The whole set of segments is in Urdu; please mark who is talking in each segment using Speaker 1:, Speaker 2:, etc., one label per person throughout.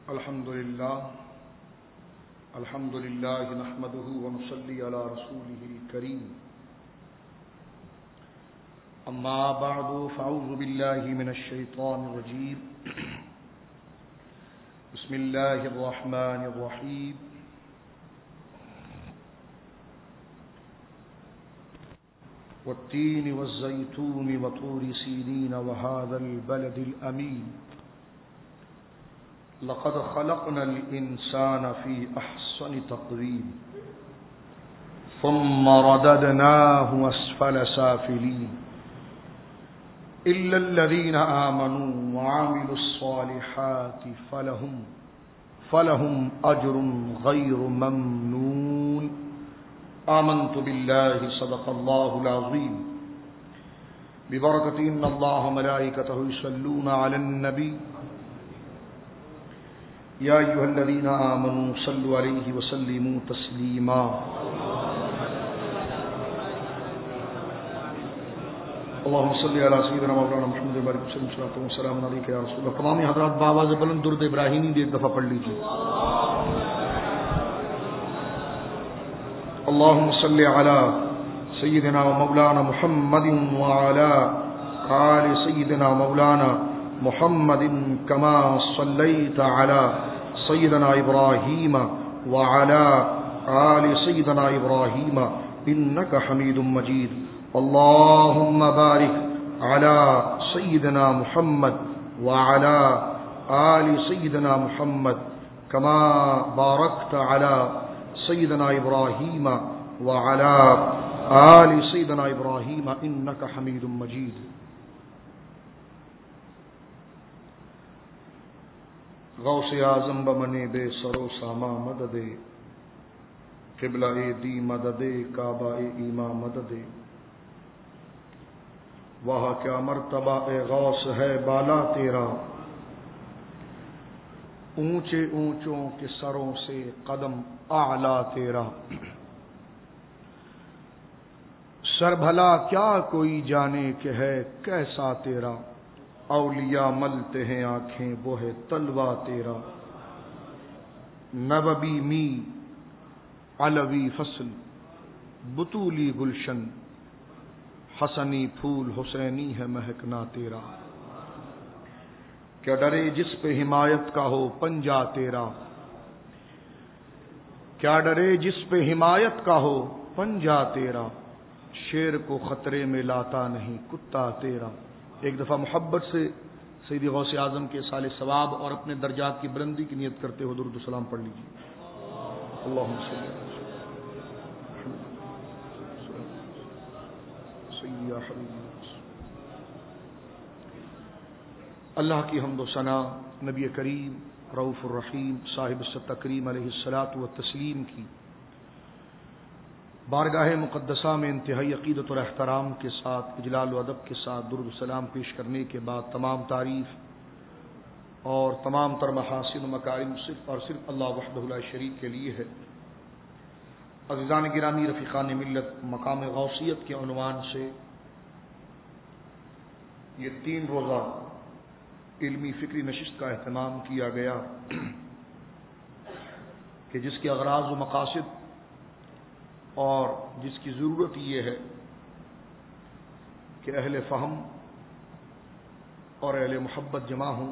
Speaker 1: الحمد لله نحمده ونصلي على رسوله الكريم أما بعد فأعوذ بالله من الشيطان الرجيم بسم الله الرحمن الرحيم والتين والزيتون وطور سينين وهذا البلد الأمين لقد خلقنا الإنسان في أحسن تقويم ثم رددناه أسفل سافلين إلا الذين آمنوا وعملوا الصالحات فلهم أجر غير ممنون آمنت بالله صدق الله العظيم ببركة إن الله ملائكته يصلون على النبي يا أيها الذين آمنوا صلوا عليه وسلموا تسليما اللهم صل على سيدنا مولانا محمد وعلى آله وصحبه وسلم عليك يا رسول الله. تمام حضرات باواز بلند درود ابراہیمی بھی ایک دفعہ پڑھ لیجیے. اللهم صل على سيدنا ومولانا محمد وعلى آل سيدنا مولانا محمد كما صليت على سيدنا إبراهيم وعلى آل سيدنا إبراهيم إنك حميد مجيد. اللهم بارك على سيدنا محمد وعلى آل سيدنا محمد كما باركت على سيدنا إبراهيم وعلى آل سيدنا إبراهيم إنك حميد مجيد. غوث اعظم بمنے بے سرو ساما مدد قبلہ دی مدد کعبہ ایما مدد وہاں کیا مرتبہ اے غوث ہے بالا تیرا اونچے اونچوں کے سروں سے قدم اعلی تیرا سر بھلا کیا کوئی جانے کہ ہے کیسا تیرا اولیاء ملتے ہیں آنکھیں وہ ہے تلوا تیرا نبوی می علوی فصل بطولی گلشن حسنی پھول حسینی ہے مہکنا تیرا کیا ڈرے جس پہ حمایت کا ہو پنجا تیرا کیا ڈرے جس پہ حمایت کا ہو پنجا تیرا شیر کو خطرے میں لاتا نہیں کتا تیرا. ایک دفعہ محبت سے سیدی غوث اعظم کے سال ثواب اور اپنے درجات کی بلندی کی نیت کرتے ہوئے درود و سلام پڑھ لیجیے. اللہم صلی اللہ کی حمد و ثنا نبی کریم رؤوف الرحیم صاحب التکریم علیہ الصلاۃ والتسلیم کی بارگاہ مقدسہ میں انتہائی عقیدت اور احترام کے ساتھ اجلال و ادب کے ساتھ درود و سلام پیش کرنے کے بعد تمام تعریف اور تمام تر محاسن و مکارم صرف اور صرف اللہ وحدہ لا شریک کے لیے ہے. عزیزان گرامی رفیقان ملت، مقام غوثیت کے عنوان سے یہ 3 روزہ علمی فکری نشست کا اہتمام کیا گیا کہ جس کے اغراض و مقاصد اور جس کی ضرورت یہ ہے کہ اہل فہم اور اہل محبت جمع ہوں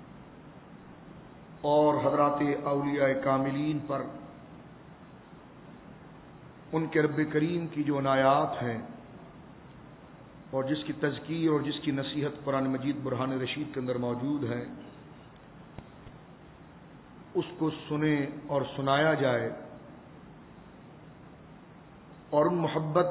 Speaker 1: اور حضرات اولیاء کاملین پر ان کے رب کریم کی جو عنایات ہیں اور جس کی تذکیر اور جس کی نصیحت قرآن مجید برہان رشید کے اندر موجود ہے اس کو سنیں اور سنایا جائے اور ان محبت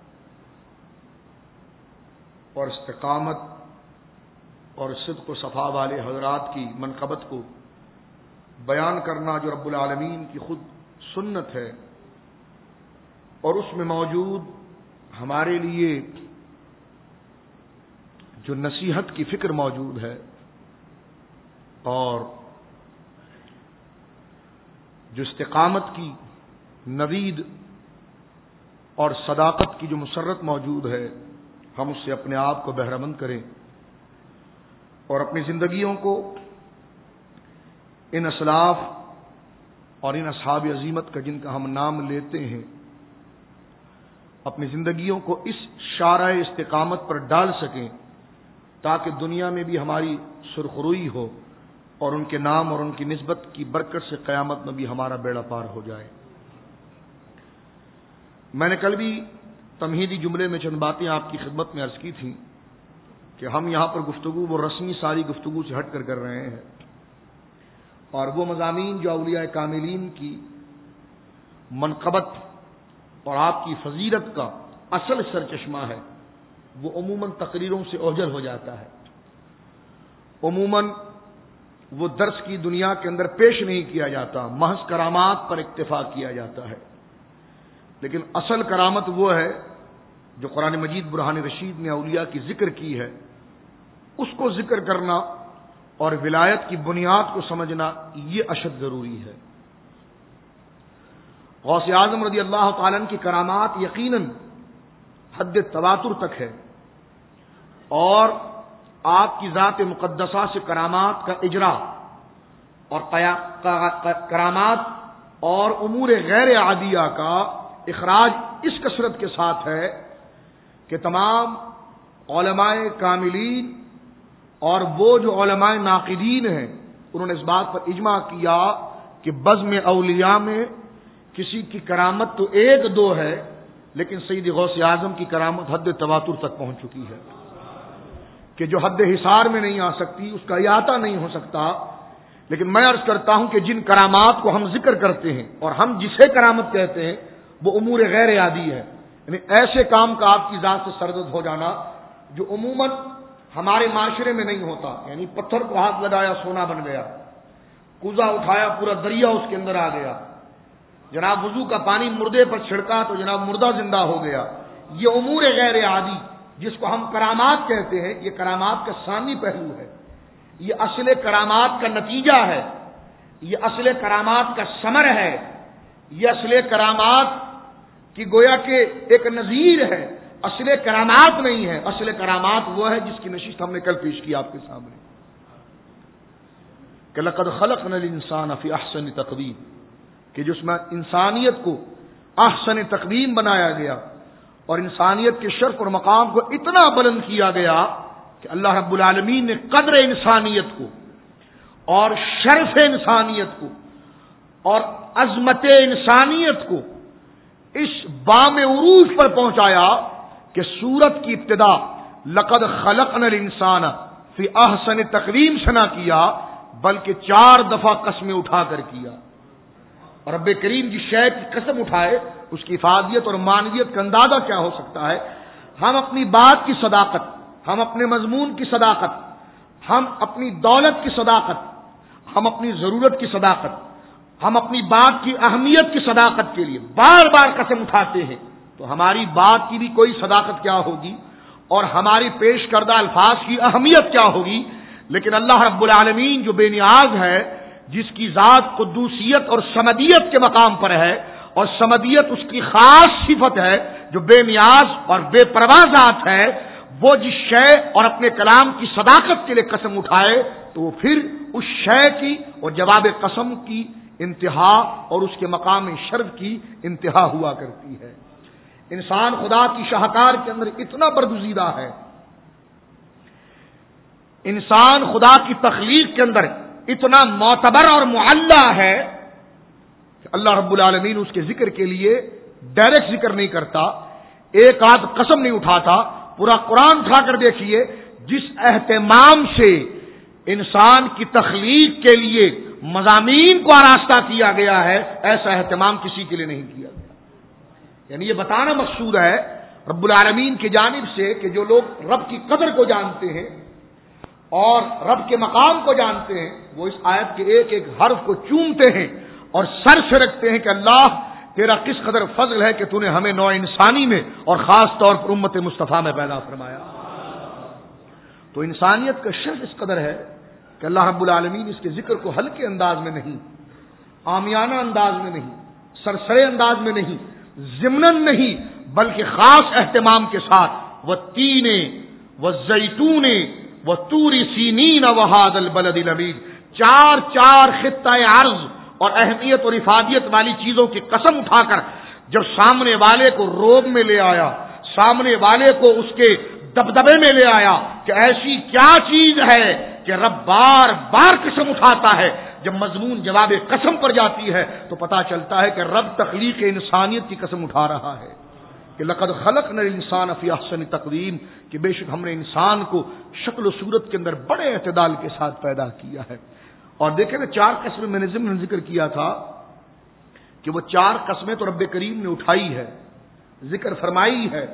Speaker 1: اور استقامت اور صدق و صفا والے حضرات کی منقبت کو بیان کرنا جو رب العالمین کی خود سنت ہے اور اس میں موجود ہمارے لیے جو نصیحت کی فکر موجود ہے اور جو استقامت کی نوید اور صداقت کی جو مسرت موجود ہے ہم اس سے اپنے آپ کو بہرہ مند کریں اور اپنی زندگیوں کو ان اسلاف اور ان اصحاب عظیمت کا جن کا ہم نام لیتے ہیں اپنی زندگیوں کو اس شارع استقامت پر ڈال سکیں تاکہ دنیا میں بھی ہماری سرخروئی ہو اور ان کے نام اور ان کی نسبت کی برکت سے قیامت میں بھی ہمارا بیڑا پار ہو جائے۔ میں نے کل بھی تمہیدی جملے میں چند باتیں آپ کی خدمت میں عرض کی تھیں کہ ہم یہاں پر گفتگو وہ رسمی ساری گفتگو سے ہٹ کر رہے ہیں، اور وہ مضامین جو اولیاء کاملین کی منقبت اور آپ کی فضیلت کا اصل سرچشمہ ہے وہ عموماً تقریروں سے اوجھل ہو جاتا ہے، عموماً وہ درس کی دنیا کے اندر پیش نہیں کیا جاتا، محض کرامات پر اکتفا کیا جاتا ہے۔ لیکن اصل کرامت وہ ہے جو قرآن مجید برہان رشید نے اولیاء کی ذکر کی ہے، اس کو ذکر کرنا اور ولایت کی بنیاد کو سمجھنا یہ اشد ضروری ہے۔ غوث اعظم رضی اللہ تعالیٰ عنہ کی کرامات یقیناً حد تواتر تک ہے، اور آپ کی ذات مقدسہ سے کرامات کا اجرا اور کرامات اور امور غیر عادیہ کا اخراج اس کثرت کے ساتھ ہے کہ تمام علماء کاملین اور وہ جو علماء ناقدین ہیں انہوں نے اس بات پر اجماع کیا کہ بزم اولیاء میں کسی کی کرامت تو ایک دو ہے، لیکن سید غوث اعظم کی کرامت حد تواتر تک پہنچ چکی ہے کہ جو حد حصار میں نہیں آ سکتی، اس کا احاطہ نہیں ہو سکتا۔ لیکن میں عرض کرتا ہوں کہ جن کرامات کو ہم ذکر کرتے ہیں اور ہم جسے کرامت کہتے ہیں وہ امور غیر عادی ہے، یعنی ایسے کام کا آپ کی ذات سے سرزد ہو جانا جو عموماً ہمارے معاشرے میں نہیں ہوتا، یعنی پتھر کو ہاتھ لگایا سونا بن گیا، کوزہ اٹھایا پورا دریا اس کے اندر آ گیا، جناب وضو کا پانی مردے پر چھڑکا تو جناب مردہ زندہ ہو گیا۔ یہ امور غیر عادی جس کو ہم کرامات کہتے ہیں، یہ کرامات کا ثانی پہلو ہے، یہ اصل کرامات کا نتیجہ ہے، یہ اصل کرامات کا ثمر ہے، یہ اصل کرامات کی گویا کہ ایک نظیر ہے، اصل کرامات نہیں ہے۔ اصل کرامات وہ ہے جس کی نشست ہم نے کل پیش کی آپ کے سامنے کہ لقد خلقنا الانسان فی احسن تقویم، کہ جس میں انسانیت کو احسن تقویم بنایا گیا اور انسانیت کے شرف اور مقام کو اتنا بلند کیا گیا کہ اللہ رب العالمین نے قدر انسانیت کو اور شرف انسانیت کو اور عظمت انسانیت کو اس بام عروج پر پہنچایا کہ سورت کی ابتدا لقد خلقنا الانسان فی احسن تقویم سے نہ کیا بلکہ 4 دفعہ قسمیں اٹھا کر کیا، اور رب کریم جس شے کی قسم اٹھائے اس کی افادیت اور معنویت کا اندازہ کیا ہو سکتا ہے۔ ہم اپنی بات کی صداقت، ہم اپنے مضمون کی صداقت، ہم اپنی دولت کی صداقت، ہم اپنی ضرورت کی صداقت، ہم اپنی بات کی اہمیت کی صداقت کے لیے بار بار قسم اٹھاتے ہیں، تو ہماری بات کی بھی کوئی صداقت کیا ہوگی اور ہماری پیش کردہ الفاظ کی اہمیت کیا ہوگی۔ لیکن اللہ رب العالمین جو بے نیاز ہے، جس کی ذات قدوسیت اور صمدیت کے مقام پر ہے، اور صمدیت اس کی خاص صفت ہے جو بے نیاز اور بے پرواہ ذات ہے، وہ جس شے اور اپنے کلام کی صداقت کے لیے قسم اٹھائے تو وہ پھر اس شے کی اور جواب قسم کی انتہا اور اس کے مقام شرف کی انتہا ہوا کرتی ہے۔ انسان خدا کی شاہکار کے اندر اتنا برگزیدہ ہے، انسان خدا کی تخلیق کے اندر اتنا معتبر اور معلّہ ہے کہ اللہ رب العالمین اس کے ذکر کے لیے ڈائریکٹ ذکر نہیں کرتا، ایک آدھ قسم نہیں اٹھاتا۔ پورا قرآن اٹھا کر دیکھیے، جس اہتمام سے انسان کی تخلیق کے لیے مضامین کو آراستہ کیا گیا ہے، ایسا اہتمام کسی کے لیے نہیں کیا گیا۔ یعنی یہ بتانا مقصود ہے رب العالمین کی جانب سے کہ جو لوگ رب کی قدر کو جانتے ہیں اور رب کے مقام کو جانتے ہیں، وہ اس آیت کے ایک ایک حرف کو چومتے ہیں اور سر سے رکھتے ہیں کہ اللہ تیرا کس قدر فضل ہے کہ تو نے ہمیں نوع انسانی میں اور خاص طور پر امت مصطفیٰ میں پیدا فرمایا۔ تو انسانیت کا شرف اس قدر ہے کہ اللہ رب العالمین اس کے ذکر کو ہلکے انداز میں نہیں، عامیانہ انداز میں نہیں، سرسرے انداز میں نہیں، ضمناً نہیں، بلکہ خاص اہتمام کے ساتھ والتین والزیتون وطور سینین وہذا البلد الامین، چار چار خطۂ عرض اور اہمیت اور افادیت والی چیزوں کی قسم اٹھا کر جب سامنے والے کو روب میں لے آیا، سامنے والے کو اس کے دبدبے میں لے آیا کہ ایسی کیا چیز ہے کہ رب بار بار قسم اٹھاتا ہے، جب مضمون جواب قسم پر جاتی ہے تو پتہ چلتا ہے کہ رب تخلیق انسانیت کی قسم اٹھا رہا ہے کہ لقد خلقنا الانسان فی احسن تقویم، کہ بے شک ہم نے انسان کو شکل و صورت کے اندر بڑے اعتدال کے ساتھ پیدا کیا ہے۔ اور دیکھیں نا، چار قسمیں میں نے ضمن ذکر کیا تھا کہ وہ چار قسمیں تو رب کریم نے اٹھائی ہے، ذکر فرمائی ہے،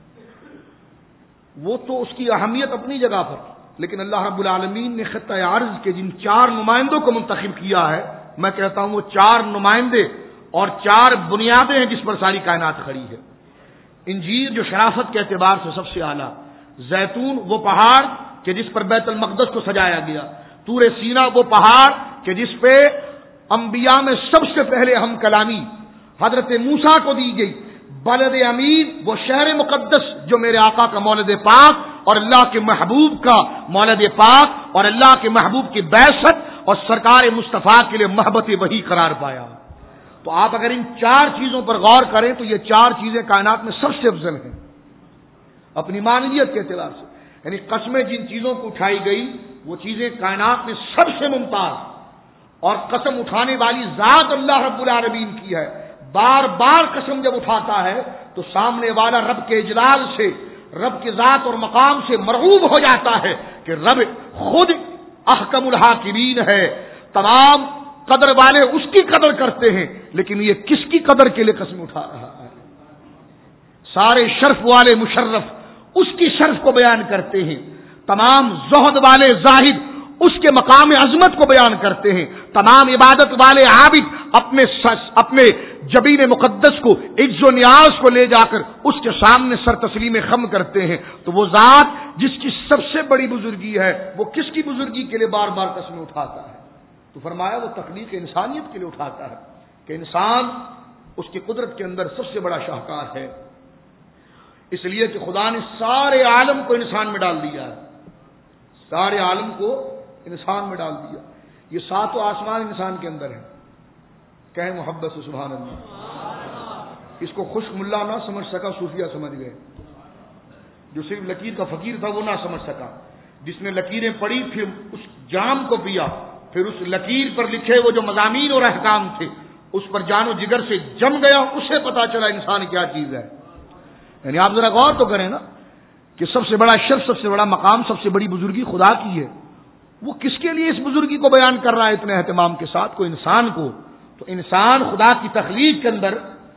Speaker 1: وہ تو اس کی اہمیت اپنی جگہ پر، لیکن اللہ رب العالمین نے خطۂ عرض کے جن چار نمائندوں کو منتخب کیا ہے، میں کہتا ہوں وہ چار نمائندے اور چار بنیادیں ہیں جس پر ساری کائنات کھڑی ہے۔ انجیر جو شرافت کے اعتبار سے سب سے اعلیٰ، زیتون وہ پہاڑ کہ جس پر بیت المقدس کو سجایا گیا، طور سینا وہ پہاڑ کہ جس پہ انبیاء میں سب سے پہلے ہم کلامی حضرت موسیٰ کو دی گئی، بلد امین وہ شہر مقدس جو میرے آقا کا مولد پاک اور اللہ کے محبوب کا مولد پاک اور اللہ کے محبوب کی بعثت اور سرکار مصطفیٰ کے لیے محبت وحی قرار پایا۔ تو آپ اگر ان چار چیزوں پر غور کریں تو یہ چار چیزیں کائنات میں سب سے افضل ہیں اپنی معنویت کے اعتبار سے، یعنی قسمیں جن چیزوں کو اٹھائی گئی وہ چیزیں کائنات میں سب سے ممتاز، اور قسم اٹھانے والی ذات اللہ رب العالمین کی ہے۔ بار بار قسم جب اٹھاتا ہے تو سامنے والا رب کے اجلال سے، رب کی ذات اور مقام سے مرعوب ہو جاتا ہے کہ رب خود احکم الحاکمین ہے، تمام قدر والے اس کی قدر کرتے ہیں، لیکن یہ کس کی قدر کے لیے قسم اٹھا رہا ہے؟ سارے شرف والے مشرف اس کی شرف کو بیان کرتے ہیں، تمام زہد والے زاہد اس کے مقام عظمت کو بیان کرتے ہیں، تمام عبادت والے عابد اپنے جبین مقدس کو عز و نیاز کو لے جا کر اس کے سامنے سر تسلیم خم کرتے ہیں۔ تو وہ ذات جس کی سب سے بڑی بزرگی ہے وہ کس کی بزرگی کے لیے بار بار قسم اٹھاتا ہے؟ تو فرمایا وہ تخلیق انسانیت کے لیے اٹھاتا ہے کہ انسان اس کی قدرت کے اندر سب سے بڑا شاہکار ہے، اس لیے کہ خدا نے سارے عالم کو انسان میں ڈال دیا ہے، سارے عالم کو انسان میں ڈال دیا۔ یہ ساتوں آسمان انسان کے اندر ہے، کہیں محبت سے سبحان اللہ۔ اس کو خشک ملا نہ سمجھ سکا، صوفیہ سمجھ گئے، جو صرف لکیر کا فقیر تھا وہ نہ سمجھ سکا، جس نے لکیریں پڑھی پھر اس جام کو پیا، پھر اس لکیر پر لکھے وہ جو مضامین اور احکام تھے اس پر جان و جگر سے جم گیا، اسے پتا چلا انسان کیا چیز ہے۔ یعنی آپ ذرا غور تو کریں نا کہ سب سے بڑا شرف، سب سے بڑا مقام، سب سے بڑی بزرگی خدا کی ہے، وہ کس کے لیے اس بزرگی کو بیان کر رہا ہے اتنے اہتمام کے ساتھ؟ کو انسان کو، تو انسان خدا کی تخلیق کے اندر،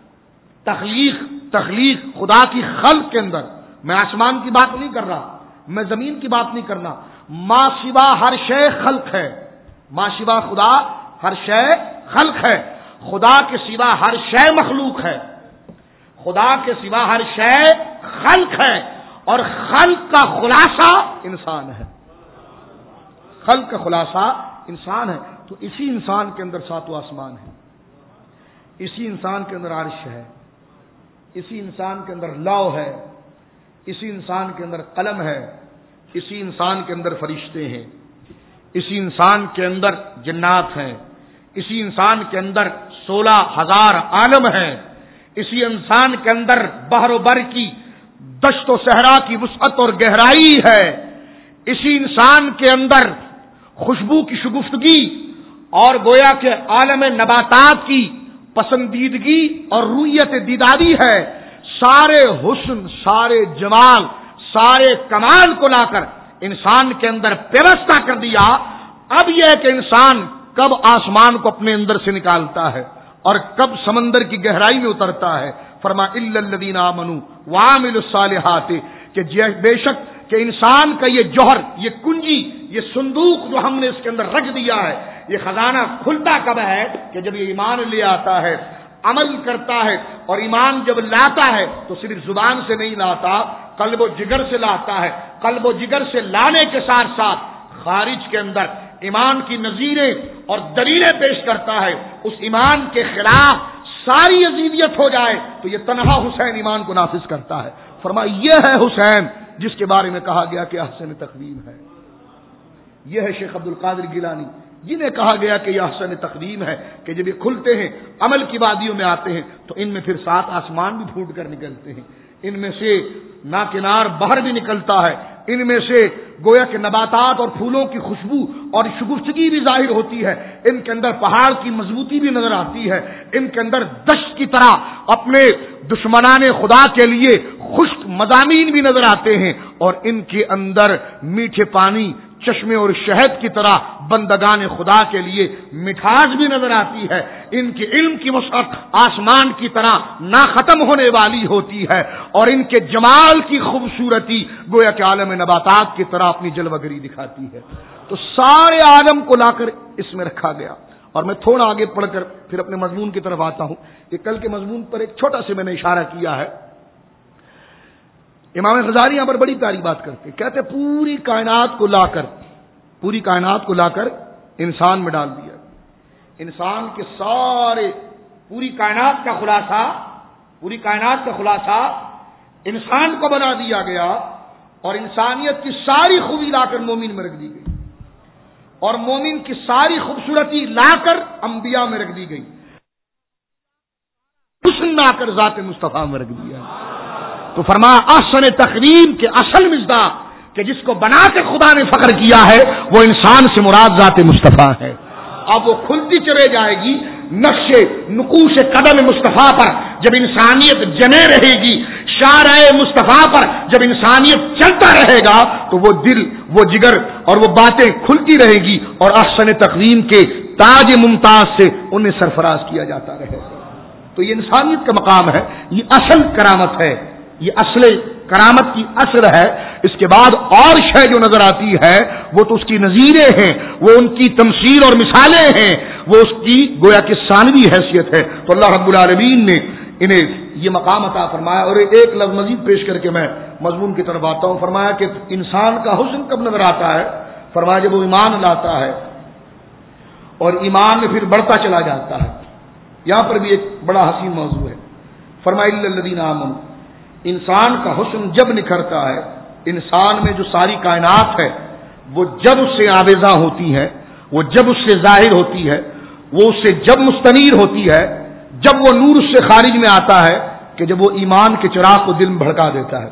Speaker 1: تخلیق خدا کی خلق کے اندر، میں آسمان کی بات نہیں کر رہا، میں زمین کی بات نہیں کرنا، ما سوا ہر شے خلق ہے، ما سوا خدا ہر شے خلق ہے، خدا کے سوا ہر شے مخلوق ہے، خدا کے سوا ہر شے خلق ہے، اور خلق کا خلاصہ انسان ہے، خلق کا خلاصہ انسان ہے۔ تو اسی انسان کے اندر ساتوں آسمان ہے، اسی انسان کے اندر عرش ہے، اسی انسان کے اندر لوح ہے، اسی انسان کے اندر قلم ہے، اسی انسان کے اندر فرشتے ہیں، اسی انسان کے اندر جنات ہیں، اسی انسان کے اندر 16,000 عالم ہیں، اسی انسان کے اندر بحر و بر کی دشت و صحرا کی وسعت اور گہرائی ہے، اسی انسان کے اندر خوشبو کی شگفتگی اور گویا کے عالم نباتات کی پسندیدگی اور رویت دیداری ہے۔ سارے حسن، سارے جمال، سارے کمال کو لا کر انسان کے اندر پیوستہ کر دیا۔ اب یہ ہے کہ انسان کب آسمان کو اپنے اندر سے نکالتا ہے اور کب سمندر کی گہرائی میں اترتا ہے۔ فرما الا الذین آمنوا وعملوا الصالحات، کہ بے شک کہ انسان کا یہ جوہر، یہ کنجی، یہ صندوق جو ہم نے اس کے اندر رکھ دیا ہے، یہ خزانہ کھلتا کب ہے؟ کہ جب یہ ایمان لے آتا ہے، عمل کرتا ہے، اور ایمان جب لاتا ہے تو صرف زبان سے نہیں لاتا، قلب و جگر سے لاتا ہے، قلب و جگر سے لانے کے ساتھ ساتھ خارج کے اندر ایمان کی نظیریں اور دلیلیں پیش کرتا ہے، اس ایمان کے خلاف ساری عزیزیت ہو جائے تو یہ تنہا حسین ایمان کو نافذ کرتا ہے۔ فرمایا یہ ہے حسین جس کے بارے میں کہا گیا کہ احسن تقویم ہے، یہ ہے شیخ عبد القادر گیلانی، جنہیں کہا گیا کہ یہ احسن تقویم ہے کہ جب یہ کھلتے ہیں عمل کی وادیوں میں آتے ہیں تو ان میں پھر 7 آسمان بھی پھوٹ کر نکلتے ہیں، ان میں سے ناکنار باہر بھی نکلتا ہے، ان میں سے گویا کہ نباتات اور پھولوں کی خوشبو اور شگفتگی بھی ظاہر ہوتی ہے، ان کے اندر پہاڑ کی مضبوطی بھی نظر آتی ہے، ان کے اندر دشت کی طرح اپنے دشمنان خدا کے لیے خشک مضامین بھی نظر آتے ہیں، اور ان کے اندر میٹھے پانی چشمے اور شہد کی طرح بندگان خدا کے لیے مٹھاس بھی نظر آتی ہے، ان کے علم کی وسعت آسمان کی طرح نہ ختم ہونے والی ہوتی ہے، اور ان کے جمال کی خوبصورتی گویا کہ عالم نباتات کی طرح اپنی جلوگری دکھاتی ہے۔ تو سارے عالم کو لا کر اس میں رکھا گیا۔ اور میں تھوڑا آگے پڑھ کر پھر اپنے مضمون کی طرف آتا ہوں کہ کل کے مضمون پر ایک چھوٹا سے میں نے اشارہ کیا ہے۔ امام غزالی یہاں پر بڑی پیاری بات کرتے، کہتے پوری کائنات کو لا کر انسان میں ڈال دیا، انسان کے سارے پوری کائنات کا خلاصہ انسان کو بنا دیا گیا، اور انسانیت کی ساری خوبی لا کر مومن میں رکھ دی گئی، اور مومن کی ساری خوبصورتی لا کر انبیاء میں رکھ دی گئی، حسن لا کر ذات مصطفیٰ میں رکھ دیا۔ تو فرمایا احسن تقویم کے اصل مصداق کہ جس کو بنا کے خدا نے فخر کیا ہے وہ انسان سے مراد ذات مصطفیٰ ہے۔ اب وہ کھلتی چلے جائے گی نقوش قدم مصطفیٰ پر جب انسانیت جمے رہے گی، شارع مصطفیٰ پر جب انسانیت چلتا رہے گا تو وہ دل، وہ جگر اور وہ باتیں کھلتی رہے گی، اور احسن تقویم کے تاج ممتاز سے انہیں سرفراز کیا جاتا رہے گا۔ تو یہ انسانیت کا مقام ہے، یہ اصل کرامت ہے، یہ اصل کرامت کی اصل ہے۔ اس کے بعد اور شے جو نظر آتی ہے وہ تو اس کی نظیریں ہیں، وہ ان کی تمثیل اور مثالیں ہیں، وہ اس کی گویا کہ ثانوی حیثیت ہے۔ تو اللہ رب العالمین نے انہیں یہ مقام عطا فرمایا۔ اور ایک لفظ مزید پیش کر کے میں مضمون کی طرف آتا ہوں۔ فرمایا کہ انسان کا حسن کب نظر آتا ہے؟ فرمایا جب وہ ایمان لاتا ہے اور ایمان میں پھر بڑھتا چلا جاتا ہے۔ یہاں پر بھی ایک بڑا حسین موضوع ہے۔ فرمایا الا الذین آمنوا، انسان کا حسن جب نکھرتا ہے، انسان میں جو ساری کائنات ہے وہ جب اس سے آویزاں ہوتی ہے، وہ جب اس سے ظاہر ہوتی ہے، وہ اس سے جب مستنیر ہوتی ہے، جب وہ نور اس سے خارج میں آتا ہے کہ جب وہ ایمان کے چراغ کو دل میں بھڑکا دیتا ہے۔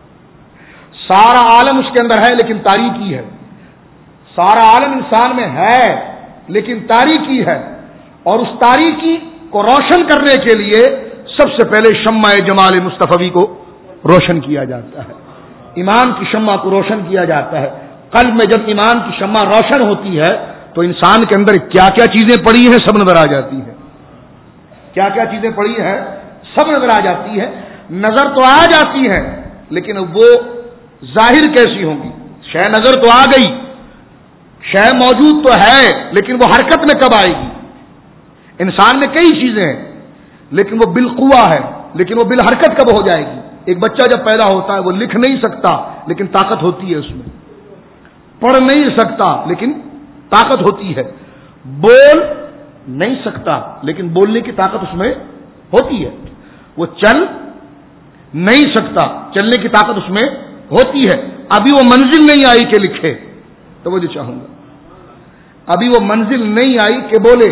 Speaker 1: سارا عالم اس کے اندر ہے لیکن تاریکی ہے، سارا عالم انسان میں ہے لیکن تاریکی ہے، اور اس تاریکی کو روشن کرنے کے لیے سب سے پہلے شمع جمال مصطفی کو روشن کیا جاتا ہے، ایمان کی شمع کو روشن کیا جاتا ہے۔ قلب میں جب ایمان کی شمع روشن ہوتی ہے تو انسان کے اندر کیا کیا چیزیں پڑی ہیں سب نظر آ جاتی ہیں، کیا کیا چیزیں پڑی ہیں سب نظر آ جاتی ہے۔ نظر تو آ جاتی ہے لیکن وہ ظاہر کیسی ہوں گی؟ شے نظر تو آ گئی، شے موجود تو ہے لیکن وہ حرکت میں کب آئے گی؟ انسان میں کئی چیزیں ہیں لیکن وہ بالقوہ ہے، لیکن وہ بالحرکت کب ہو جائے گی؟ ایک بچہ جب پیدا ہوتا ہے وہ لکھ نہیں سکتا لیکن طاقت ہوتی ہے اس میں، پڑھ نہیں سکتا لیکن طاقت ہوتی ہے، بول نہیں سکتا لیکن بولنے کی طاقت اس میں ہوتی ہے، وہ چل نہیں سکتا چلنے کی طاقت اس میں ہوتی ہے۔ ابھی وہ منزل نہیں آئی کہ لکھے، تو وہ جو چاہوں گا ابھی وہ منزل نہیں آئی کہ بولے،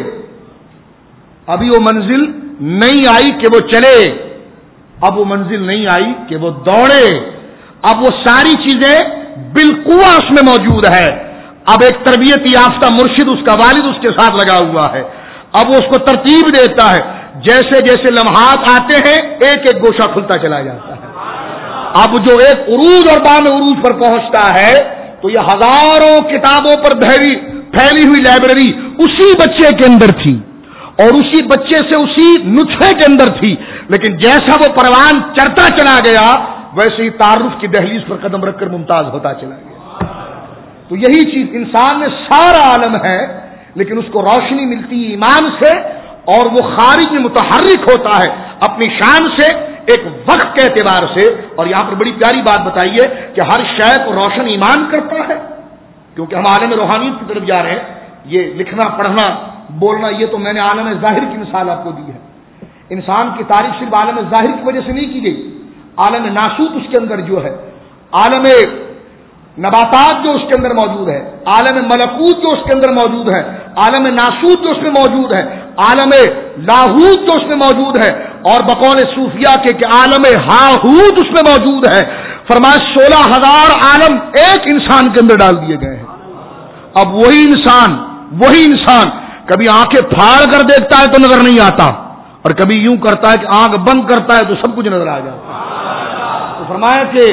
Speaker 1: ابھی وہ منزل نہیں آئی کہ وہ چلے، اب وہ منزل نہیں آئی کہ وہ دوڑے، اب وہ ساری چیزیں بالقوہ اس میں موجود ہے۔ اب ایک تربیت یافتہ مرشد، اس کا والد اس کے ساتھ لگا ہوا ہے، اب وہ اس کو ترتیب دیتا ہے، جیسے جیسے لمحات آتے ہیں ایک ایک گوشہ کھلتا چلا جاتا ہے۔ اب جو ایک عروج اور بام عروج پر پہنچتا ہے تو یہ ہزاروں کتابوں پر پھیلی ہوئی لائبریری اسی بچے کے اندر تھی، اور اسی بچے سے اسی نطفے کے اندر تھی، لیکن جیسا وہ پروان چڑھتا چلا گیا ویسے ہی تعارف کی دہلیز پر قدم رکھ کر ممتاز ہوتا چلا گیا۔ تو یہی چیز انسان میں سارا عالم ہے لیکن اس کو روشنی ملتی ہے ایمان سے، اور وہ خارج میں متحرک ہوتا ہے اپنی شان سے، ایک وقت کے اعتبار سے۔ اور یہاں پر بڑی پیاری بات بتائیے کہ ہر شے کو روشن ایمان کرتا ہے، کیونکہ ہم عالم روحانیت کی طرف جا رہے ہیں۔ یہ لکھنا پڑھنا بولنا یہ تو میں نے عالم ظاہر کی مثال آپ کو دی ہے۔ انسان کی تعریف صرف عالم ظاہر کی وجہ سے نہیں کی گئی، عالم ناسوت اس کے اندر جو ہے، عالم نباتات جو اس کے اندر موجود ہے، عالم ملکوت جو اس کے اندر موجود ہے، عالم ناسوت جو اس میں موجود ہے، عالم لاہوت جو اس میں موجود ہے، اور بقول صوفیہ کے کہ عالم ہاہوت اس میں موجود ہے۔ فرمایا 16,000 عالم ایک انسان کے اندر ڈال دیے گئے ہیں۔ اب وہی انسان کبھی آنکھیں پھاڑ کر دیکھتا ہے تو نظر نہیں آتا، اور کبھی یوں کرتا ہے کہ آنکھ بند کرتا ہے تو سب کچھ نظر آ جاتا ہے۔ تو فرمایا کہ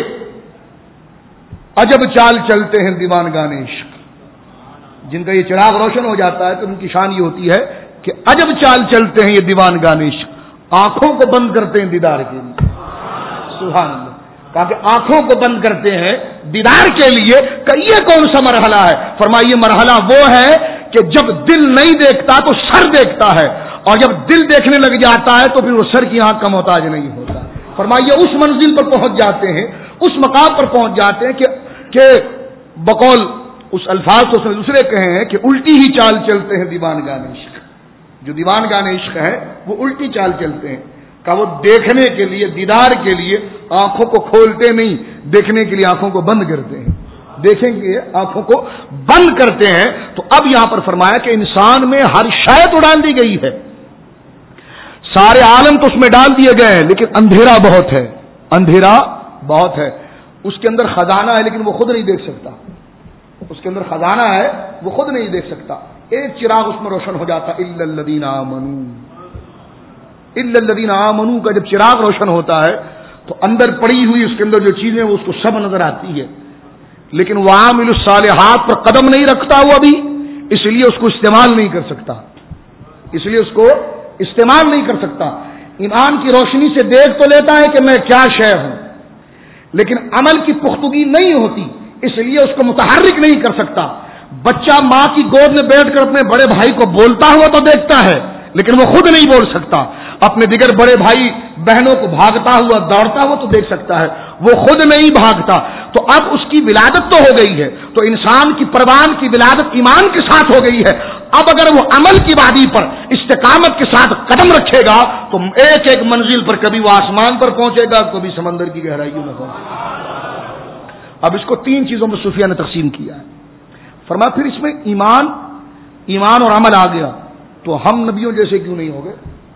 Speaker 1: عجب چال چلتے ہیں دیوانگان عشق، جن کا یہ چراغ روشن ہو جاتا ہے تو ان کی شان یہ ہوتی ہے کہ عجب چال چلتے ہیں یہ دیوانگان عشق، آنکھوں کو بند کرتے ہیں دیدار کے لیے۔ سبحان اللہ، کہا کہ آنکھوں کو بند کرتے ہیں دیدار کے لیے، کہ یہ کون سا مرحلہ ہے؟ فرمایا یہ مرحلہ وہ ہے کہ جب دل نہیں دیکھتا تو سر دیکھتا ہے، اور جب دل دیکھنے لگ جاتا ہے تو پھر وہ سر کی آنکھ کا محتاج نہیں ہوتا۔ فرمایا اس منزل پر پہنچ جاتے ہیں، اس مقام پر پہنچ جاتے ہیں کہ بقول اس الفاظ تو اس نے دوسرے کہے ہیں کہ الٹی ہی چال چلتے ہیں دیوانگان عشق، جو دیوانگان عشق ہے وہ الٹی چال چلتے ہیں، کہ وہ دیکھنے کے لیے، دیدار کے لیے آنکھوں کو کھولتے نہیں، دیکھنے کے لیے آنکھوں کو بند کرتے ہیں، دیکھیں گے آنکھوں کو بند کرتے ہیں۔ تو اب یہاں پر فرمایا کہ انسان میں ہر شے تو ڈال دی گئی ہے، سارے عالم تو اس میں ڈال دیے گئے ہیں، لیکن اندھیرا بہت ہے، اندھیرا بہت ہے۔ اس کے اندر خزانہ ہے لیکن وہ خود نہیں دیکھ سکتا، اس کے اندر خزانہ ہے وہ خود نہیں دیکھ سکتا۔ ایک چراغ اس میں روشن ہو جاتا، الا الذین آمنوا، الا الذین آمنوا کا جب چراغ روشن ہوتا ہے تو اندر پڑی ہوئی اس کے اندر جو چیزیں وہ اس کو سب نظر آتی ہے، لیکن وہ عامل الصالحات پر قدم نہیں رکھتا وہ ابھی، اس لیے اس کو استعمال نہیں کر سکتا، اس لیے اس کو استعمال نہیں کر سکتا۔ ایمان کی روشنی سے دیکھ تو لیتا ہے کہ میں کیا شے ہوں، لیکن عمل کی پختگی نہیں ہوتی، اس لیے اس کو متحرک نہیں کر سکتا۔ بچہ ماں کی گود میں بیٹھ کر اپنے بڑے بھائی کو بولتا ہوا تو دیکھتا ہے، لیکن وہ خود نہیں بول سکتا۔ اپنے دیگر بڑے بھائی بہنوں کو بھاگتا ہوا دوڑتا ہوا تو دیکھ سکتا ہے، وہ خود نہیں بھاگتا۔ تو اب اس کی ولادت تو ہو گئی ہے، تو انسان کی پروان کی ولادت ایمان کے ساتھ ہو گئی ہے۔ اب اگر وہ عمل کی وادی پر استقامت کے ساتھ قدم رکھے گا تو ایک ایک منزل پر کبھی وہ آسمان پر پہنچے گا، کبھی سمندر کی گہرائیوں میں پہنچے گا۔ اب اس کو 3 چیزوں میں صوفیہ نے تقسیم کیا ہے۔ فرمایا پھر اس میں ایمان اور عمل آ گیا تو ہم نبیوں جیسے کیوں نہیں ہو گئے؟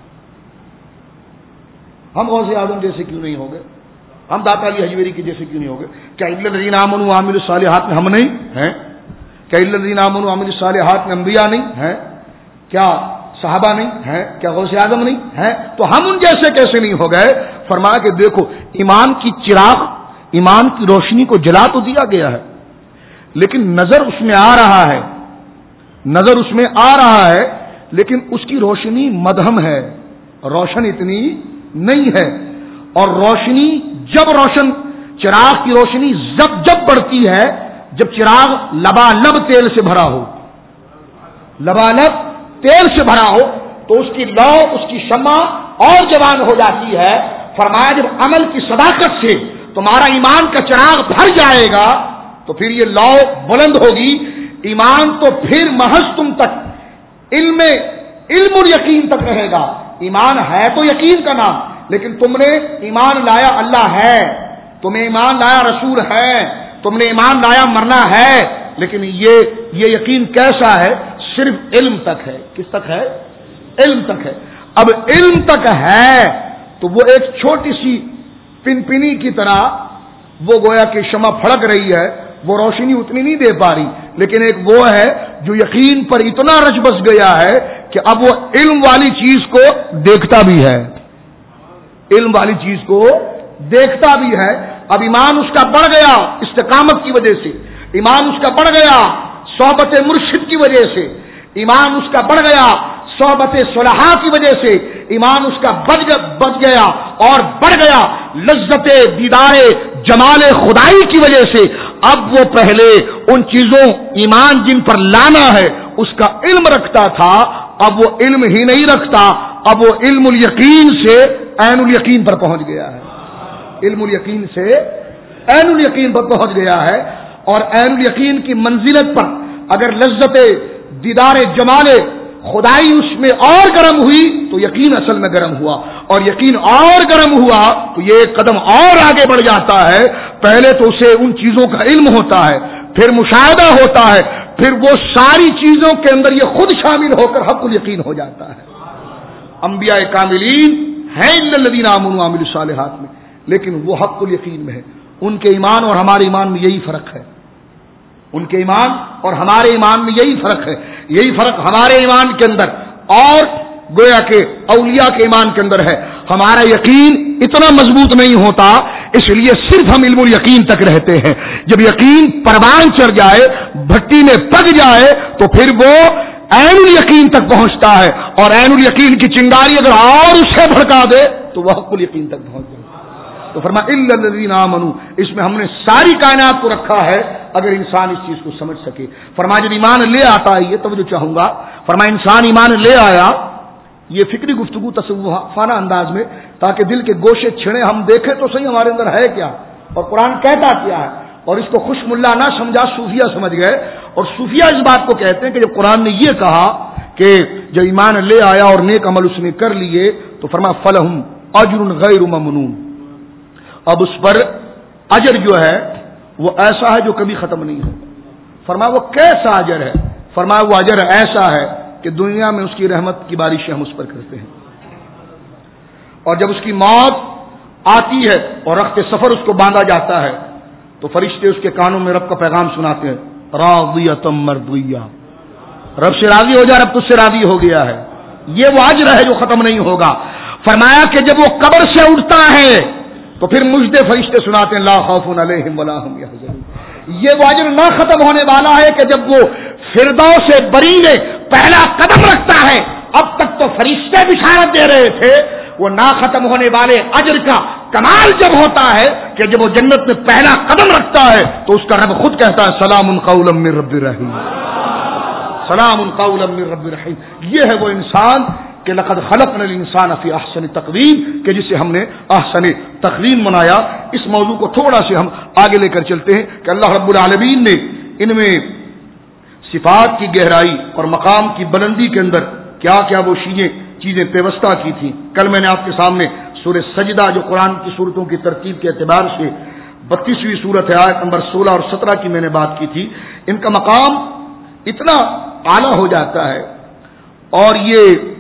Speaker 1: ہم غوث اعظم جیسے کیوں نہیں ہو گئے؟ ہم داتا علی حجویری کے جیسے کیوں نہیں ہو گئے؟ کیا الا الذین آمنوا وعملوا الصالحات میں ہم نہیں ہیں؟ کیا الا الذین آمنوا وعملوا الصالحات میں انبیاء نہیں ہیں؟ کیا صحابہ نہیں ہیں؟ کیا غوث اعظم نہیں ہیں؟ تو ہم ان جیسے کیسے نہیں ہو گئے؟ فرمایا کہ دیکھو ایمان کی چراغ، ایمان کی روشنی کو جلا تو دیا گیا ہے، لیکن نظر اس میں آ رہا ہے، نظر اس میں آ رہا ہے، لیکن اس کی روشنی مدھم ہے، روشن اتنی نہیں ہے۔ اور روشنی جب روشن چراغ کی روشنی جب بڑھتی ہے جب چراغ لبالب تیل سے بھرا ہو، لبالب تیل سے بھرا ہو تو اس کی لو، اس کی شمع اور جوان ہو جاتی ہے۔ فرمایا جب عمل کی صداقت سے تمہارا ایمان کا چراغ بھر جائے گا تو پھر یہ لو بلند ہوگی، ایمان تو پھر محض تم تک علم اور یقین تک رہے گا۔ ایمان ہے تو یقین کا نام، لیکن تم نے ایمان لایا اللہ ہے، تم نے ایمان لایا رسول ہے، تم نے ایمان لایا مرنا ہے، لیکن یہ یقین کیسا ہے؟ صرف علم تک ہے۔ کس تک ہے؟ علم تک ہے۔ اب علم تک ہے تو وہ ایک چھوٹی سی پنپنی کی طرح وہ گویا کہ شمع پھڑک رہی ہے، وہ روشنی اتنی نہیں دے پا رہی، لیکن ایک وہ ہے جو یقین پر اتنا رچ بس گیا ہے کہ اب وہ علم والی چیز کو دیکھتا بھی ہے، علم والی چیز کو دیکھتا بھی ہے۔ اب ایمان اس کا بڑھ گیا استقامت کی وجہ سے، ایمان اس کا بڑھ گیا صحبت مرشد کی وجہ سے، ایمان اس کا بڑھ گیا صحبت صلحاء کی وجہ سے، ایمان اس کا بچ گیا اور بڑھ گیا لذت دیدار جمال خدائی کی وجہ سے۔ اب وہ پہلے ان چیزوں ایمان جن پر لانا ہے اس کا علم رکھتا تھا، اب وہ علم ہی نہیں رکھتا، اب وہ علم الیقین سے عین الیقین پر پہنچ گیا ہے، علم الیقین سے عین الیقین پر پہنچ گیا ہے۔ اور عین الیقین کی منزلت پر اگر لذت دیدار جمال خدائی اس میں اور گرم ہوئی تو یقین اصل میں گرم ہوا، اور یقین اور گرم ہوا تو یہ ایک قدم اور آگے بڑھ جاتا ہے۔ پہلے تو اسے ان چیزوں کا علم ہوتا ہے، پھر مشاہدہ ہوتا ہے، پھر وہ ساری چیزوں کے اندر یہ خود شامل ہو کر حق الیقین ہو جاتا ہے. انبیاء کاملین ہیں الا الذین آمنوا وعملوا الصالحات میں، لیکن وہ حق الیقین میں ہے. ان کے ایمان اور ہمارے ایمان میں یہی فرق ہے. ان کے ایمان اور ہمارے ایمان میں یہی فرق ہے. یہی فرق ہمارے ایمان کے اندر اور گویا کہ اولیاء کے ایمان کے اندر ہے. ہمارا یقین اتنا مضبوط نہیں ہوتا، اس لیے صرف ہم علم الیقین تک رہتے ہیں. جب یقین پروان چڑھ جائے، بھٹی میں پک جائے، تو پھر وہ عین الیقین تک پہنچتا ہے، اور عین الیقین کی چنگاری اگر اور اسے بھڑکا دے تو وہ حق الیقین تک پہنچ جائے. تو فرمایا الا الذین آمنوا، اس میں ہم نے ساری کائنات کو رکھا ہے اگر انسان اس چیز کو سمجھ سکے. فرمایا جب ایمان لے آتا ہے، یہ توجہ چاہوں گا، فرمایا انسان ایمان لے آیا، یہ فکری گفتگو تصوفانہ انداز میں، تاکہ دل کے گوشے چھڑے، ہم دیکھیں تو صحیح ہمارے اندر ہے کیا اور قرآن کہتا کیا ہے. اور اس کو خوش ملا نہ سمجھا، صوفیہ سمجھ گئے. اور صوفیہ اس بات کو کہتے ہیں کہ جب قرآن نے یہ کہا کہ جب ایمان لے آیا اور نیک عمل اس نے کر لیے، تو فرمایا فلہم اجر غیر ممنون، اب اس پر اجر جو ہے وہ ایسا ہے جو کبھی ختم نہیں ہوگا. فرمایا وہ کیسا اجر ہے؟ فرمایا وہ اجر ایسا ہے کہ دنیا میں اس کی رحمت کی بارشیں ہم اس پر کرتے ہیں، اور جب اس کی موت آتی ہے اور رخت سفر اس کو باندھا جاتا ہے تو فرشتے اس کے کانوں میں رب کا پیغام سناتے ہیں، راضیۃ مرضیہ، رب سے راضی ہو جا، رب تجھ سے راضی ہو گیا ہے. یہ وہ اجر ہے جو ختم نہیں ہوگا. فرمایا کہ جب وہ قبر سے اٹھتا ہے تو پھر مجھے فرشتے سناتے ہیں لا خوف علیہم ولا هم یحزنون. یہ وہ اجر نہ ختم ہونے والا ہے کہ جب وہ فردوس بری میں پہلا قدم رکھتا ہے، اب تک تو فرشتے بشارت دے رہے تھے، وہ نہ ختم ہونے والے اجر کا کمال جب ہوتا ہے کہ جب وہ جنت میں پہلا قدم رکھتا ہے تو اس کا رب خود کہتا ہے سلام قولا من رب رحیم، سلام قولا من رب رحیم. یہ ہے وہ انسان کہ لقد خلقنا الانسان فی احسن تقویم، کہ جسے ہم نے احسن تقویم بنایا. اس موضوع کو تھوڑا سے ہم آگے لے کر چلتے ہیں کہ اللہ رب العالمین نے ان میں صفات کی گہرائی اور مقام کی بلندی کے اندر کیا کیا وہ چیزیں پیوستہ کی تھیں. کل میں نے آپ کے سامنے سورہ سجدہ جو قرآن کی صورتوں کی ترتیب کے اعتبار سے 32ویں صورت ہے، آیت نمبر 16 اور 17 کی میں نے بات کی تھی. ان کا مقام اتنا اعلیٰ ہو جاتا ہے اور یہ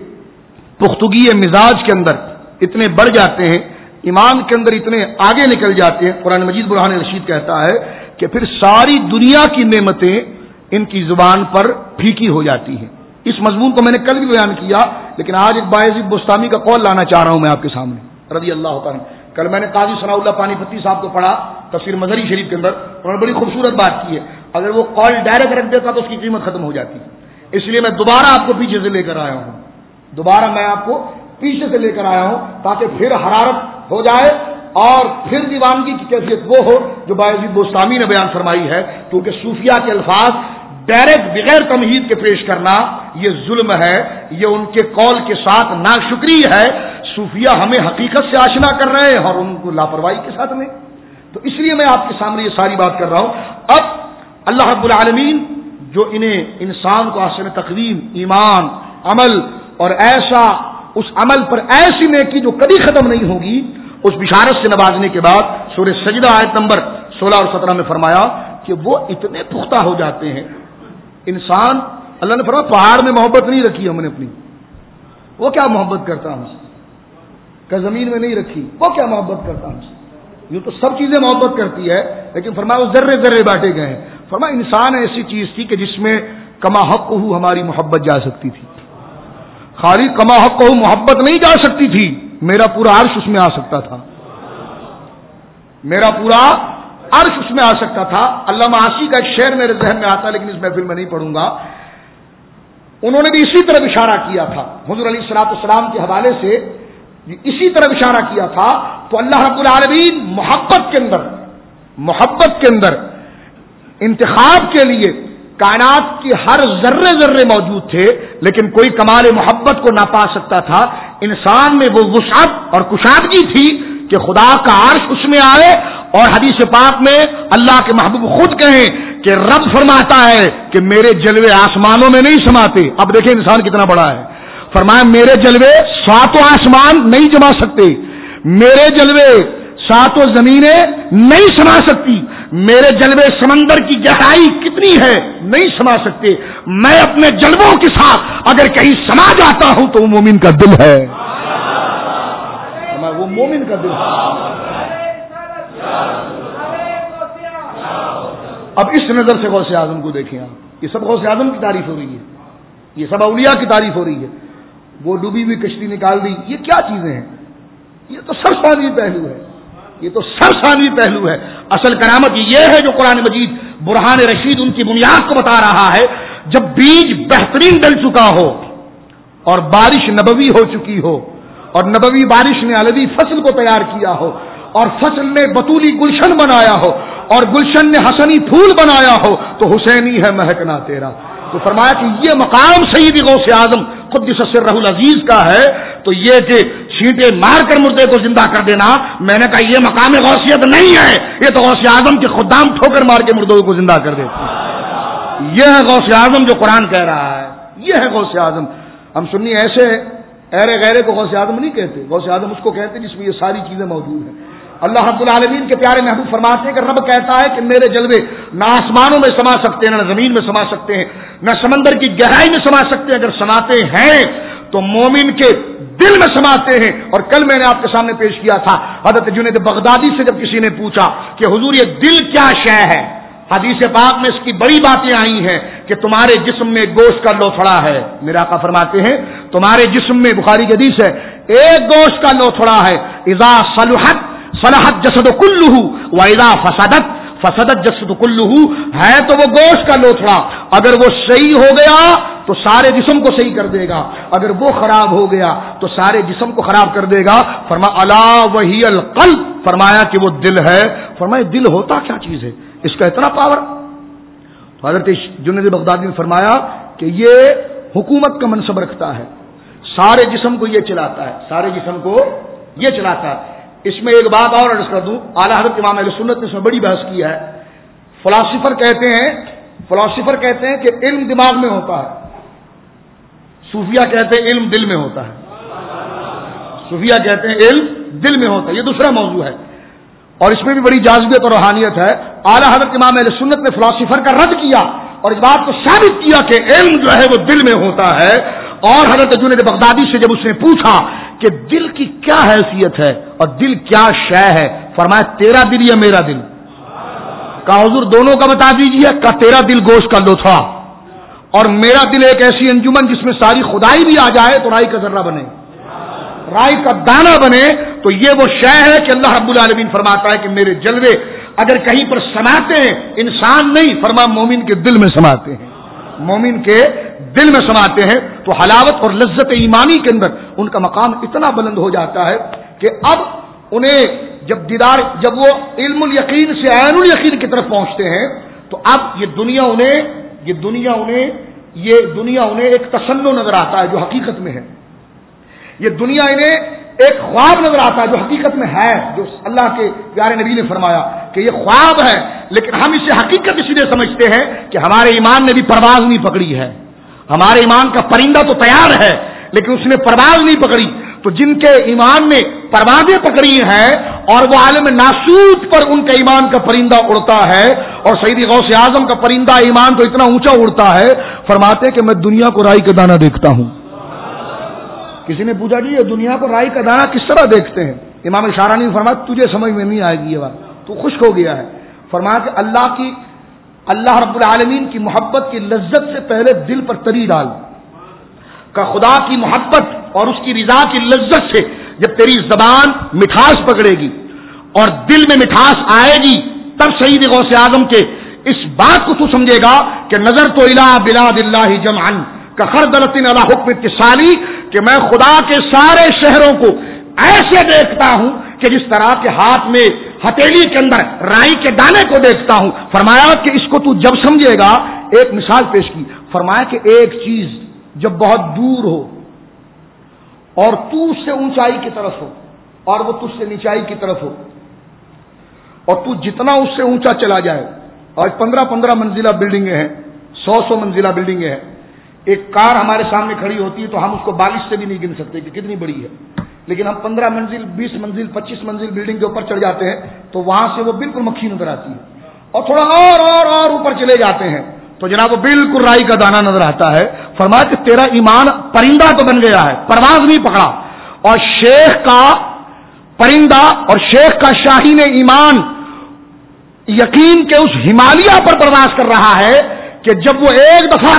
Speaker 1: پختگی مزاج کے اندر اتنے بڑھ جاتے ہیں، ایمان کے اندر اتنے آگے نکل جاتے ہیں. قرآن مجید برہان رشید کہتا ہے کہ پھر ساری دنیا کی نعمتیں ان کی زبان پر پھیکی ہو جاتی ہیں. اس مضمون کو میں نے کل بھی بیان کیا، لیکن آج ایک باعزید بستامی کا قول لانا چاہ رہا ہوں میں آپ کے سامنے رضی اللہ تعالیٰ. کل میں نے قاضی ثناء اللہ پانی پتی صاحب کو پڑھا تفسیر مظہری شریف کے اندر، انہوں نے بڑی خوبصورت بات کی ہے. اگر وہ قول ڈائریکٹ رکھ دیتا تو اس کی قیمت ختم ہو جاتی. اس لیے میں دوبارہ آپ کو پیچھے سے لے کر آیا ہوں، دوبارہ میں آپ کو پیچھے سے لے کر آیا ہوں تاکہ پھر حرارت ہو جائے اور پھر دیوانگی کی کیفیت وہ ہو جو باعزید بستامی نے بیان فرمائی ہے. کیونکہ صوفیہ کے الفاظ ڈائریکٹ بغیر تمہید کے پیش کرنا یہ ظلم ہے، یہ ان کے قول کے ساتھ ناشکری ہے. صوفیہ ہمیں حقیقت سے آشنا کر رہے ہیں اور ان کو لاپرواہی کے ساتھ میں. تو اس لیے میں آپ کے سامنے یہ ساری بات کر رہا ہوں. اب اللہ رب العالمین جو انہیں انسان کو احسن تقویم، ایمان، عمل اور ایسا اس عمل پر ایسی نیکی جو کبھی ختم نہیں ہوگی، اس بشارت سے نوازنے کے بعد سورہ سجدہ آیت نمبر 16 اور 17 میں فرمایا کہ وہ اتنے پختہ ہو جاتے ہیں. انسان، اللہ نے فرمایا پہاڑ میں محبت نہیں رکھی ہم نے اپنی، وہ کیا محبت کرتا ہم سے، کہ زمین میں نہیں رکھی، وہ کیا محبت کرتا ہم سے. یوں تو سب چیزیں محبت کرتی ہے، لیکن فرمایا وہ ذرے ذرے بانٹے گئے ہیں. فرمایا انسان ایسی چیز تھی کہ جس میں کما حق ہو ہماری محبت جا سکتی تھی. خالی کما حق ہو محبت نہیں جا سکتی تھی، میرا پورا عرش اس میں آ سکتا تھا، میرا پورا عرش اس میں آ سکتا تھا. علامہ عاصی کا ایک شعر میرے ذہن میں آتا ہے لیکن اس محفل میں نہیں پڑھوں گا. انہوں نے بھی اسی طرح اشارہ کیا تھا حضور علیہ الصلوۃ والسلام کے حوالے سے، اسی طرح اشارہ کیا تھا. تو اللہ رب العالمین محبت کے اندر انتخاب کے لیے کائنات کی ہر ذرے ذرے موجود تھے، لیکن کوئی کمال محبت کو نہ پا سکتا تھا. انسان میں وہ وسعت اور کشادگی تھی کہ خدا کا عرش اس میں آئے، اور حدیث پاک میں اللہ کے محبوب خود کہیں کہ رب فرماتا ہے کہ میرے جلوے آسمانوں میں نہیں سماتے. اب دیکھیں انسان کتنا بڑا ہے. فرمایا میرے جلوے ساتوں آسمان نہیں جما سکتے، میرے جلوے ساتوں زمینیں نہیں سما سکتی، میرے جلوے سمندر کی گہرائی کتنی ہے نہیں سما سکتے، میں اپنے جلووں کے ساتھ اگر کہیں سما جاتا ہوں تو وہ مومن کا دل ہے، وہ مومن کا دل ہے۔ اب اس نظر سے غوث اعظم کو دیکھیں آپ، یہ سب غوث اعظم کی تعریف ہو رہی ہے، یہ سب اولیاء کی تعریف ہو رہی ہے۔ وہ ڈوبی ہوئی کشتی نکال دی، یہ کیا چیزیں ہیں؟ یہ تو سر ثانوی پہلو ہے، یہ تو سر ثانوی پہلو ہے۔ اصل کرامت یہ ہے جو قرآن مجید برہان رشید ان کی بنیاد کو بتا رہا ہے، جب بیج بہترین ڈل چکا ہو اور بارش نبوی ہو چکی ہو اور نبوی بارش نے علوی فصل کو تیار کیا ہو اور فصل نے بطولی گلشن بنایا ہو اور گلشن نے حسنی پھول بنایا ہو تو حسینی ہے مہکنا تیرا۔ تو فرمایا کہ یہ مقام سیدی غوث اعظم قدس سرہ العزیز کا ہے، تو یہ کہ چھینٹے مار کر مردے کو زندہ کر دینا، میں نے کہا یہ مقام غوثیت نہیں ہے، یہ تو غوث اعظم کے خدام ٹھوکر مار کے مردوں کو زندہ کر دیتے ہیں۔ یہ ہے غوث اعظم جو قرآن کہہ رہا ہے، یہ ہے غوث اعظم۔ ہم سنی ایسے ایرے غیرے کو غوث اعظم نہیں کہتے، غوث اعظم اس کو کہتے ہیں جس میں یہ ساری چیزیں موجود ہیں۔ اللہ رب العالمین کے پیارے محبوب فرماتے ہیں کہ رب کہتا ہے کہ میرے جلوے نہ آسمانوں میں سما سکتے ہیں، نہ زمین میں سما سکتے ہیں، نہ سمندر کی گہرائی میں سما سکتے ہیں، اگر سماتے ہیں تو مومن کے دل میں سماتے ہیں۔ اور کل میں نے آپ کے سامنے پیش کیا تھا حضرت جنید بغدادی سے جب کسی نے پوچھا کہ حضور یہ دل کیا شے ہے، حدیث پاک میں اس کی بڑی باتیں آئی ہیں کہ تمہارے جسم میں گوشت کا لوتھڑا ہے، میرے آقا فرماتے ہیں تمہارے جسم میں، بخاری کی حدیث ہے، ایک گوشت کا لوتھڑا ہے، اذا صلحت صلحت جسد کلہ واذا فسدت فسدت جسد کلہ، ہے تو وہ گوشت کا لوتھڑا، اگر وہ صحیح ہو گیا تو سارے جسم کو صحیح کر دے گا، اگر وہ خراب ہو گیا تو سارے جسم کو خراب کر دے گا۔ فرمایا الا وہی القلب، فرمایا کہ وہ دل ہے۔ فرمایا دل ہوتا کیا چیز ہے، اس کا اتنا پاور؟ تو حضرت جنید بغدادی نے فرمایا کہ یہ حکومت کا منصب رکھتا ہے، سارے جسم کو یہ چلاتا ہے، سارے جسم کو یہ چلاتا ہے۔ اس میں ایک بات اور عرض کر دوں، اعلیٰ حضرت امام اہل سنت نے اس میں بڑی بحث کی ہے۔ فلاسفر کہتے ہیں کہ علم دماغ میں ہوتا ہے، صوفیہ کہتے ہیں علم دل میں ہوتا ہے، صوفیہ کہتے ہیں علم دل میں ہوتا ہے، یہ دوسرا موضوع ہے اور اس میں بھی بڑی جاذبیت اور روحانیت ہے۔ اعلیٰ حضرت امام اہل سنت نے فلاسفر کا رد کیا اور اس بات کو ثابت کیا کہ علم جو ہے وہ دل میں ہوتا ہے۔ اور حضرت جنید بغدادی سے جب اس نے پوچھا کہ دل کی کیا حیثیت ہے اور دل کیا شے ہے، فرمایا تیرا دل یا میرا دل؟ کہا حضور دونوں کا بتا دیجیے۔ کہا تیرا دل گوشت کا لوتھڑا اور میرا دل ایک ایسی انجمن جس میں ساری خدائی بھی آ جائے تو رائی کا ذرہ بنے، رائی کا دانہ بنے۔ تو یہ وہ شے ہے کہ اللہ رب العالمین فرماتا ہے کہ میرے جلوے اگر کہیں پر سماتے ہیں، انسان نہیں، فرما مومن کے دل میں سماتے ہیں، مومن کے دل میں سماتے ہیں، تو حلاوت اور لذت ایمانی کے اندر ان کا مقام اتنا بلند ہو جاتا ہے کہ اب انہیں جب وہ علم الیقین سے عین الیقین کی طرف پہنچتے ہیں تو اب یہ دنیا انہیں ایک تصنع نظر آتا ہے جو حقیقت میں ہے، یہ دنیا انہیں ایک خواب نظر آتا ہے جو حقیقت میں ہے، جو اللہ کے پیارے نبی نے فرمایا کہ یہ خواب ہے، لیکن ہم اسے حقیقت اس لیے سمجھتے ہیں کہ ہمارے ایمان نے بھی پرواز نہیں پکڑی ہے، ہمارے ایمان کا پرندہ تو تیار ہے لیکن اس نے پرواز نہیں پکڑی۔ تو جن کے ایمان نے پروازیں پکڑی ہیں اور وہ عالم ناسوت پر ان کے ایمان کا پرندہ اڑتا ہے، اور سیدی غوث اعظم کا پرندہ ایمان تو اتنا اونچا اڑتا ہے، فرماتے کہ میں دنیا کو رائی کا دانہ دیکھتا ہوں۔ کسی نے پوچھا جی یہ دنیا کو رائی کا دانہ کس طرح دیکھتے ہیں؟ امام شارانی نے فرمایا تجھے سمجھ میں نہیں آئے گی یہ بات، تو خشک ہو گیا ہے۔ فرمایا کہ اللہ رب العالمین کی محبت کی لذت سے پہلے دل پر تری ڈال، کہ خدا کی محبت اور اس کی رضا کی لذت سے جب تیری زبان مٹھاس پکڑے گی اور دل میں مٹھاس آئے گی، تب سید غوث اعظم کے اس بات کو تو سمجھے گا کہ نظر تو الہ بلاد اللہ جمعن کخردلۃ علی حکم اتصالی، کہ میں خدا کے سارے شہروں کو ایسے دیکھتا ہوں کہ جس طرح کے ہاتھ میں ہتھیلی کے اندر رائی کے دانے کو دیکھتا ہوں۔ فرمایا کہ اس کو تو جب سمجھے گا، ایک مثال پیش کی، فرمایا کہ ایک چیز جب بہت دور ہو اور تو اس سے اونچائی کی طرف ہو اور وہ تجھ سے نیچائی کی طرف ہو، اور تو جتنا اس سے اونچا چلا جائے، آج 15 منزلہ بلڈنگیں ہیں، 100 منزلہ بلڈنگیں ہیں، ایک کار ہمارے سامنے کھڑی ہوتی ہے تو ہم اس کو 42 سے بھی نہیں گن سکتے کہ کتنی بڑی ہے، لیکن ہم 15 منزل 20 منزل 25 منزل بلڈنگ کے اوپر چڑھ جاتے ہیں تو وہاں سے وہ بالکل مکھی نظر آتی ہے، اور تھوڑا اور اوپر چلے جاتے ہیں تو جناب وہ بالکل رائی کا دانہ نظر آتا ہے. فرمایا کہ تیرا ایمان پرندہ تو بن گیا ہے, پرواز نہیں پکڑا. اور شیخ کا پرندہ اور شیخ کا شاہین ایمان یقین کے اس ہمالیہ پر پرواز کر رہا ہے کہ جب وہ ایک دفعہ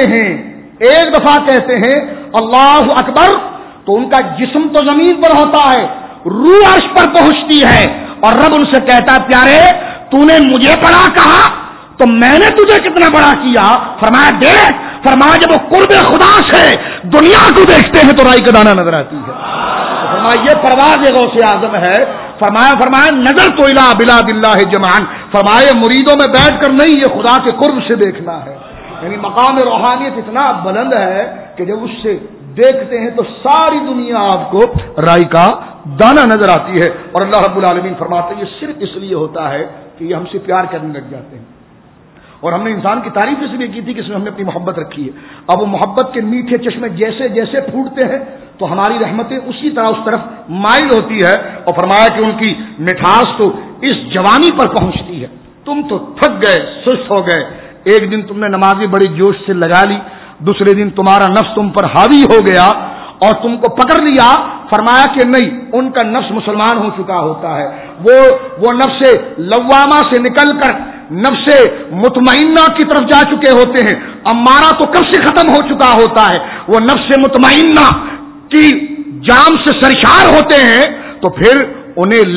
Speaker 1: کہتے ہیں اللہ اکبر تو ان کا جسم تو زمین پر ہوتا ہے, روح عرش پر پہنچتی ہے اور رب ان سے کہتا ہے پیارے تو نے مجھے بڑا کہا تو میں نے تجھے کتنا بڑا کیا. فرمایا دیکھ, فرمایا جب وہ قرب خدا سے دنیا کو دیکھتے ہیں تو رائی کا دانہ نظر آتی ہے. فرمایا یہ پرواز غوث اعظم ہے. فرمایا نظر تو الہ بلاد اللہ جمعان, فرمایا مریدوں میں بیٹھ کر نہیں, یہ خدا کے قرب سے دیکھنا ہے. یعنی مقام روحانیت اتنا بلند ہے کہ جب اس سے دیکھتے ہیں تو ساری دنیا آپ کو رائی کا دانہ نظر آتی ہے. اور اللہ رب العالمین فرماتے ہیں یہ صرف اس لیے ہوتا ہے کہ یہ ہم سے پیار کرنے لگ جاتے ہیں. اور ہم نے انسان کی تعریف اس لیے کی تھی کہ اس میں ہم نے اپنی محبت رکھی ہے. اب وہ محبت کے میٹھے چشمے جیسے جیسے پھوٹتے ہیں تو ہماری رحمتیں اسی طرح اس طرف مائل ہوتی ہے. اور فرمایا کہ ان کی مٹھاس تو اس جوانی پر پہنچتی ہے. تم تو تھک گئے, سست ہو گئے, ایک دن تم نے نمازی بڑی جوش سے لگا لی, دوسرے دن تمہارا نفس تم پر حاوی ہو گیا اور تم کو پکڑ لیا. فرمایا کہ نہیں, ان کا نفس مسلمان ہو چکا ہوتا ہے. وہ نفس لوامہ سے نکل کر نفس مطمئنہ کی طرف جا چکے ہوتے ہیں. امارہ تو کب سے ختم ہو چکا ہوتا ہے. وہ نفس مطمئنہ کی جام سے سرشار ہوتے ہیں تو پھر انہیں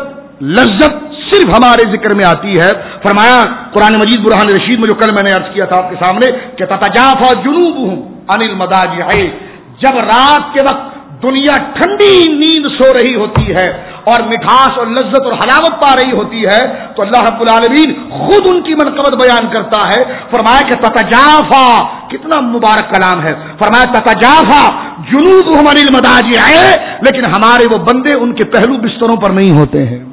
Speaker 1: لذت صرف ہمارے ذکر میں آتی ہے. فرمایا قرآن مجید برہان رشید میں جو کل میں نے عرض کیا تھا آپ کے سامنے کہ تتجافا جنوبہم عن المضاجع, جب رات کے وقت دنیا ٹھنڈی نیند سو رہی ہوتی ہے اور مٹھاس اور لذت اور حلاوت پا رہی ہوتی ہے تو اللہ رب العالمین خود ان کی منقبت بیان کرتا ہے. فرمایا کہ تتجافا, کتنا مبارک کلام ہے. فرمایا تتجافا جنوبہم عن المضاجع, لیکن ہمارے وہ بندے ان کے پہلو بستروں پر نہیں ہوتے ہیں.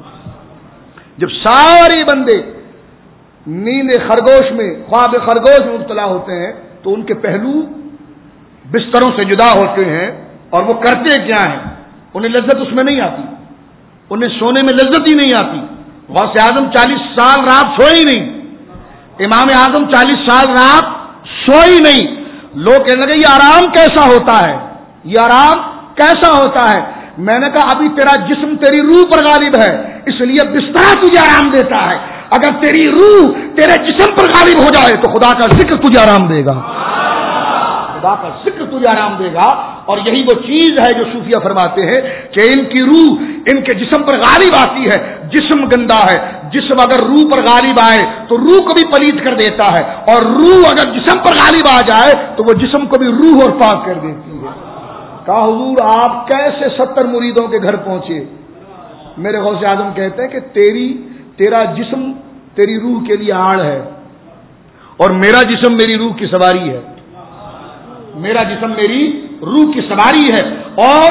Speaker 1: جب سارے بندے نیند خرگوش میں, خواب خرگوش میں مبتلا ہوتے ہیں تو ان کے پہلو بستروں سے جدا ہوتے ہیں. اور وہ کرتے کیا ہیں, انہیں لذت اس میں نہیں آتی, انہیں سونے میں لذت ہی نہیں آتی. غوث اعظم 40 سال رات سوئے ہی نہیں, امام اعظم 40 سال رات سوئے ہی نہیں. لوگ کہنے لگے یہ آرام کیسا ہوتا ہے, یہ آرام کیسا ہوتا ہے. میں نے کہا ابھی تیرا جسم تیری روح پر غالب ہے اس لیے بستر تجھے آرام دیتا ہے. اگر تیری روح تیرے جسم پر غالب ہو جائے تو خدا کا ذکر تجھے آرام دے گا, خدا کا ذکر تجھے آرام دے گا. اور یہی وہ چیز ہے جو صوفیہ فرماتے ہیں کہ ان کی روح ان کے جسم پر غالب آتی ہے. جسم گندا ہے, جسم اگر روح پر غالب آئے تو روح کو بھی پلیت کر دیتا ہے, اور روح اگر جسم پر غالب آ جائے تو وہ جسم کو بھی روح اور پاک کر دیتی ہے. کہا حضور آپ کیسے 70 مریدوں کے گھر پہنچے؟ میرے غوث اعظم کہتے ہیں کہ تیرا جسم تیری روح کے لیے آڑ ہے اور میرا جسم میری روح کی سواری ہے. میرا جسم میری روح کی سواری ہے اور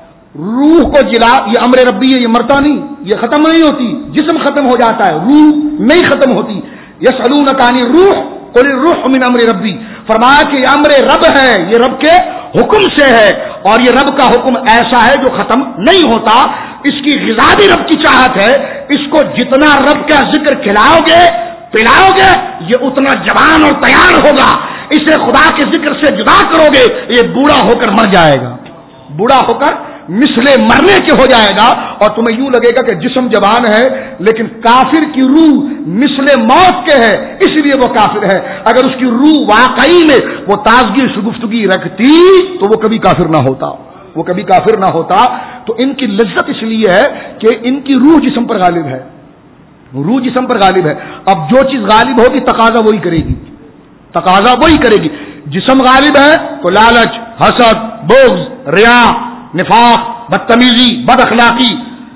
Speaker 1: روح کو جلا, یہ امر ربی ہے, یہ مرتا نہیں, یہ ختم نہیں ہوتی. جسم ختم ہو جاتا ہے, روح نہیں ختم ہوتی. یسألونک عن الروح قل الروح من امر ربی. فرمایا کہ یہ امر رب ہے, یہ رب کے حکم سے ہے, اور یہ رب کا حکم ایسا ہے جو ختم نہیں ہوتا. اس کی غذا بھی رب کی چاہت ہے. اس کو جتنا رب کا ذکر کھلاؤ گے پلاؤ گے یہ اتنا جوان اور تیار ہوگا. اسے خدا کے ذکر سے جدا کرو گے یہ بوڑھا ہو کر مر جائے گا, بوڑھا ہو کر مثل مرنے کے ہو جائے گا. اور تمہیں یوں لگے گا کہ جسم جوان ہے لیکن کافر کی روح مثل موت کے ہے اس لیے وہ کافر ہے. اگر اس کی روح واقعی میں وہ تازگی شگفتگی رکھتی تو وہ کبھی کافر نہ ہوتا, وہ کبھی کافر نہ ہوتا. تو ان کی لذت اس لیے ہے کہ ان کی روح جسم پر غالب ہے, روح جسم پر غالب ہے. اب جو چیز غالب ہوگی تقاضا وہی کرے گی, تقاضا وہی کرے گی. جسم غالب ہے تو لالچ, حسد, بغض, ریا, نفاق, بدتمیزی, بد اخلاقی,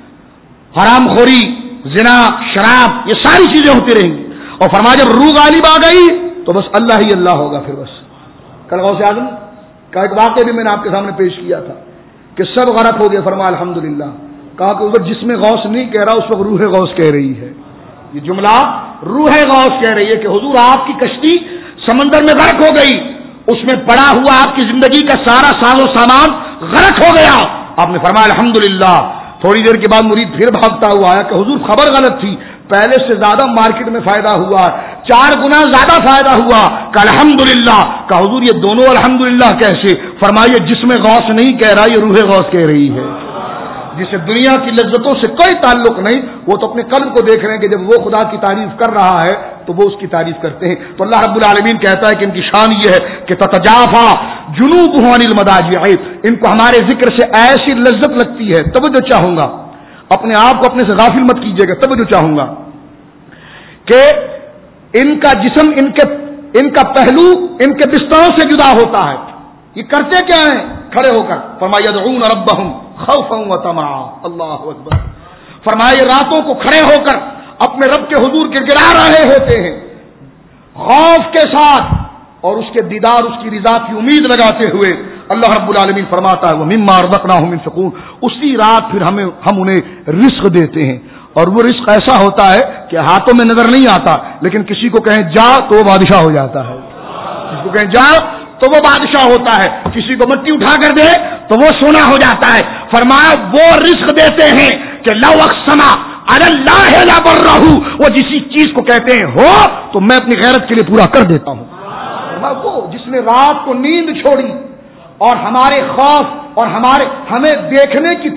Speaker 1: حرام خوری, زنا, شراب, یہ ساری چیزیں ہوتی رہیں گی. اور فرمایا جب روح غالب آ گئی تو بس اللہ ہی اللہ ہوگا. پھر بس کل غوث اعظم کا ایک واقعہ بھی میں نے آپ کے سامنے پیش کیا تھا کہ سب غرق ہو گئے. فرمایا الحمدللہ. کہا کہ ادھر جس میں غوث نہیں کہہ رہا اس وقت روح غوث کہہ رہی ہے. یہ جملہ روح غوث کہہ رہی ہے کہ حضور آپ کی کشتی سمندر میں غرق ہو گئی, اس میں پڑا ہوا آپ کی زندگی کا سارا ساز و سامان غرق ہو گیا. آپ نے فرمایا الحمدللہ. تھوڑی دیر کے بعد مرید پھر بھاگتا ہوا آیا کہ حضور خبر غلط تھی, پہلے سے زیادہ مارکیٹ میں فائدہ ہوا، 4 گنا زیادہ فائدہ ہوا کہ الحمدللہ۔ کہ حضور یہ دونوں الحمدللہ کیسے؟ فرمائیے جس میں غوث نہیں کہہ رہا، یہ روح غوث کہہ رہی ہے، جسے دنیا کی لذتوں سے کوئی تعلق نہیں، وہ تو اپنے قلب کو دیکھ رہے ہیں کہ جب وہ خدا کی تعریف کر رہا ہے تو وہ اس کی تعریف کرتے ہیں۔ تو اللہ رب العالمین کہتا ہے کہ ان کی شان یہ ہے کہ تتجافا جنوبہم عن المضاجع، ان کو ہمارے ذکر سے ایسی لذت لگتی ہے، توجہ چاہوں گا، اپنے آپ کو اپنے سے غافل مت کیجیے گا، توجہ چاہوں گا کہ ان کا جسم، ان کا پہلو ان کے بستروں سے جدا ہوتا ہے۔ یہ کرتے کیا ہیں؟ کھڑے ہو کر، فرمایا یدعون ربہم خوفا وطمعا، اللہ اکبر، فرمایا راتوں کو کھڑے ہو کر اپنے رب کے حضور کے گرا رہے ہوتے ہیں خوف کے ساتھ اور اس کے دیدار، اس کی رضا کی امید لگاتے ہوئے۔ اللہ رب العالمین فرماتا ہے وَمِمَّا رَزَقْنَاهُمْ يُنْفِقُونَ، اسی رات پھر ہم انہیں رزق دیتے ہیں، اور وہ رزق ایسا ہوتا ہے کہ ہاتھوں میں نظر نہیں آتا، لیکن کسی کو کہیں جا تو وہ بادشاہ ہو جاتا ہے، کسی کو کہیں جا تو وہ بادشاہ ہوتا ہے، کسی کو مٹی اٹھا کر دے تو وہ سونا ہو جاتا ہے۔ فرمایا وہ رزق دیتے ہیں کہ لو اقسم علی اللہ لبرہ، وہ جسی چیز کو کہتے ہیں ہو تو میں اپنی غیرت کے لیے پورا کر دیتا ہوں۔ وہ جس نے رات کو نیند چھوڑی اور ہمارے خوف اور ہمیں دیکھنے کی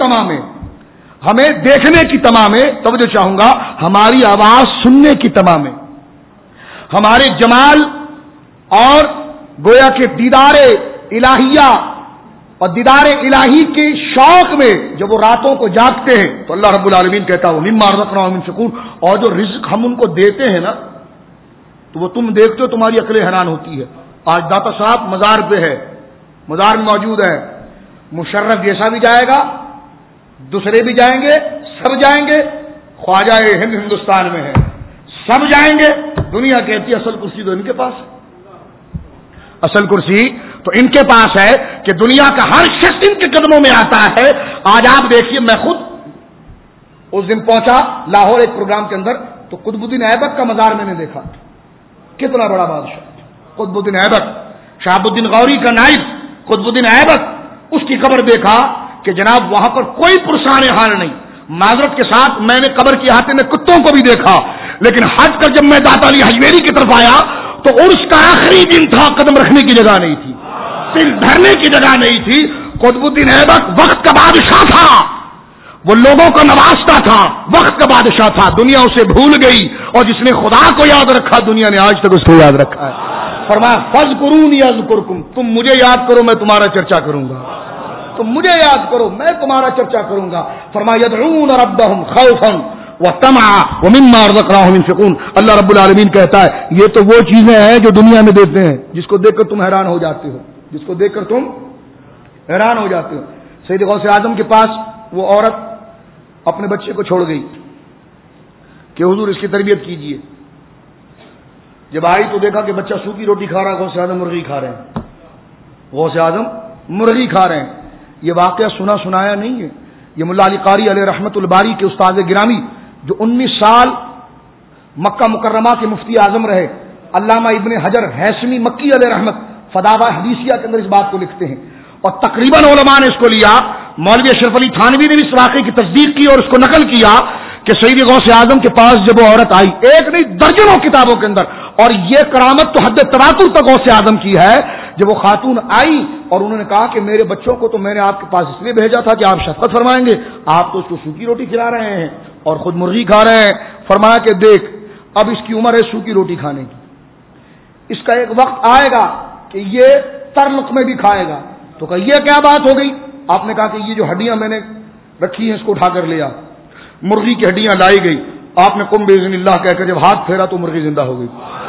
Speaker 1: تمامیں، توجہ چاہوں گا، ہماری آواز سننے کی تمامیں، ہمارے جمال اور گویا کہ دیدار الہیہ اور دیدار الہی کے شوق میں جب وہ راتوں کو جاگتے ہیں تو اللہ رب العالمین کہتا ہے مما رزقناہم ينفقون، اور جو رزق ہم ان کو دیتے ہیں نا تو وہ تم دیکھتے ہو تمہاری عقلیں حیران ہوتی ہے۔ آج داتا صاحب مزار پہ ہے، مزار میں موجود ہے، مشرف جیسا بھی جائے گا، دوسرے بھی جائیں گے، سب جائیں گے، خواجہ ہندوستان میں ہے، سب جائیں گے، دنیا کہتی ہے اصل کرسی تو ان کے پاس، اصل کرسی تو ان کے پاس ہے کہ دنیا کا ہر شخص ان کے قدموں میں آتا ہے۔ آج آپ دیکھیے، میں خود اس دن پہنچا لاہور ایک پروگرام کے اندر تو قطب الدین ایبک کا مزار میں نے دیکھا، کتنا بڑا بادشاہ قطب الدین ایبک، شہاب الدین غوری کا نائب قطب الدین ایبک، اس کی قبر دیکھا کہ جناب وہاں پر کوئی پرسان حال نہیں۔ معذرت کے ساتھ میں نے قبر کے احاطے میں کتوں کو بھی دیکھا، لیکن ہٹ کر جب میں داتا علی حجویری کی طرف آیا تو عرس کا آخری دن تھا، قدم رکھنے کی جگہ نہیں تھی، سر دھرنے کی جگہ نہیں تھی۔ قطب الدین ایبک وقت کا بادشاہ تھا، وہ لوگوں کو نوازتا تھا، وقت کا بادشاہ تھا، دنیا اسے بھول گئی، اور جس نے خدا کو یاد رکھا دنیا نے آج تک اس کو یاد رکھا ہے۔ فرمایا فاذکرونی اذکرکم، تم مجھے یاد کرو میں تمہارا چرچا کروں گا، تم مجھے یاد کرو میں تمہارا چرچا کروں گا۔ فرمایا یدعون ربہم خوفا وطمعا ومما رزقناہم ينفقون، اللہ رب العالمین کہتا ہے یہ تو وہ چیزیں ہیں جو دنیا میں دیتے ہیں جس کو دیکھ کر تم حیران ہو جاتے ہو، جس کو دیکھ کر تم حیران ہو جاتے ہو۔ سید غوث اعظم کے پاس وہ عورت اپنے بچے کو چھوڑ گئی کہ حضور اس کی تربیت کیجیے، جب آئی تو دیکھا کہ بچہ سوکھی روٹی کھا رہا ہے، غوث اعظم مرغی کھا رہے ہیں، غوث اعظم مرغی کھا رہے ہیں۔ یہ واقعہ سنایا نہیں ہے، یہ ملا علی قاری علیہ رحمت الباری کے استاد گرامی جو 19 سال مکہ مکرمہ کے مفتی اعظم رہے، علامہ ابن حجر ہیثمی مکی علیہ رحمت فداوا حدیثیہ کے اندر اس بات کو لکھتے ہیں، اور تقریباً علماء نے اس کو لیا۔ مولوی اشرف علی تھانوی نے بھی اس واقعے کی تصدیق کی اور اس کو نقل کیا کہ سید غوث اعظم کے پاس جب وہ عورت آئی، ایک نہیں درجنوں کتابوں کے اندر، اور یہ کرامت تو حد تواتر تک غوث اعظم کی ہے، جب وہ خاتون آئی اور انہوں نے کہا کہ میرے بچوں کو تو میں نے آپ کے پاس اس لیے بھیجا تھا کہ آپ شفقت فرمائیں گے، آپ تو اس کو سوکھی روٹی کھلا رہے ہیں اور خود مرغی کھا رہے ہیں۔ فرمایا کہ دیکھ اب اس کی عمر ہے سوکھی روٹی کھانے کی، اس کا ایک وقت آئے گا کہ یہ تر لقمے بھی کھائے گا۔ تو کہ یہ کیا بات ہو گئی؟ آپ نے کہا کہ یہ جو ہڈیاں میں نے رکھی ہیں اس کو اٹھا کر لیا، مرغی کی ہڈیاں لائی گئی، آپ نے قم باذن اللہ کہہ کر جب ہاتھ پھیرا تو مرغی زندہ ہو گئی،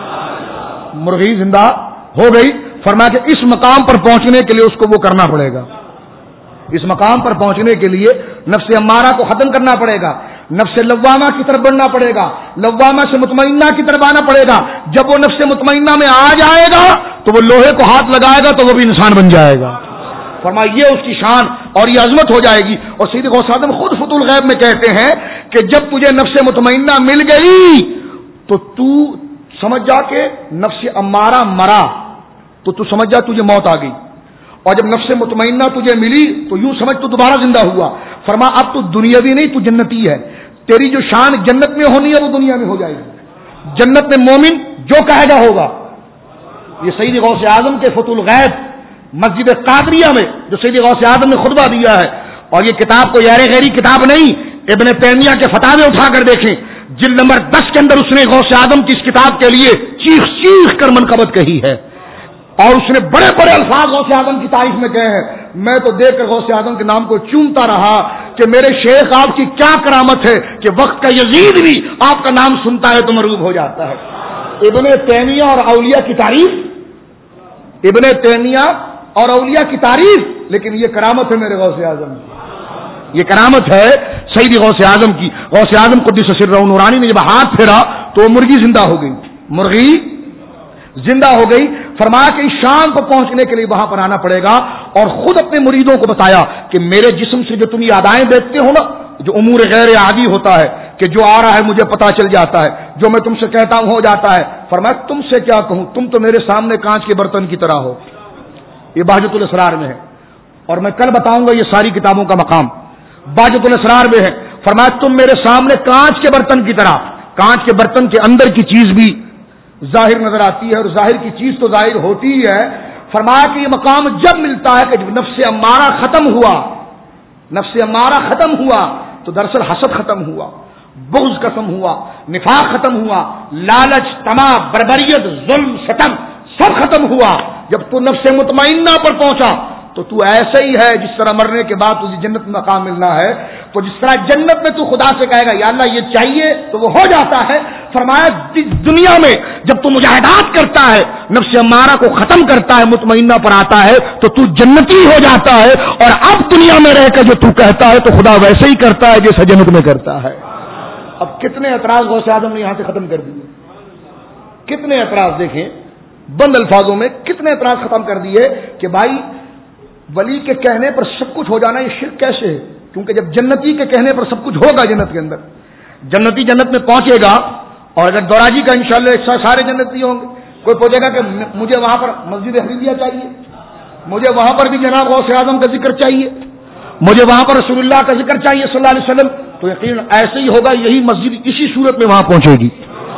Speaker 1: مرغی زندہ ہو گئی۔ فرمایا کہ اس مقام پر پہنچنے کے لیے اس کو وہ کرنا پڑے گا، اس مقام پر پہنچنے کے لیے نفس امارہ کو ختم کرنا پڑے گا، نفس لوامہ کی طرف بڑھنا پڑے گا، لوامہ سے مطمئنہ کی طرف آنا پڑے گا۔ جب وہ نفس مطمئنہ میں آ جائے گا تو وہ لوہے کو ہاتھ لگائے گا تو وہ بھی انسان بن جائے گا۔ فرمایا یہ اس کی شان اور یہ عظمت ہو جائے گی۔ اور سید غوث اعظم خود فتح الغیب میں کہتے ہیں کہ جب تجھے نفس مطمئنہ مل گئی تو تو سمجھ جا کہ نفس امارہ مرا تو تو سمجھ جا تجھے موت آ گئی، اور جب نفس مطمئنہ تجھے ملی تو یوں سمجھ تو دوبارہ زندہ ہوا۔ فرما اب تو دنیاوی نہیں تو جنتی ہے، تیری جو شان جنت میں ہونی ہے وہ دنیا میں ہو جائے گی. جنت میں مومن جو کہے گا ہوگا. یہ سید غوث اعظم کے فتح الغیب مسجد قادریہ میں جو سید غوث اعظم نے خطبہ دیا ہے، اور یہ کتاب کوئی یار غیری کتاب نہیں، ابن تیمیہ کے فتاوے اٹھا کر دیکھیں، جلد نمبر 10 کے اندر اس نے غوث اعظم کی اس کتاب کے لیے چیخ چیخ کر منقبت کہی ہے، اور اس نے بڑے بڑے الفاظ غوث اعظم کی تعریف میں کہے ہیں. میں تو دیکھ کر غوث اعظم کے نام کو چومتا رہا کہ میرے شیخ آپ کی کیا کرامت ہے کہ وقت کا یزید بھی آپ کا نام سنتا ہے تو مرعوب ہو جاتا ہے. ابن تیمیہ اور اولیاء کی تعریف، ابن تیمیہ اور اولیاء کی تعریف، لیکن یہ کرامت ہے میرے غوث اعظم کی، یہ کرامت ہے سید غوث اعظم کی. غوث اعظم قدس سرہ نورانی نے جب ہاتھ پھیرا تو وہ مرغی زندہ ہو گئی، مرغی زندہ ہو گئی. فرمایا کہ اس شان کو پہنچنے کے لیے وہاں پر آنا پڑے گا، اور خود اپنے مریدوں کو بتایا کہ میرے جسم سے جو تم یہ ادائیں دیکھتے ہو نا، جو امور غیر عادی ہوتا ہے کہ جو آ رہا ہے مجھے پتا چل جاتا ہے، جو میں تم سے کہتا ہوں ہو جاتا ہے. فرمایا تم سے کیا کہوں، تم تو میرے سامنے کانچ کے برتن کی طرح ہو. یہ بہجت الاسرار میں ہے، اور میں کل بتاؤں گا یہ ساری کتابوں کا مقام بہجت الاسرار میں ہے. فرمایا تم میرے سامنے کانچ کے برتن کی طرح، کانچ کے برتن کے اندر کی چیز بھی ظاہر نظر آتی ہے، اور ظاہر کی چیز تو ظاہر ہوتی ہی ہے. فرمایا کہ یہ مقام جب ملتا ہے کہ جب نفس امارہ ختم ہوا، نفس امارہ ختم ہوا تو دراصل حسد ختم ہوا، بغض ختم ہوا، نفاق ختم ہوا، لالچ، طمع، بربریت، ظلم، ستم سب ختم ہوا. جب تو نفس مطمئنہ پر پہنچا تو تو ایسے ہی ہے جس طرح مرنے کے بعد تجھے جنت میں مقام ملنا ہے. تو جس طرح جنت میں تو خدا سے کہے گا یا اللہ یہ چاہیے تو وہ ہو جاتا ہے. فرمایا دنیا میں جب تو مجاہدات کرتا ہے، نفس امارہ کو ختم کرتا ہے، مطمئنہ پر آتا ہے تو جنتی ہو جاتا ہے. اور اب دنیا میں رہ کر جو تو کہتا ہے تو خدا ویسے ہی کرتا ہے جیسا جنت میں کرتا ہے. اب کتنے اعتراض غوث اعظم نے یہاں سے ختم کر دیے، کتنے اعتراض دیکھیں بند الفاظوں میں کتنے اعتراض ختم کر دیے کہ بھائی ولی کے کہنے پر سب کچھ ہو جانا یہ شرک کیسے ہے؟ کیونکہ جب جنتی کے کہنے پر سب کچھ ہوگا جنت کے اندر، جنتی جنت میں پہنچے گا، اور اگر دوراجی کا انشاءاللہ سارے جنتی ہوں گے. کوئی پوچھے گا کہ مجھے وہاں پر مسجد حریریہ چاہیے، مجھے وہاں پر بھی جناب غوث اعظم کا ذکر چاہیے، مجھے وہاں پر رسول اللہ کا ذکر چاہیے صلی اللہ علیہ وسلم، تو یقین ایسے ہی ہوگا. یہی مسجد اسی صورت میں وہاں پہنچے گی،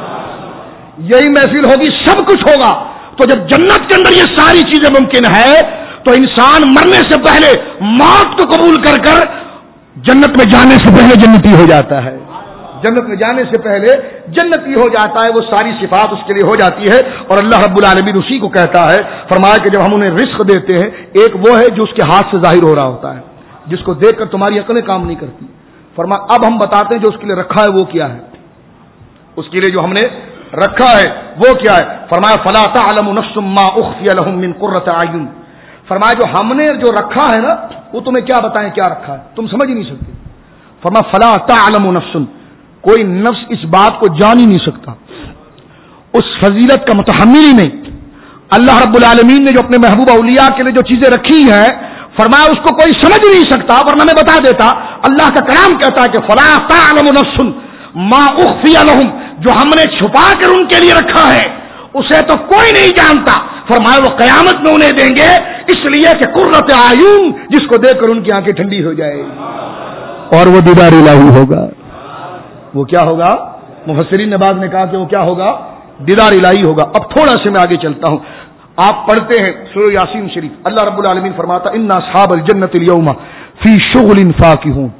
Speaker 1: یہی محفل ہوگی، سب کچھ ہوگا. تو جب جنت کے اندر یہ ساری چیزیں ممکن ہے تو انسان مرنے سے پہلے موت کو قبول کر کر جنت میں جانے سے پہلے جنتی ہو جاتا ہے، جنت میں جانے سے پہلے جنتی ہو جاتا ہے. وہ ساری صفات اس کے لیے ہو جاتی ہے. اور اللہ رب العالمین اسی کو کہتا ہے، فرمایا کہ جب ہم انہیں رزق دیتے ہیں، ایک وہ ہے جو اس کے ہاتھ سے ظاہر ہو رہا ہوتا ہے، جس کو دیکھ کر تمہاری عقلیں کام نہیں کرتی. فرمایا اب ہم بتاتے ہیں جو اس کے لیے رکھا ہے وہ کیا ہے، اس کے لیے جو ہم نے رکھا ہے وہ کیا ہے. فرمایا فلا تعلم نفس ما اخفی لهم من قرۃ اعین. فرمایا جو ہم نے جو رکھا ہے نا وہ تمہیں کیا بتائیں کیا رکھا ہے، تم سمجھ ہی نہیں سکتے. فرمایا فلا تعلم نفس، کوئی نفس اس بات کو جان ہی نہیں سکتا، اس فضیلت کا متحمل ہی نہیں. اللہ رب العالمین نے جو اپنے محبوب اولیاء کے لیے جو چیزیں رکھی ہیں، فرمایا اس کو کوئی سمجھ نہیں سکتا، ورنہ میں بتا دیتا. اللہ کا کلام کہتا ہے کہ فلا تعلم نفس ما اخفی لهم، جو ہم نے چھپا کر ان کے لیے رکھا ہے اسے تو کوئی نہیں جانتا. فرمایا وہ قیامت میں انہیں دیں گے، اس لیے کہ قرۃ اعین، جس کو دیکھ کر ان کی آنکھیں ٹھنڈی ہو جائے اور وہ دیدار الہی ہوگا. وہ کیا ہوگا؟ مفسرین نے بعد نے کہا کہ وہ کیا ہوگا؟ دیدار الہی ہوگا. اب تھوڑا سے میں آگے چلتا ہوں. آپ پڑھتے ہیں سورہ یاسین شریف، اللہ رب العالمین فرماتا ان اصحاب الجنۃ اليوم فی شغل فاکہون.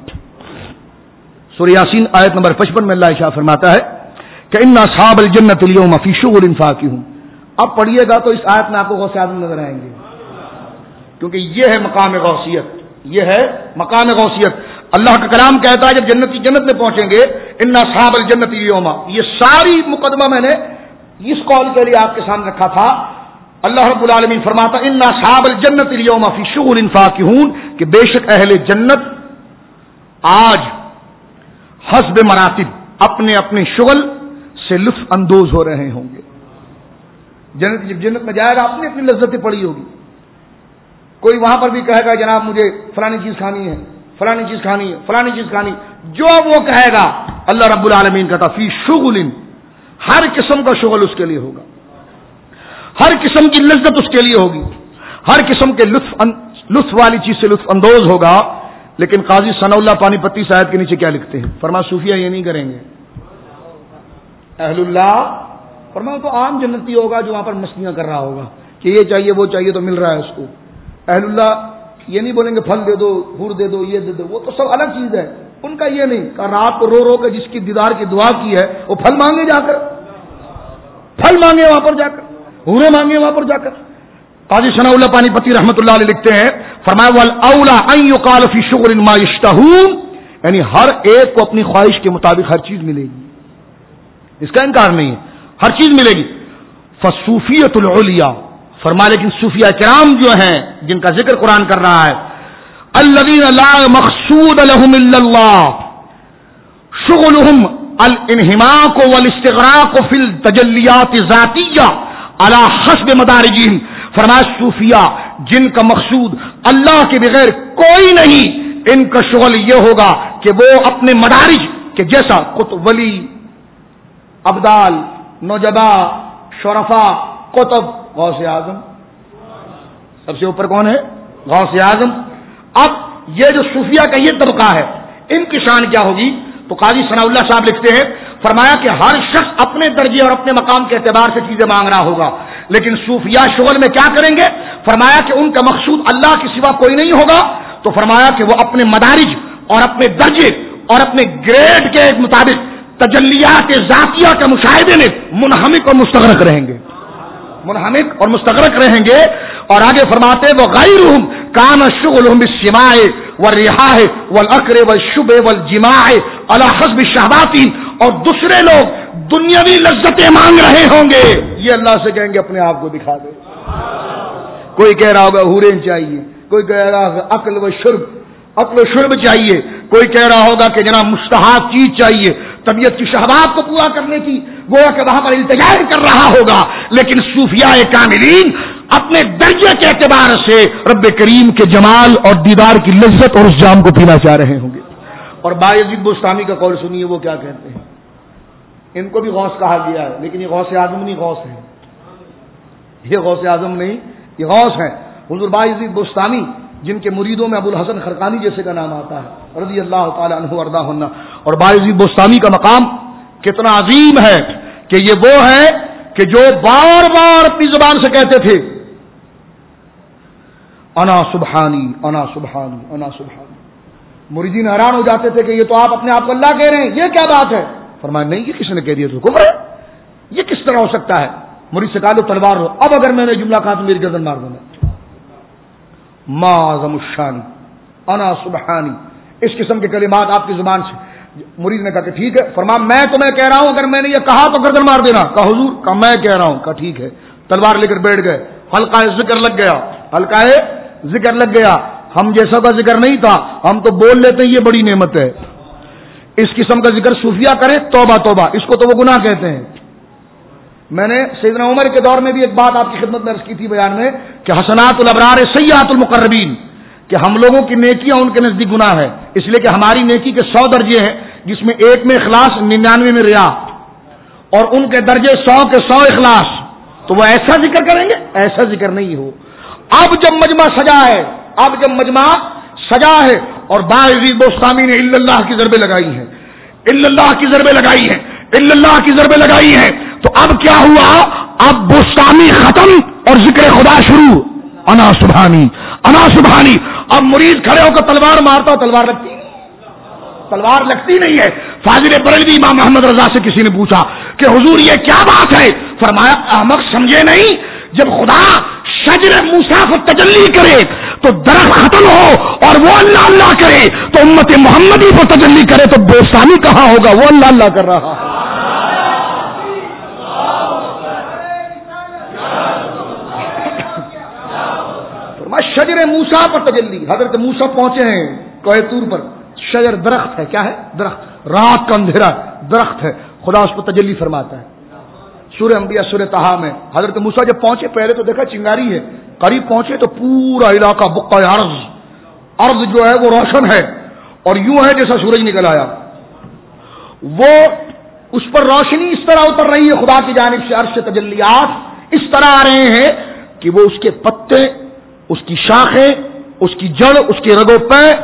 Speaker 1: سورہ یاسین آیت نمبر 55 میں اللہ شاہ فرماتا ہے کہ ان اصحاب الجنۃ اليوم فی شغل فاکہون. اب پڑھیے گا تو اس آیت میں آپ کو غوث اعظم نظر آئیں گے، کیونکہ یہ ہے مقام غوثیت، یہ ہے مقام غوثیت. اللہ کا کلام کہتا ہے جب جنتی جنت میں پہنچیں گے ان اصحاب الجنۃ اليوم، یہ ساری مقدمہ میں نے اس قول کے لیے آپ کے سامنے رکھا تھا. اللہ رب العالمین فرماتا ان اصحاب الجنۃ اليوم فی شغل فاکہون، کہ بے شک اہل جنت آج حسب مراتب اپنے اپنے شغل سے لطف اندوز ہو رہے ہوں گے. جنت میں جائے گا اپنی اپنی لذتیں پڑی ہوگی. کوئی وہاں پر بھی کہے گا جناب مجھے فلانی چیز کھانی ہے، فلانی چیز کھانی ہے، فلانی چیز کھانی، جو وہ کہے گا اللہ رب العالمین کہتا فی شغل، ہر قسم کا شغل اس کے لیے ہوگا، ہر قسم کی لذت اس کے لیے ہوگی، ہر قسم کے لطف والی چیز سے لطف اندوز ہوگا. لیکن قاضی ثناء اللہ پانی پتی صاحب کے نیچے کیا لکھتے ہیں؟ فرمایا صوفیہ یہ نہیں کریں گے. اہل اللہ فرمایا تو عام جنتی ہوگا جو وہاں پر مستیاں کر رہا ہوگا کہ یہ چاہیے وہ چاہیے تو مل رہا ہے اس کو. اہل اللہ یہ نہیں بولیں گے پھل دے دو، حور دے دو، یہ دے دو، وہ تو سب الگ چیز ہے. ان کا یہ نہیں کہ رات کو رو رو کے جس کی دیدار کی دعا کی ہے وہ پھل مانگے جا کر، پھل مانگے وہاں پر جا کر، حوریں مانگے وہاں پر جا کر. قاضی ثناء اللہ پانی پتی رحمۃ اللہ علیہ لکھتے ہیں، فرمایا والاولی ان یقال فی شغل ما یشتہون، یعنی ہر ایک کو اپنی خواہش کے مطابق ہر چیز ملے گی، اس کا انکار نہیں ہے، ہر چیز ملے گی. فصوفیۃ العلیاء، فرمایا لیکن صوفیہ کرام جو ہیں جن کا ذکر قرآن کر رہا ہے، الذین لا مقصود لهم الا اللہ، شغلهم الانہماک والاستغراق فی التجلیات ذاتیہ علی حسب مدارجہم. فرمایا صوفیہ جن کا مقصود اللہ کے بغیر کوئی نہیں، ان کا شغل یہ ہوگا کہ وہ اپنے مدارج کے جیسا قطب، ولی، ابدال، نجبا، شرفا، قطب، غوث اعظم، سب سے اوپر کون ہے؟ غوث اعظم. اب یہ جو صوفیہ کا یہ طبقہ ہے ان کی شان کیا ہوگی؟ تو قاضی ثناء اللہ صاحب لکھتے ہیں، فرمایا کہ ہر شخص اپنے درجے اور اپنے مقام کے اعتبار سے چیزیں مانگ رہا ہوگا، لیکن صوفیہ شغل میں کیا کریں گے؟ فرمایا کہ ان کا مقصود اللہ کے سوا کوئی نہیں ہوگا. تو فرمایا کہ وہ اپنے مدارج اور اپنے درجے اور اپنے گریڈ کے مطابق تجلیات ذاتیہ کے مشاہدے میں منہمک اور مستغرق رہیں گے، منہمک اور مستغرق رہیں گے. اور آگے فرماتے وہ غیرہم کان شغلہم بالسماع والرحاہ والاکر والشب والجماع علی حسب الشہوات، اور دوسرے لوگ دنیاوی لذتیں مانگ رہے ہوں گے، یہ اللہ سے کہیں گے اپنے آپ کو دکھا دے. کوئی کہہ رہا ہوگا حوریں چاہیے، کوئی کہہ رہا ہوگا عقل و شرب چاہیے، کوئی کہہ رہا ہوگا کہ جناب مستحب چیز چاہیے، طبیعت کی شہوات کو پورا کرنے کی گویا کہ وہاں پر التجا کر رہا ہوگا. لیکن صوفیاء کاملین اپنے درجے کے اعتبار سے رب کریم کے جمال اور دیدار کی لذت اور اس جام کو پینا چاہ رہے ہوں گے. اور بایزید بستامی کا قول سنیے وہ کیا کہتے ہیں. ان کو بھی غوث کہا گیا ہے، لیکن یہ غوث اعظم نہیں، غوث ہے یہ، غوث اعظم نہیں، یہ غوث ہے. حضور بایزید بستامی جن کے مریدوں میں ابو الحسن خرقانی جیسے کا نام آتا ہے رضی اللہ تعالی عنہ وارضاہ عنہ. اور بایزید بستامی کا مقام کتنا عظیم ہے کہ یہ وہ ہے کہ جو بار بار اپنی زبان سے کہتے تھے انا سبحانی انا سبحانی انا سبحانی. مریدین حیران ہو جاتے تھے کہ یہ تو آپ اپنے آپ کو اللہ کہہ رہے ہیں، یہ کیا بات ہے؟ فرمایا نہیں، یہ کس نے کہہ دیا تو کفر ہے، یہ کس طرح ہو سکتا ہے؟ مرید سے کہا لو تلوار ہو، اب اگر میں نے جملہ کہا تو میری گردن مار دوں. ما اعظم الشان انا سبحانی، اس قسم کے کلمات آپ کی زبان سے. مرید نے کہا کہ ٹھیک ہے. فرمایا میں تمہیں کہہ رہا ہوں اگر میں نے یہ کہا تو گردن مار دینا. کہا حضور، کہا میں کہہ رہا ہوں. کہا ٹھیک ہے. تلوار لے کر بیٹھ گئے، حلقہ ذکر لگ گیا، حلقہ ذکر لگ گیا. ہم جیسا کا ذکر نہیں تھا، ہم تو بول لیتے ہیں یہ بڑی نعمت ہے. اس قسم کا ذکر صوفیہ کرے توبہ توبہ، اس کو تو وہ گناہ کہتے ہیں. میں نے سیدنا عمر کے دور میں بھی ایک بات آپ کی خدمت میں عرض کی تھی بیان میں کہ حسنات الابرار سیئات المقربین، کہ ہم لوگوں کی نیکیاں ان کے نزدیک گناہ ہے، اس لیے کہ ہماری نیکی کے 100 درجے ہیں، جس میں ایک میں اخلاص، 99 میں ریا، اور ان کے درجے 100 کے 100 اخلاص. تو وہ ایسا ذکر کریں گے؟ ایسا ذکر نہیں ہو. اب جب مجمع سجا ہے، اب جب مجمع سجا ہے اور بایزید بستامی نے الا اللہ کی ضربیں لگائی ہیں، الا اللہ کی ضربیں لگائی ہیں، الا اللہ کی ضربیں لگائی ہیں، تو اب کیا ہوا؟ اب بستامی ختم اور ذکر خدا شروع. انا سبحانی انا سبحانی. اب مرید کھڑے ہو کر تلوار مارتا، تلوار لگتی نہیں، تلوار لگتی نہیں ہے. فاضل بریلوی امام محمد رضا سے کسی نے پوچھا کہ حضور یہ کیا بات ہے؟ فرمایا احمق سمجھے نہیں، جب خدا شجر موسیٰ پر تجلی کرے تو درخت ختم ہو اور وہ اللہ اللہ کرے، تو امت محمدی پر تجلی کرے تو بوستانی کہاں ہوگا؟ وہ اللہ اللہ کر رہا ہے. شجر موسیٰ پر تجلی، حضرت موسیٰ پہنچے ہیں کوہ طور پر، شجر درخت ہے، کیا ہے؟ درخت، رات کا اندھیرا درخت ہے، خدا اس پر تجلی فرماتا ہے. سورہ انبیاء سورہ طٰہٰ میں حضرت موسیٰ جب پہنچے پہلے تو دیکھا چنگاری ہے، قریب پہنچے تو پورا علاقہ بقع ارض جو ہے وہ روشن ہے اور یوں ہے جیسا سورج نکل آیا. وہ اس پر روشنی اس طرح اتر رہی ہے خدا کی جانب سے، عرش سے تجلیات اس طرح آ رہے ہیں کہ وہ اس کے پتے، اس کی شاخیں، اس کی جڑ، اس کے رگو پے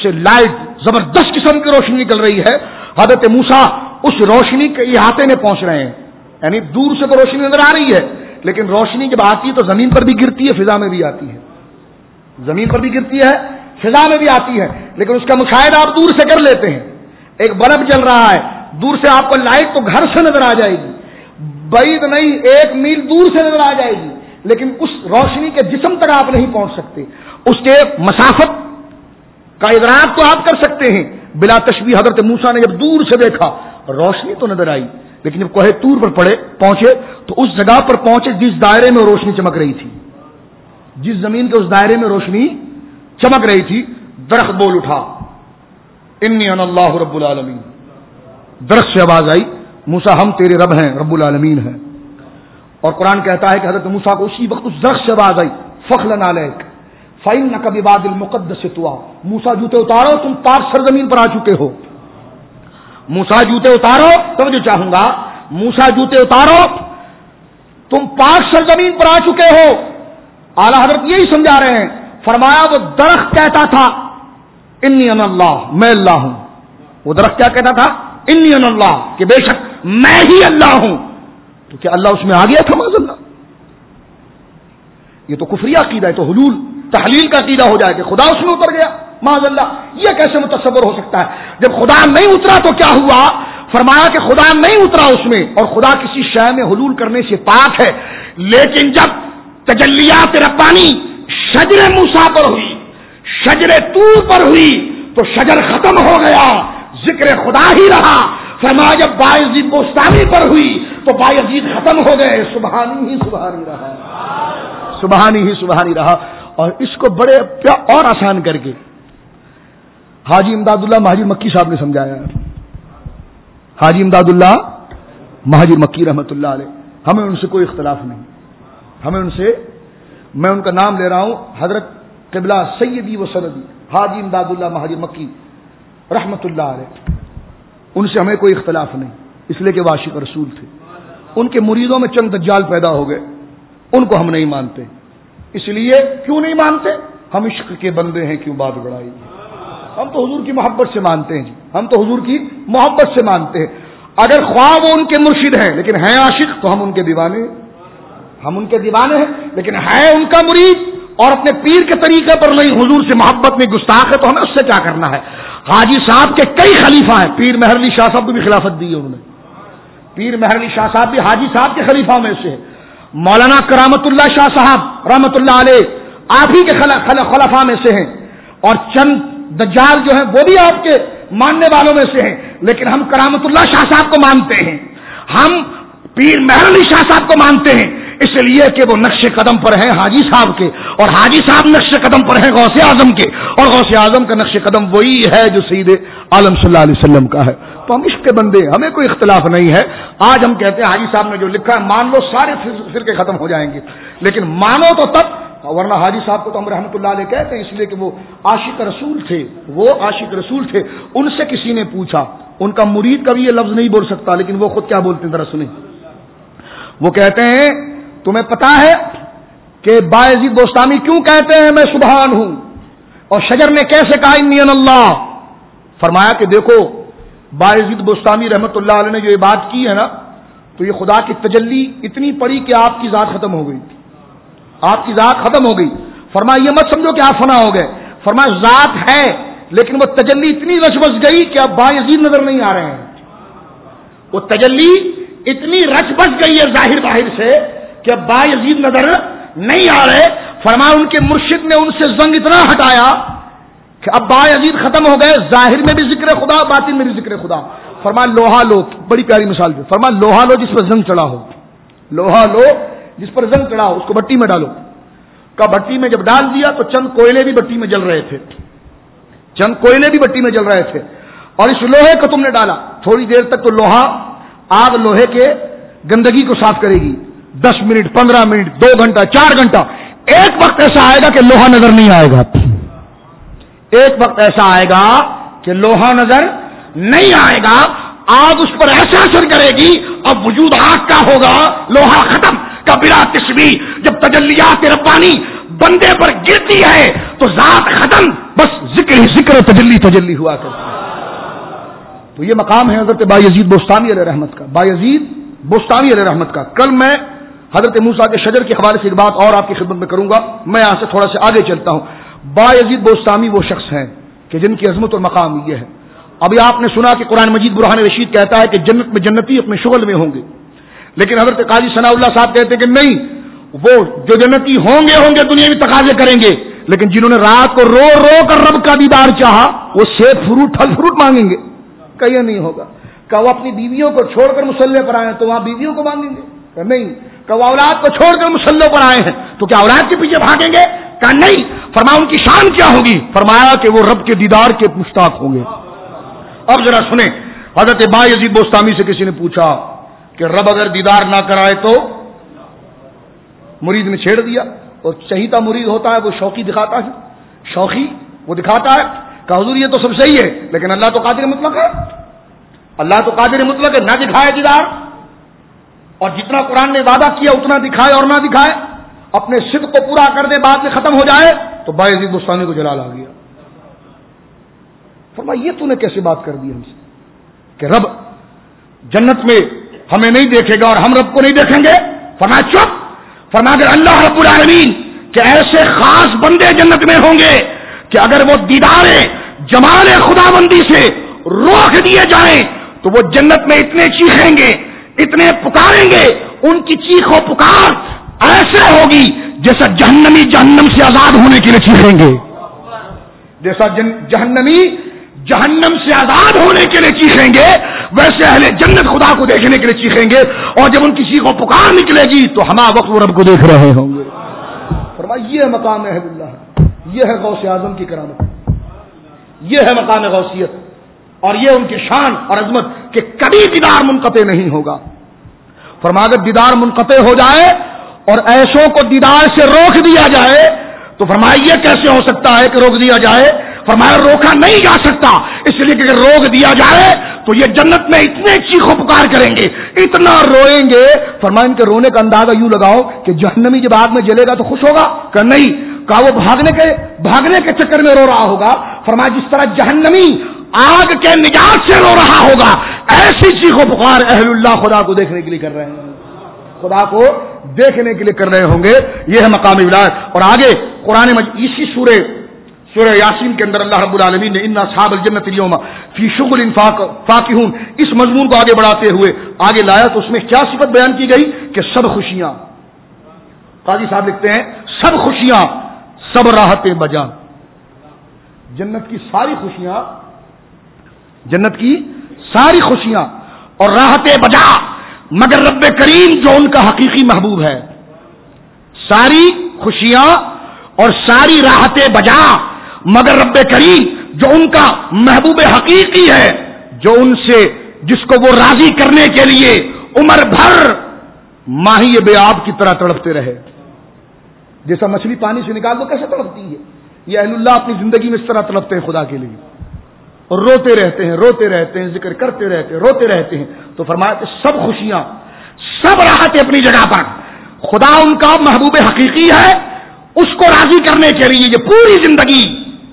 Speaker 1: سے لائٹ زبردست قسم کی روشنی نکل رہی ہے. حضرت موسیٰ اس روشنی کے احاطے میں پہنچ رہے ہیں. یعنی دور سے تو روشنی نظر آ رہی ہے، لیکن روشنی جب آتی ہے تو زمین پر بھی گرتی ہے، فضا میں بھی آتی ہے. زمین پر بھی گرتی ہے، فضا میں بھی آتی ہے، لیکن اس کا مشاہدہ آپ دور سے کر لیتے ہیں. ایک بلب جل رہا ہے، دور سے آپ کو لائٹ تو گھر سے نظر آ جائے گی، بعید نہیں 1 میل دور سے نظر آ جائے گی، لیکن اس روشنی کے جسم تک آپ نہیں پہنچ سکتے. اس کے مسافت کا ادراک تو آپ کر سکتے ہیں. بلا تشبیہ حضرت موسیٰ نے جب دور سے دیکھا روشنی تو نظر آئی، لیکن جب کوہ طور پر پہنچے تو اس جگہ پر پہنچے جس دائرے میں روشنی چمک رہی تھی، جس زمین کے اس دائرے میں روشنی چمک رہی تھی. درخت بول اٹھا، انی انا اللہ رب العالمین. درخت سے آواز آئی، موسیٰ ہم تیرے رب ہیں، رب العالمین ہیں. اور قرآن کہتا ہے کہ حضرت موسیٰ کو اسی وقت اس درخت سے آواز آئی، فخلن علیک فإنک بوادی المقدس طویٰ. موسیٰ جوتے اتارو، تم پاک سرزمین پر آ چکے ہو. موسیٰ جوتے اتارو، توجہ چاہوں گا، موسیٰ جوتے اتارو، تم پاک سرزمین پر آ چکے ہو. اعلیٰ حضرت یہی سمجھا رہے ہیں. فرمایا وہ درخت کہتا تھا انی انا اللہ، میں اللہ ہوں. وہ درخت کیا کہتا تھا؟ انی انا اللہ، کہ بے شک میں ہی اللہ ہوں. تو کیا اللہ اس میں آ گیا تھا؟ معاذ اللہ. یہ تو کفری عقیدہ ہے، تو حلول تحلیل کا عقیدہ ہو جائے کہ خدا اس میں اتر گیا. معاذ اللہ، یہ کیسے متصور ہو سکتا ہے؟ جب خدا نہیں اترا تو کیا ہوا؟ فرمایا کہ خدا نہیں اترا اس میں، اور خدا کسی شے میں حلول کرنے سے پاک ہے. لیکن جب تجلیات ربانی شجر موسیٰ پر ہوئی، شجر طور پر ہوئی، تو شجر ختم ہو گیا، ذکر خدا ہی رہا. فرمایا جب بایزید بوستانی پر ہوئی تو بایزید ختم ہو گئے، سبحانی ہی سبحانی رہا، سبحانی ہی سبحانی رہا. اور اس کو بڑے اور آسان کر کے حاجی امداد اللہ مہاجر مکی صاحب نے سمجھایا. حاجی امداد اللہ مہاجر مکی رحمۃ اللہ علیہ، ہمیں ان سے کوئی اختلاف نہیں. ہمیں ان سے، میں ان کا نام لے رہا ہوں، حضرت قبلہ سیدی و سندی حاجی امداد اللہ مہاجر مکی رحمۃ اللہ علیہ، ان سے ہمیں کوئی اختلاف نہیں، اس لیے کہ وہ عاشق رسول تھے. ان کے مریدوں میں چند دجال پیدا ہو گئے، ان کو ہم نہیں مانتے. اس لیے کیوں نہیں مانتے؟ ہم عشق کے بندے ہیں، کیوں بات بڑھائی؟ ہم تو حضور کی محبت سے مانتے ہیں جی، ہم تو حضور کی محبت سے مانتے ہیں. اگر خواہ وہ ان کے مرشد ہیں لیکن ہیں عاشق تو ہم ان کے دیوانے ہیں. ہم ان کے دیوانے ہیں لیکن ہے ان کا مرید اور اپنے پیر کے طریقے پر نہیں، حضور سے محبت میں گستاخ ہے، تو ہمیں اس سے کیا کرنا ہے؟ حاجی صاحب کے کئی خلیفہ ہیں، پیر مہر علی شاہ صاحب کو بھی خلافت دی ہے انہوں نے. پیر مہر علی شاہ صاحب بھی حاجی صاحب کے خلیفہ میں سے ہے. مولانا کرامت اللہ شاہ صاحب رحمۃ اللہ علیہ آپ ہی کے خلفاء میں سے ہیں. اور چند دجال جو ہیں وہ بھی آپ کے ماننے والوں میں سے ہیں، لیکن ہم کرامت اللہ شاہ صاحب کو مانتے ہیں، ہم پیر مہر علی شاہ صاحب کو مانتے ہیں، اس لیے کہ وہ نقش قدم پر ہیں حاجی صاحب کے، اور حاجی صاحب نقش قدم پر ہیں غوث اعظم کے، اور غوث اعظم کا نقش قدم وہی ہے جو سید عالم صلی اللہ علیہ وسلم کا ہے. تو ہم عشق کے بندے، ہمیں کوئی اختلاف نہیں ہے. آج ہم کہتے ہیں حاجی صاحب نے جو لکھا ہے مان لو، سارے فرقے ختم ہو جائیں گے، لیکن مانو تو تب، ورنہ حاجی صاحب کو تو ہم رحمۃ اللہ علیہ کہتے ہیں اس لیے کہ وہ عاشق رسول تھے، وہ عاشق رسول تھے. ان سے کسی نے پوچھا، ان کا مرید کبھی یہ لفظ نہیں بول سکتا، لیکن وہ خود کیا بولتے ہیں ذرا سنیں. وہ کہتے ہیں تمہیں پتا ہے کہ بایزید بوستانی کیوں کہتے ہیں میں سبحان ہوں، اور شجر نے کیسے کہا انی انا اللہ؟ فرمایا کہ دیکھو بایزید بوستانی رحمۃ اللہ علیہ نے جو یہ بات کی ہے نا، تو یہ خدا کی تجلی اتنی پڑی کہ آپ کی ذات ختم ہو گئی، آپ کی ذات ختم ہو گئی. فرمایا یہ مت سمجھو کہ آپ فنا ہو گئے، فرمایا ذات ہے لیکن وہ تجلی اتنی رچ بس گئی کہ اب بایزید نظر نہیں آ رہے ہیں. وہ تجلی اتنی رچ بس گئی ہے ظاہر باہر سے کہ اب بایزید نظر نہیں آ رہے. فرمایا ان کے مرشد نے ان سے زنگ اتنا ہٹایا کہ اب بایزید ختم ہو گئے، ظاہر میں بھی ذکر خدا، باطن میں بھی ذکر خدا. فرمایا لوہا لو، بڑی پیاری مثال دی، فرمایا لوہا لو جس پر زنگ چڑھا ہو، لوہا لو جس پر زنگ چڑھا ہو، اس کو بھٹی میں ڈالو. کا بھٹی میں جب ڈال دیا تو چند کوئلے بھی بھٹی میں جل رہے تھے، چند کوئلے بھی بھٹی میں جل رہے تھے، اور اس لوہے کو تم نے ڈالا. تھوڑی دیر تک تو لوہا، آگ لوہے کے گندگی کو صاف کرے گی، 10 منٹ 15 منٹ 2 گھنٹہ 4 گھنٹہ. ایک وقت ایسا آئے گا کہ لوہا نظر نہیں آئے گا، ایک وقت ایسا آئے گا کہ لوہا نظر نہیں آئے گا. آگ اس پر ایسا اثر کرے گی، اب وجود آگ کا ہوگا، لوہا ختم کا بلا تشبیہ. جب تجلیات ربانی بندے پر گرتی ہے تو ذات ختم، بس ذکر ہی ذکر، تجلی تجلی ہوا کرتی ہے۔ تو یہ مقام ہے حضرت بایزید بوستامی علیہ رحمت کا، بایزید بوستامی علیہ رحمت کا۔ کل میں حضرت موسیٰ کے شجر کے حوالے سے ایک بات اور آپ کی خدمت میں کروں گا، میں یہاں سے تھوڑا سا آگے چلتا ہوں۔ بایزید بوستامی وہ شخص ہیں کہ جن کی عظمت اور مقام یہ ہے۔ ابھی آپ نے سنا کہ قرآن مجید برہان رشید کہتا ہے کہ جنت میں جنتی اپنے شغل میں ہوں گے، لیکن حضرت قاضی ثناء اللہ صاحب کہتے ہیں کہ نہیں، وہ جو جنتی ہوں گے دنیاوی تقاضے کریں گے، لیکن جنہوں نے رات کو رو رو کر رب کا دیدار چاہا وہ سیب فروٹ پھل فروٹ مانگیں گے۔ کہ یہ نہیں ہوگا، کہ وہ اپنی بیویوں کو چھوڑ کر مسلح پر آئے ہیں تو وہاں بیویوں کو مانگیں گے؟ کہ نہیں۔ کہ وہ اولاد کو چھوڑ کر مسلح پر آئے ہیں تو کیا اولاد کے پیچھے بھاگیں گے؟ کہ نہیں۔ فرمایا ان کی شان کیا ہوگی؟ فرمایا کہ وہ رب کے دیدار کے مشتاق ہوں گے۔ اب ذرا سنیں، حضرت بایزید بوستامی سے کسی نے پوچھا کہ رب اگر دیدار نہ کرائے تو؟ مرید نے چھیڑ دیا، اور چہیتا مرید ہوتا ہے وہ شوقی دکھاتا ہے، شوقی وہ دکھاتا ہے کہ حضور یہ تو سب صحیح ہے، لیکن اللہ تو قادر مطلق ہے، اللہ تو قادر مطلق ہے، نہ دکھائے دیدار، اور جتنا قرآن نے وعدہ کیا اتنا دکھائے اور نہ دکھائے، اپنے صدق کو پورا کر دے، بعد میں ختم ہو جائے۔ تو بایزید بوستامی کو جلال آ گیا، فرمایا یہ تو نے کیسے بات کر دی ہم سے کہ رب جنت میں ہمیں نہیں دیکھے گا اور ہم رب کو نہیں دیکھیں گے؟ فرمایا چپ۔ فرمایا اگر اللہ رب العالمین کہ ایسے خاص بندے جنت میں ہوں گے کہ اگر وہ دیدار جمال خداوندی سے روک دیے جائیں تو وہ جنت میں اتنے چیخیں گے، اتنے پکاریں گے، ان کی چیخ و پکار ایسے ہوگی جیسا جہنمی جہنم سے آزاد ہونے کے لیے چیخیں گے، جیسا جہنمی جہنم سے آزاد ہونے کے لیے چیخیں گے، ویسے اہل جنت خدا کو دیکھنے کے لیے چیخیں گے، اور جب ان کی چیخ و پکار نکلے گی تو ہما وقت وہ رب کو دیکھ رہے ہوں گے۔ فرمایا یہ مقام اہل اللہ ہے، یہ ہے غوث اعظم کی کرامت، یہ ہے مقام غوثیت، اور یہ ان کی شان اور عظمت کہ کبھی دیدار منقطع نہیں ہوگا۔ فرمایا اگر دیدار منقطع ہو جائے اور ایسوں کو دیدار سے روک دیا جائے تو فرمایا یہ کیسے ہو سکتا ہے کہ روک دیا جائے؟ فرمایا روکا نہیں جا سکتا، اس لیے کہ اگر روک دیا جائے تو یہ جنت میں اتنے چیخ و پکار کریں گے، اتنا روئیں گے۔ فرمایا ان کے رونے کا اندازہ یوں لگاؤ کہ جہنمی جب آگ میں جلے گا تو خوش ہوگا؟ کہ نہیں، کہ وہ بھاگنے کے چکر میں رو رہا ہوگا۔ فرمایا جس طرح جہنمی آگ کے نجات سے رو رہا ہوگا، ایسی چیخ و پکار اہل اللہ خدا کو دیکھنے کے لیے کر رہے ہیں، خدا کو دیکھنے کے لیے کر رہے ہوں گے۔ یہ ہے مقام ولایت۔ اور آگے قرآن مجید اسی سورہ یاسین کے اندر اللہ رب العالمین نے ان اصحاب الجنت اليوم فی شغل فاکہون اس مضمون کو آگے بڑھاتے ہوئے آگے لایا تو اس میں کیا صفت بیان کی گئی کہ سب خوشیاں، قاضی صاحب لکھتے ہیں سب خوشیاں سب راحتیں بجا، جنت کی ساری خوشیاں، جنت کی ساری خوشیاں اور راحتیں بجا مگر رب کریم جو ان کا حقیقی محبوب ہے، ساری خوشیاں اور ساری راحتیں بجا مگر رب کریم جو ان کا محبوب حقیقی ہے، جو ان سے جس کو وہ راضی کرنے کے لیے عمر بھر ماہی بے آب کی طرح تڑپتے رہے، جیسا مچھلی پانی سے نکال دو کیسے تڑپتی ہے، یہ اہل اللہ اپنی زندگی میں اس طرح تڑپتے ہیں خدا کے لیے، اور روتے رہتے ہیں ذکر کرتے رہتے ہیں، روتے رہتے ہیں۔ تو فرمایا کہ سب خوشیاں سب راحتیں اپنی جگہ پر، خدا ان کا محبوب حقیقی ہے، اس کو راضی کرنے کے لیے یہ پوری زندگی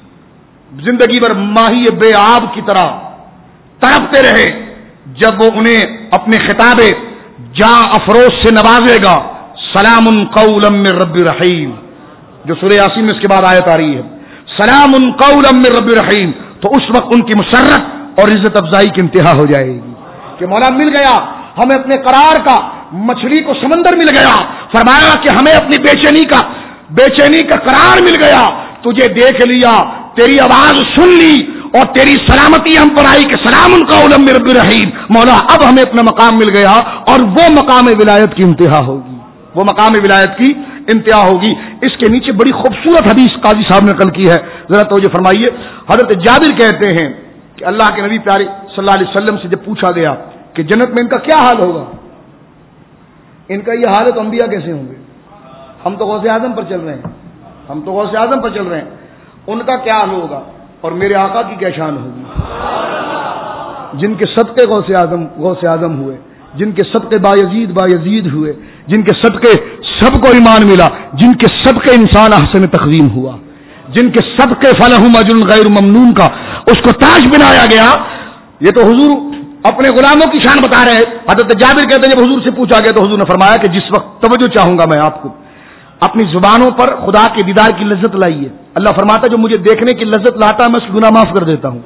Speaker 1: بھر ماہی بے آب کی طرح تڑپتے رہے، جب وہ انہیں اپنے خطاب جاں افروز سے نوازے گا، سلام قولا من رب رحیم، جو سورہ یاسین میں اس کے بعد آیت آ رہی ہے، سلام قولا من رب رحیم، تو اس وقت ان کی مسرت اور عزت افزائی کی انتہا ہو جائے گی کہ مولا مل گیا ہمیں اپنے قرار کا، مچھلی کو سمندر مل گیا، فرمایا کہ ہمیں اپنی بے چینی کا قرار مل گیا، تجھے دیکھ لیا، تیری آواز سن لی اور تیری سلامتی ہم پر آئی کہ سلام قولا من رب رحیم، مولا اب ہمیں اپنا مقام مل گیا، اور وہ مقام ولایت کی انتہا ہوگی، وہ مقام ولایت کی انتہا ہوگی۔ اس کے نیچے بڑی خوبصورت حدیث قاضی صاحب نے نقل کی ہے، ذرا توجہ فرمائیے۔ حضرت جابر کہتے ہیں کہ اللہ کے نبی پیارے صلی اللہ علیہ وسلم سے جب پوچھا گیا کہ جنت میں ان کا کیا حال ہوگا، ان کا یہ حال ہے تو انبیاء کیسے ہوں گے؟ ہم تو غوث اعظم پر چل رہے ہیں، ان کا کیا حال ہوگا اور میرے آقا کی کیا شان ہوگی، جن کے صدقے غوث اعظم ہوئے، جن کے صدقے بایزید ہوئے، جن کے صدقے سب کو ایمان ملا، جن کے سب کے انسان احسن تقویم ہوا، جن کے سب کے فلہم اجر غیر ممنون کا اس کو تاج بنایا گیا. یہ تو حضور اپنے غلاموں کی شان بتا رہے ہیں. حضرت جابر کہتے ہیں جب حضور سے پوچھا گیا تو حضور نے فرمایا کہ جس وقت توجہ چاہوں گا میں آپ کو اپنی زبانوں پر خدا کے دیدار کی لذت لائیے. اللہ فرماتا ہے جو مجھے دیکھنے کی لذت لاتا ہے میں اس کے گناہ معاف کر دیتا ہوں،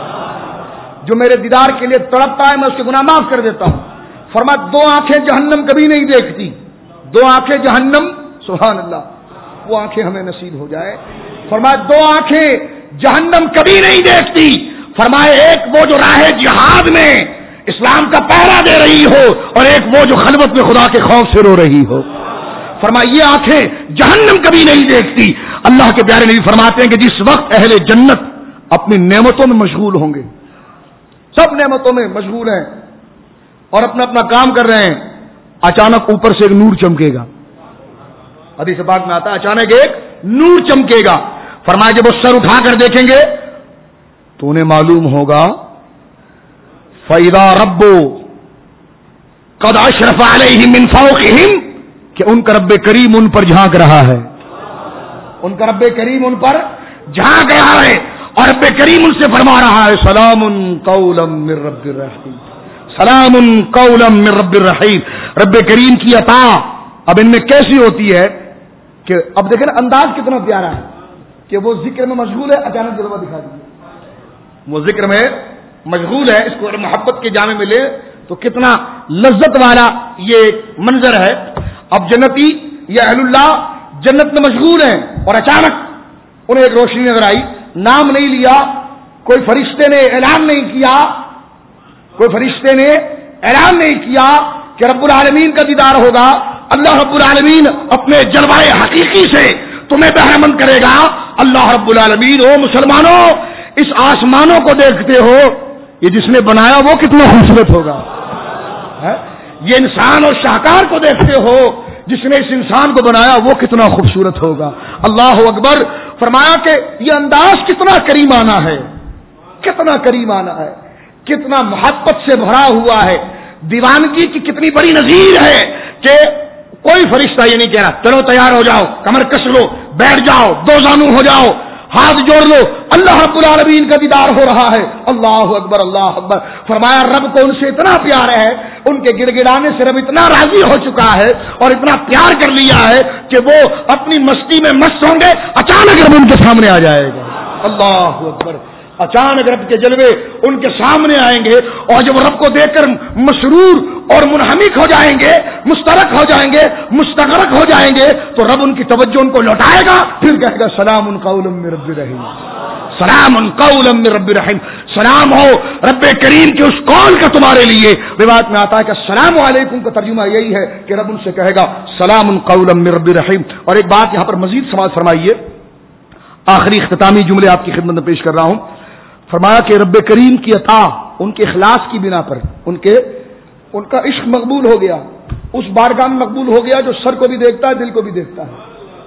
Speaker 1: جو میرے دیدار کے لیے تڑپتا ہے میں اس کے گناہ معاف کر دیتا ہوں. فرمایا 2 آنکھیں جہنم کبھی نہیں دیکھتی، 2 آنکھیں جہنم، سبحان اللہ، وہ آنکھیں ہمیں نصیب ہو جائے. فرمایا 2 آنکھیں جہنم کبھی نہیں دیکھتی. فرمائے ایک وہ جو راہ جہاد میں اسلام کا پہرا دے رہی ہو اور ایک وہ جو خلوت میں خدا کے خوف سے رو رہی ہو. فرمایا یہ آنکھیں جہنم کبھی نہیں دیکھتی. اللہ کے پیارے نبی فرماتے ہیں کہ جس وقت اہل جنت اپنی نعمتوں میں مشغول ہوں گے، سب نعمتوں میں مشغول ہیں اور اپنا اپنا کام کر رہے ہیں، اچانک اوپر سے ایک نور چمکے گا. حدیث پاک میں آتا ہے اچانک ایک نور چمکے گا. فرمایا جب وہ سر اٹھا کر دیکھیں گے تو انہیں معلوم ہوگا فَإِذَا رَبُّ قَدْ أَشْرَفَ عَلَيْهِم مِّن فَوْقِهِم کہ ان کا رب کریم ان پر جھانک رہا ہے، ان کا رب کریم ان پر جھانک رہا ہے اور رب کریم ان سے فرما رہا ہے سلام قولا من رب الرحیم، سلام قولا من رب الرحیم. رب کریم کی عطا اب ان میں کیسی ہوتی ہے کہ اب دیکھیں نا انداز کتنا پیارا ہے کہ وہ ذکر میں مشغول ہے، اچانک جلوہ دکھا دیجیے. وہ ذکر میں مشغول ہے، اس کو محبت کے جامع میں لے تو کتنا لذت والا یہ منظر ہے. اب جنتی یا اہل اللہ جنت میں مشغول ہیں اور اچانک انہیں ایک روشنی نظر آئی، نام نہیں لیا، کوئی فرشتے نے اعلان نہیں کیا، کوئی فرشتے نے اعلان نہیں کیا کہ رب العالمین کا دیدار ہوگا. اللہ رب العالمین اپنے جلوائے حقیقی سے تمہیں بہرمند کرے گا. اللہ رب العالمین او مسلمانوں اس آسمانوں کو دیکھتے ہو، یہ جس نے بنایا وہ کتنا خوبصورت ہوگا. یہ انسان اور شاہکار کو دیکھتے ہو، جس نے اس انسان کو بنایا وہ کتنا خوبصورت ہوگا. اللہ اکبر. فرمایا کہ یہ انداز کتنا کریمانہ ہے، کتنا کریمانہ ہے، کتنا محبت سے بھرا ہوا ہے. دیوانگی کی کتنی بڑی نظیر ہے کہ کوئی فرشتہ یہ نہیں کہہ رہا چلو تیار ہو جاؤ، کمر کس لو، بیٹھ جاؤ، 2 زانو ہو جاؤ، ہاتھ جوڑ لو، اللہ رب العالمین کا دیدار ہو رہا ہے. اللہ اکبر، اللہ اکبر. فرمایا رب کو ان سے اتنا پیار ہے، ان کے گڑ گڑانے سے رب اتنا راضی ہو چکا ہے اور اتنا پیار کر لیا ہے کہ وہ اپنی مستی میں مست ہوں گے، اچانک رب ان کے سامنے آ جائے گا. اللہ اکبر. اچانک رب کے جلوے ان کے سامنے آئیں گے اور جب رب کو دیکھ کر مسرور اور منہمک ہو جائیں گے، مسترک ہو جائیں گے، مستغرق ہو جائیں گے تو رب ان کی توجہ ان کو لوٹائے گا، پھر کہے گا سلام قولا من رب الرحیم، سلام قولا من رب الرحیم. سلام ہو رب کریم کے اس قول کا تمہارے لیے. روایت میں آتا ہے کہ السلام علیکم کا ترجمہ یہی ہے کہ رب ان سے کہے گا سلام قولا من رب الرحیم. اور ایک بات یہاں پر مزید سماعت فرمائیے، آخری اختتامی جملے آپ کی خدمت میں پیش کر رہا ہوں. فرمایا کہ رب کریم کی عطا ان کے اخلاص کی بنا پر ان کا عشق مقبول ہو گیا، اس بارگاہ میں مقبول ہو گیا جو سر کو بھی دیکھتا ہے، دل کو بھی دیکھتا ہے.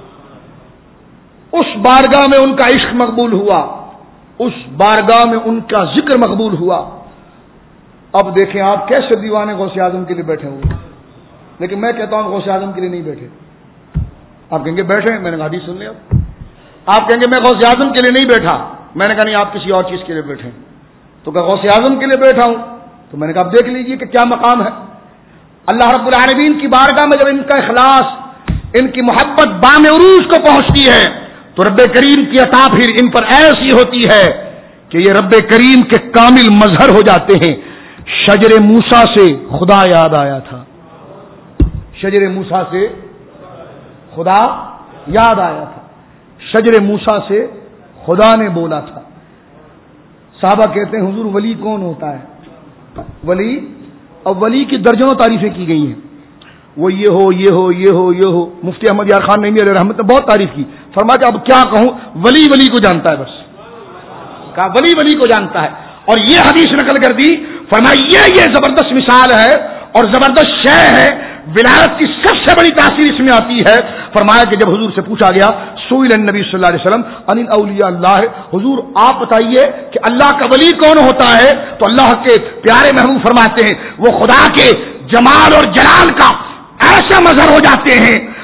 Speaker 1: اس بارگاہ میں ان کا عشق مقبول ہوا، اس بارگاہ میں ان کا ذکر مقبول ہوا. اب دیکھیں آپ کیسے دیوانے غوث اعظم کے لیے بیٹھے ہوئے، لیکن میں کہتا ہوں غوث اعظم کے لیے نہیں بیٹھے. آپ کہیں گے بیٹھے، میں نے حدیث سن لیا. آپ کہیں گے میں غوث اعظم کے لیے نہیں بیٹھا، میں نے کہا نہیں آپ کسی اور چیز کے لیے بیٹھے. تو کہ غوث اعظم کے لیے بیٹھا ہوں، تو میں نے کہا آپ دیکھ لیجئے کہ کیا مقام ہے. اللہ رب العالمین کی بارگاہ میں جب ان کا اخلاص، ان کی محبت بام عروج کو پہنچتی ہے تو رب کریم کی عطا پھر ان پر ایسی ہوتی ہے کہ یہ رب کریم کے کامل مظہر ہو جاتے ہیں. شجر موسیٰ سے خدا یاد آیا تھا، شجر موسیٰ سے خدا یاد آیا تھا، شجر موسیٰ سے خدا نے بولا تھا. صحابہ کہتے ہیں حضور ولی کون ہوتا ہے؟ ولی، اور ولی کی درجنوں تعریفیں کی گئی ہیں، وہ یہ ہو یہ ہو یہ ہو یہ ہو. مفتی احمد یار خان نعیمی علیہ رحمت نے بہت تعریف کی. فرمایا کہ اب کیا کہوں، ولی ولی کو جانتا ہے، بس کہا ولی ولی کو جانتا ہے. اور یہ حدیث نقل کر دی. فرمایا یہ زبردست مثال ہے اور زبردست شے ہے. ولایت کی سب سے بڑی تاثیر اس میں آتی ہے. فرمایا کہ جب حضور سے پوچھا گیا سئل النبی صلی اللہ علیہ وسلم عن الاولیاء اللہ، حضور آپ بتائیے کہ اللہ کا ولی کون ہوتا ہے؟ تو اللہ کے پیارے محبوب فرماتے ہیں وہ خدا کے جمال اور جلال کا ایسا مظہر ہو جاتے ہیں،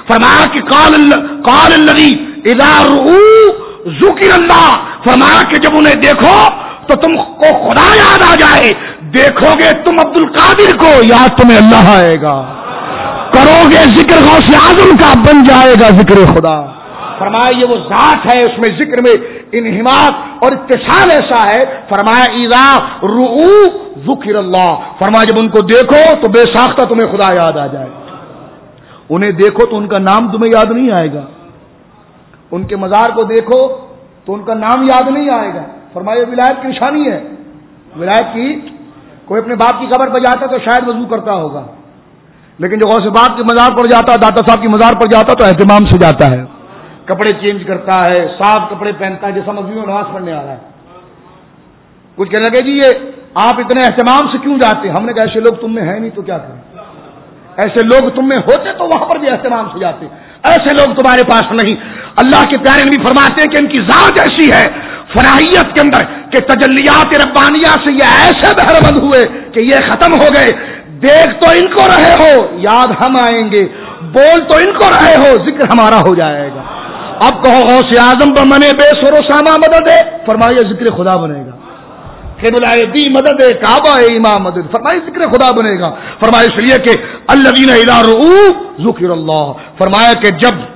Speaker 1: فرمایا کہ قال الذی اذا رؤوا ذکر اللہ، فرمایا کہ جب انہیں دیکھو تو تم کو خدا یاد آ جائے، دیکھو گے تم عبد القادر کو، یاد تمہیں اللہ آئے گا، کرو گے ذکر غوث اعظم کا، بن جائے گا ذکر خدا۔ فرمایا یہ وہ ذات ہے، اس میں ذکر میں انہماک اور اتصال ایسا ہے، فرمایا اذا رؤوا ذکر اللہ، فرمایا جب ان کو دیکھو تو بے ساختہ تمہیں خدا یاد آ جائے، انہیں دیکھو تو ان کا نام تمہیں یاد نہیں آئے گا، ان کے مزار کو دیکھو تو ان کا نام یاد نہیں آئے گا۔ فرمایا ولایت کی نشانی ہے، ولایت کی، کوئی اپنے باپ کی قبر پر جاتا تو شاید وضو کرتا ہوگا، لیکن جو غوث پاک کے مزار پر جاتا، داتا صاحب کی مزار پر جاتا تو اہتمام سے جاتا ہے، کپڑے چینج کرتا ہے، صاف کپڑے پہنتا ہے، جیسا مسجد میں نماز پڑھنے آ رہا ہے۔ کچھ کہنے لگے جی یہ آپ اتنے اہتمام سے کیوں جاتے؟ ہم نے کہا ایسے لوگ تم میں ہیں نہیں تو کیا کریں، ایسے لوگ تم میں ہوتے تو وہاں پر بھی اہتمام سے جاتے، ایسے لوگ تمہارے پاس نہیں۔ اللہ کے پیارے نبی فرماتے ہیں کہ ان کی ذات ایسی ہے فراحیت کے اندر کہ تجلیات ربانیہ سے یہ ایسے بہرمند ہوئے کہ یہ ختم ہو گئے، دیکھ تو ان کو رہے ہو یاد ہم آئیں گے، بول تو ان کو رہے ہو ذکر ہمارا ہو جائے گا۔ اب کہو غوث اعظم پر منے بے سر و ساما مدد ہے، فرمائیے ذکر خدا بنے گا، قبلہ دی مدد ہے، کعبہ امام مدد، فرمائیے ذکر خدا بنے گا۔ فرمایا اس لیے کہ الذین اذا رؤوا ذکر اللہ، فرمایا کہ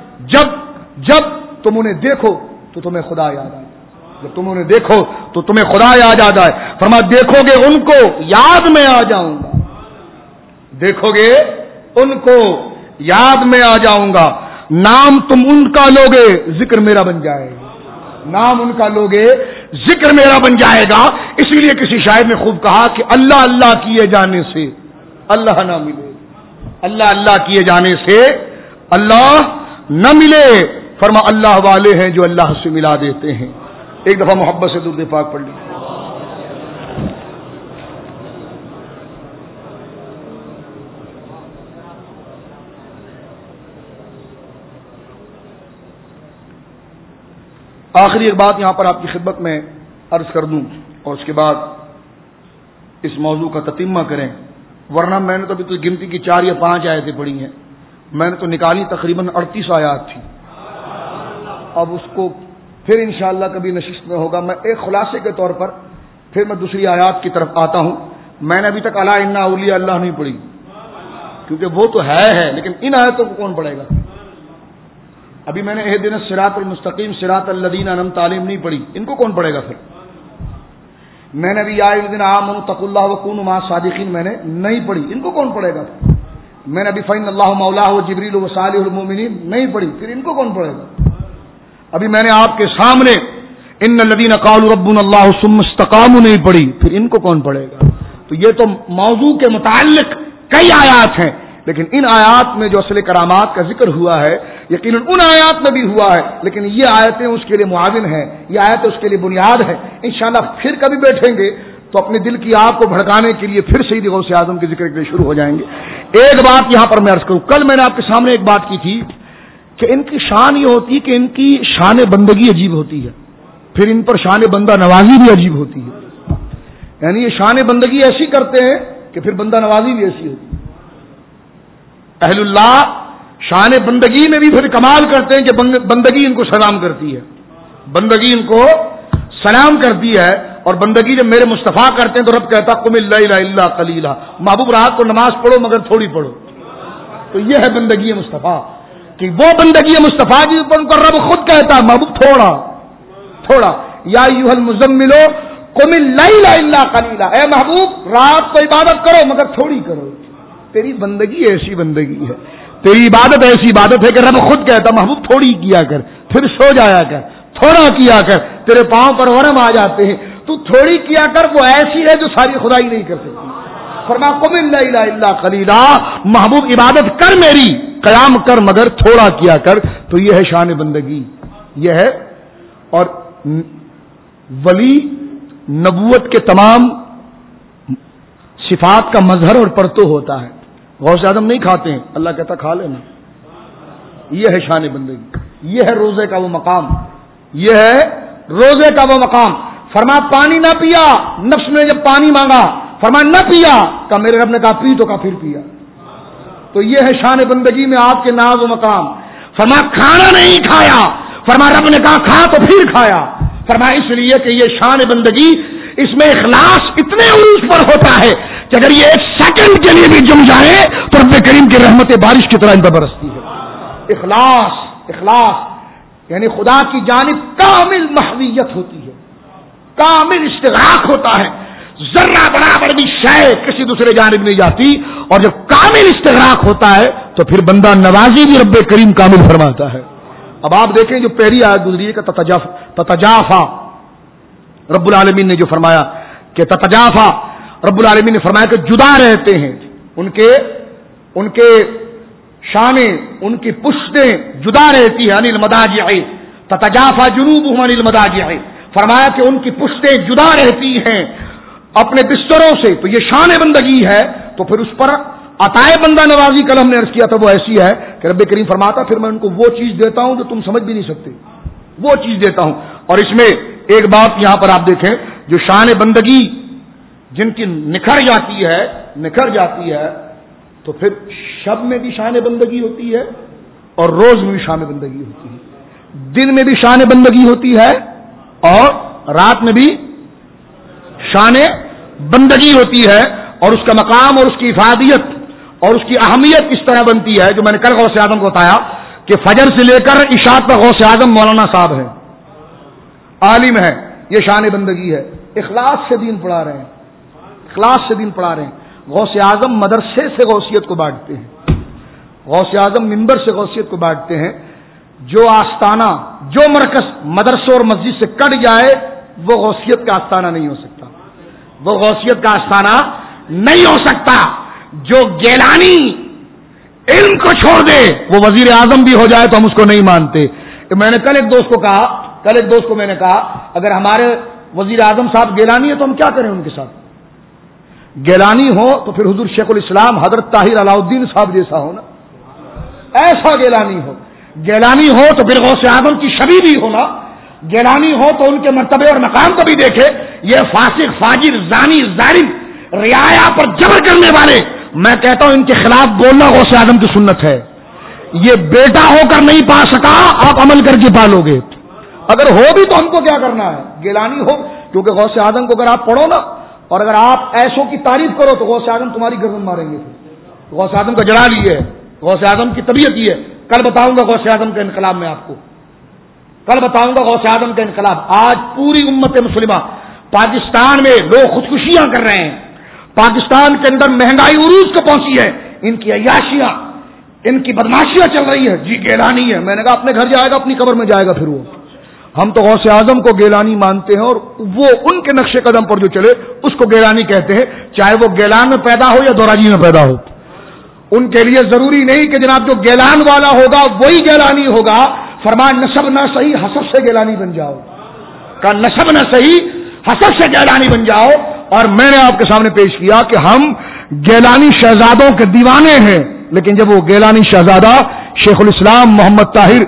Speaker 1: جب تم انہیں دیکھو تو تمہیں خدا یاد آئے، جب تم انہیں دیکھو تو تمہیں خدا یاد آ جائے، فرمایا دیکھو گے ان کو یاد میں آ جاؤں گا، دیکھو گے ان کو یاد میں آ جاؤں گا، نام تم ان کا لوگے ذکر میرا بن جائے گا، نام ان کا لوگے ذکر میرا بن جائے گا۔ اسی لیے کسی شاعر نے خوب کہا کہ اللہ اللہ کیے جانے سے اللہ نہ ملے، اللہ اللہ کیے جانے سے اللہ نہ ملے، فرما اللہ والے ہیں جو اللہ سے ملا دیتے ہیں۔ ایک دفعہ محبت سے درود پاک پڑھ لیجیے۔ آخری ایک بات یہاں پر آپ کی خدمت میں عرض کر دوں اور اس کے بعد اس موضوع کا تتمہ کریں، ورنہ میں نے تو ابھی تو گنتی کی 4 یا 5 آیتیں پڑھی ہیں، میں نے تو نکالی تقریباً 38 آیات تھی، اب اس کو پھر انشاءاللہ کبھی نشست میں ہوگا، میں ایک خلاصے کے طور پر پھر میں دوسری آیات کی طرف آتا ہوں۔ میں نے ابھی تک الا انا اولیاء اللہ نہیں پڑھی کیونکہ وہ تو ہے لیکن ان آیتوں کو کون پڑھے گا؟ ابھی میں نے اہدنا الصراط المستقیم صراط الذین انعمت علیہم نہیں پڑھی، ان کو کون پڑھے گا؟ پھر میں نے ابھی یا الذین آمنوا اتقوا اللہ وکونوا مع الصادقین میں نے نہیں پڑھی، ان کو کون پڑھے گا؟ میں نے ابھی فإن اللہ مولاہ وجبریل وصالح المؤمنین نہیں پڑھی، پھر ان کو کون پڑھے گا؟ ابھی میں نے آپ کے سامنے ان الذین قالوا ربنا اللہ ثم استقاموا نہیں پڑھی، پھر ان کو کون پڑھے گا؟ تو یہ تو موضوع کے متعلق کئی آیات ہیں، لیکن ان آیات میں جو اصل کرامات کا ذکر ہوا ہے یقیناً ان آیات میں بھی ہوا ہے، لیکن یہ آیتیں اس کے لیے معاون ہیں، یہ آیتیں اس کے لیے بنیاد ہے۔ انشاءاللہ پھر کبھی بیٹھیں گے تو اپنے دل کی آگ کو بھڑکانے کے لیے پھر سید غوث اعظم کے ذکر کے لیے شروع ہو جائیں گے۔ ایک بات یہاں پر میں عرض کروں، کل میں نے آپ کے سامنے ایک بات کی تھی کہ ان کی شان یہ ہوتی ہے کہ ان کی شان بندگی عجیب ہوتی ہے، پھر ان پر شان بندہ نوازی بھی عجیب ہوتی ہے، یعنی یہ شان بندگی ایسی کرتے ہیں کہ پھر بندہ نوازی بھی ایسی ہوتی ہے۔ اہل اللہ شان بندگی میں بھی پھر کمال کرتے ہیں کہ بندگی ان کو سلام کرتی ہے، بندگی ان کو سلام کرتی ہے، اور بندگی جب میرے مصطفیٰ کرتے ہیں تو رب کہتا قم اللیل الا قلیلا، محبوب رات کو نماز پڑھو مگر تھوڑی پڑھو۔ تو یہ ہے بندگی مصطفیٰ، کہ وہ بندگی مصطفیٰ جی پر رب خود کہتا ہے محبوب تھوڑا تھوڑا، یا ایھا المزمل قم اللیل الا قلیلا، اے محبوب رات کو عبادت کرو مگر تھوڑی کرو۔ تیری بندگی ایسی بندگی ہے، تیری عبادت ایسی عبادت ہے کہ رب خود کہتا محبوب تھوڑی کیا کر، پھر سو جایا کر، تھوڑا کیا کر، تیرے پاؤں پر ورم آ جاتے ہیں، تو تھوڑی کیا کر، وہ ایسی ہے جو ساری خدائی نہیں کر سکتی۔ فرما قم اللیل الا قلیلا، محبوب عبادت کر میری، قیام کر مگر تھوڑا کیا کر، تو یہ ہے شان بندگی، یہ ہے۔ اور ولی نبوت کے تمام صفات کا مظہر اور پرتو ہوتا ہے۔ غوث اعظم نہیں کھاتے ہیں، اللہ کہتا کھا لینا، یہ ہے شان بندگی، یہ ہے روزے کا وہ مقام، یہ ہے روزے کا وہ مقام۔ فرما پانی نہ پیا، نفس نے جب پانی مانگا فرما نہ پیا، کہ میرے رب نے کہا پی تو کہا پھر پیا، تو یہ ہے شان بندگی میں آپ کے ناز و مقام. فرما کھانا نہیں کھایا, فرما رب نے کہا کھا تو پھر کھایا. فرما اس لیے کہ یہ شان بندگی, اس میں اخلاص اتنے عروج پر ہوتا ہے کہ اگر یہ ایک سیکنڈ کے لیے بھی جم جائے تو رب کریم کی رحمت بارش کی طرح ان پر برستی ہے. اخلاص یعنی خدا کی جانب کامل محویت ہوتی ہے, کامل استغراق ہوتا ہے, ذرہ برابر بھی شے کسی دوسرے جانب نہیں جاتی. اور جب کامل استغراق ہوتا ہے تو پھر بندہ نوازی بھی رب کریم کامل فرماتا ہے. اب آپ دیکھیں جو پہلی آیت گزری ہے کہ تتجافا, رب العالمین نے جو فرمایا کہ تتجافا, رب العالمین نے فرمایا کہ جدا رہتے ہیں, ان کے شانیں, ان کی پشتیں جدا رہتی ہیں عن المضاجع, تتجافا جنوبهم عن المضاجع, فرمایا کہ ان کی پشتیں جدا رہتی ہیں اپنے بستروں سے. تو یہ شان بندگی ہے. تو پھر اس پر عطائے بندہ نوازی کل ہم نے عرض کیا تھا وہ ایسی ہے کہ رب کریم فرماتا پھر میں ان کو وہ چیز دیتا ہوں جو تم سمجھ بھی نہیں سکتے, وہ چیز دیتا ہوں. اور اس میں ایک بات یہاں پر آپ دیکھیں, جو شان بندگی جن کی نکھر جاتی ہے تو پھر شب میں بھی شان بندگی ہوتی ہے اور روز میں بھی شان بندگی ہوتی ہے, دن میں بھی شان بندگی ہوتی ہے اور رات میں بھی شان بندگی ہوتی ہے. اور اس کا مقام اور اس کی افادیت اور اس کی اہمیت اس طرح بنتی ہے جو میں نے کل غوث اعظم کو بتایا کہ فجر سے لے کر عشاء تک غوث اعظم مولانا صاحب ہیں, عالم ہے. یہ شان بندگی ہے. اخلاص سے دین پڑھا رہے ہیں, غوث اعظم مدرسے سے غوثیت کو بانٹتے ہیں, غوث اعظم منبر سے غوثیت کو بانٹتے ہیں. جو آستانہ, جو مرکز مدرسے اور مسجد سے کٹ جائے وہ غوثیت کا آستانہ نہیں ہو سکتا, وہ غوثیت کا آستانہ نہیں ہو سکتا. جو گیلانی علم کو چھوڑ دے وہ وزیر اعظم بھی ہو جائے تو ہم اس کو نہیں مانتے. میں نے کل ایک دوست کو میں نے کہا اگر ہمارے وزیر اعظم صاحب گیلانی ہے تو ہم کیا کریں ان کے ساتھ. گیلانی ہو تو پھر حضور شیخ الاسلام حضرت طاہر علاؤ الدین صاحب جیسا ہو نا, ایسا گیلانی ہو تو پھر غوث اعظم کی شبیہ بھی ہونا. گیلانی ہو تو ان کے مرتبے اور مقام کو بھی دیکھے. یہ فاسق, فاجر, زانی, ظالم, رعایا پر جبر کرنے والے, میں کہتا ہوں ان کے خلاف بولنا غوث اعظم کی سنت ہے. یہ بیٹا ہو کر نہیں پا سکا, آپ عمل کر کے پالو گے. اگر ہو بھی تو ہم کو کیا کرنا ہے, گیلانی ہو, کیونکہ غوث اعظم کو اگر آپ پڑھو نا اور اگر آپ ایسوں کی تعریف کرو تو غوث اعظم تمہاری گردن ماریں گے. غوث اعظم کا جلال یہ ہے, غوث اعظم کی طبیعت یہ ہے. کل بتاؤں گا غوث اعظم کا انقلاب, میں آپ کو کل بتاؤں گا غوث اعظم کا انقلاب. آج پوری امت مسلمہ پاکستان میں لوگ خودکشیاں کر رہے ہیں, پاکستان کے اندر مہنگائی عروج کو پہنچی ہے, ان کی عیاشیاں, ان کی بدماشیاں چل رہی ہے. جی گیلانی ہے, میں نے کہا اپنے گھر جائے گا, اپنی قبر میں جائے گا. پھر وہ ہم تو غوث اعظم کو گیلانی مانتے ہیں اور وہ ان کے نقش قدم پر جو چلے اس کو گیلانی کہتے ہیں, چاہے وہ گیلان میں پیدا ہو یا دوراجی میں پیدا ہو. ان کے لیے ضروری نہیں کہ جناب جو گیلان والا ہوگا وہی گیلانی ہوگا. فرمان نسب نہ صحیح حسب سے گیلانی بن جاؤ, کا نسب نہ صحیح حسب سے گیلانی بن جاؤ. اور میں نے آپ کے سامنے پیش کیا کہ ہم گیلانی شہزادوں کے دیوانے ہیں, لیکن جب وہ گیلانی شہزادہ شیخ الاسلام محمد طاہر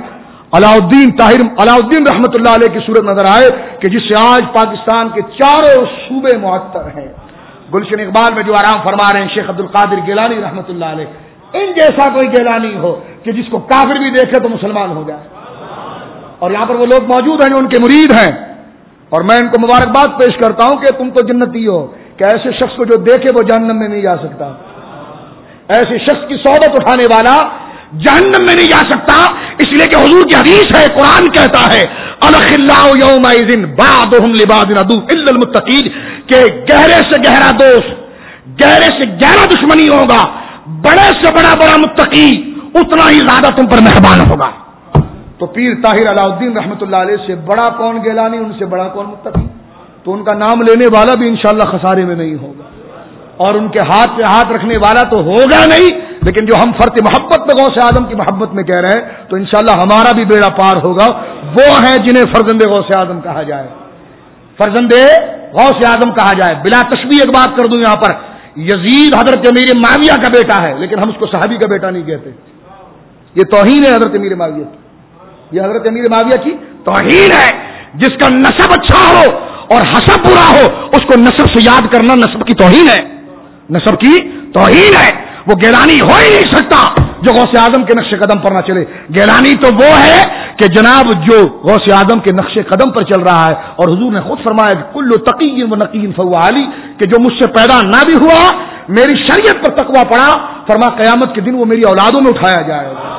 Speaker 1: علاؤالدین رحمت اللہ علیہ کی صورت نظر آئے کہ جس سے آج پاکستان کے چاروں صوبے معطر ہیں. گلشن اقبال میں جو آرام فرما رہے ہیں شیخ عبد القادر گیلانی رحمت اللہ علیہ, ان جیسا کوئی گیلانی ہو کہ جس کو کافر بھی دیکھے تو مسلمان ہو جائے. اور یہاں پر وہ لوگ موجود ہیں جو ان کے مرید ہیں, اور میں ان کو مبارکباد پیش کرتا ہوں کہ تم تو جنتی ہو, کہ ایسے شخص کو جو دیکھے وہ جہنم میں نہیں جا سکتا. ایسے شخص کی صحبت اٹھانے والا جہنم میں نہیں جا سکتا, اس لیے کہ حضور کی حدیث ہے, قرآن کہتا ہے الخلاء یومئذ بعضهم لبعض عدو الا المتقین, کہ گہرے سے گہرا دوست, گہرے سے گہرا دشمنی ہوگا, بڑے سے بڑا متقی اتنا ہی زیادہ تم پر مہربان ہوگا. تو پیر طاہر علاؤالدین رحمت اللہ علیہ سے بڑا کون گیلانی, ان سے بڑا کون متقی. تو ان کا نام لینے والا بھی انشاءاللہ خسارے میں نہیں ہوگا, اور ان کے ہاتھ پہ ہاتھ رکھنے والا تو ہوگا نہیں, لیکن جو ہم فرط محبت میں غوث اعظم کی محبت میں کہہ رہے ہیں تو انشاءاللہ ہمارا بھی بیڑا پار ہوگا. وہ ہیں جنہیں فرزند غوث اعظم کہا جائے, فرزند غوث اعظم کہا جائے. بلا تشبیہ ایک بات کر دوں یہاں پر, یزید حضرت امیر معاویہ کا بیٹا ہے, لیکن ہم اس کو صحابی کا بیٹا نہیں کہتے. یہ توہین ہے حضرت امیر معاویہ کی, یہ حضرت امیر معاویہ کی توہین ہے. جس کا نسب اچھا ہو اور حسب برا ہو اس کو نسب سے یاد کرنا نسب کی توہین ہے, نسب کی توہین ہے. وہ گیلانی ہو ہی نہیں سکتا جو غوث اعظم کے نقش قدم پر نہ چلے. گیلانی تو وہ ہے کہ جناب جو غوث اعظم کے نقش قدم پر چل رہا ہے. اور حضور نے خود فرمایا کہ کل تقی و نقی فہو علی, کہ جو مجھ سے پیدا نہ بھی ہوا میری شریعت پر تقویٰ پڑا, فرما قیامت کے دن وہ میری اولادوں میں اٹھایا جائے گا,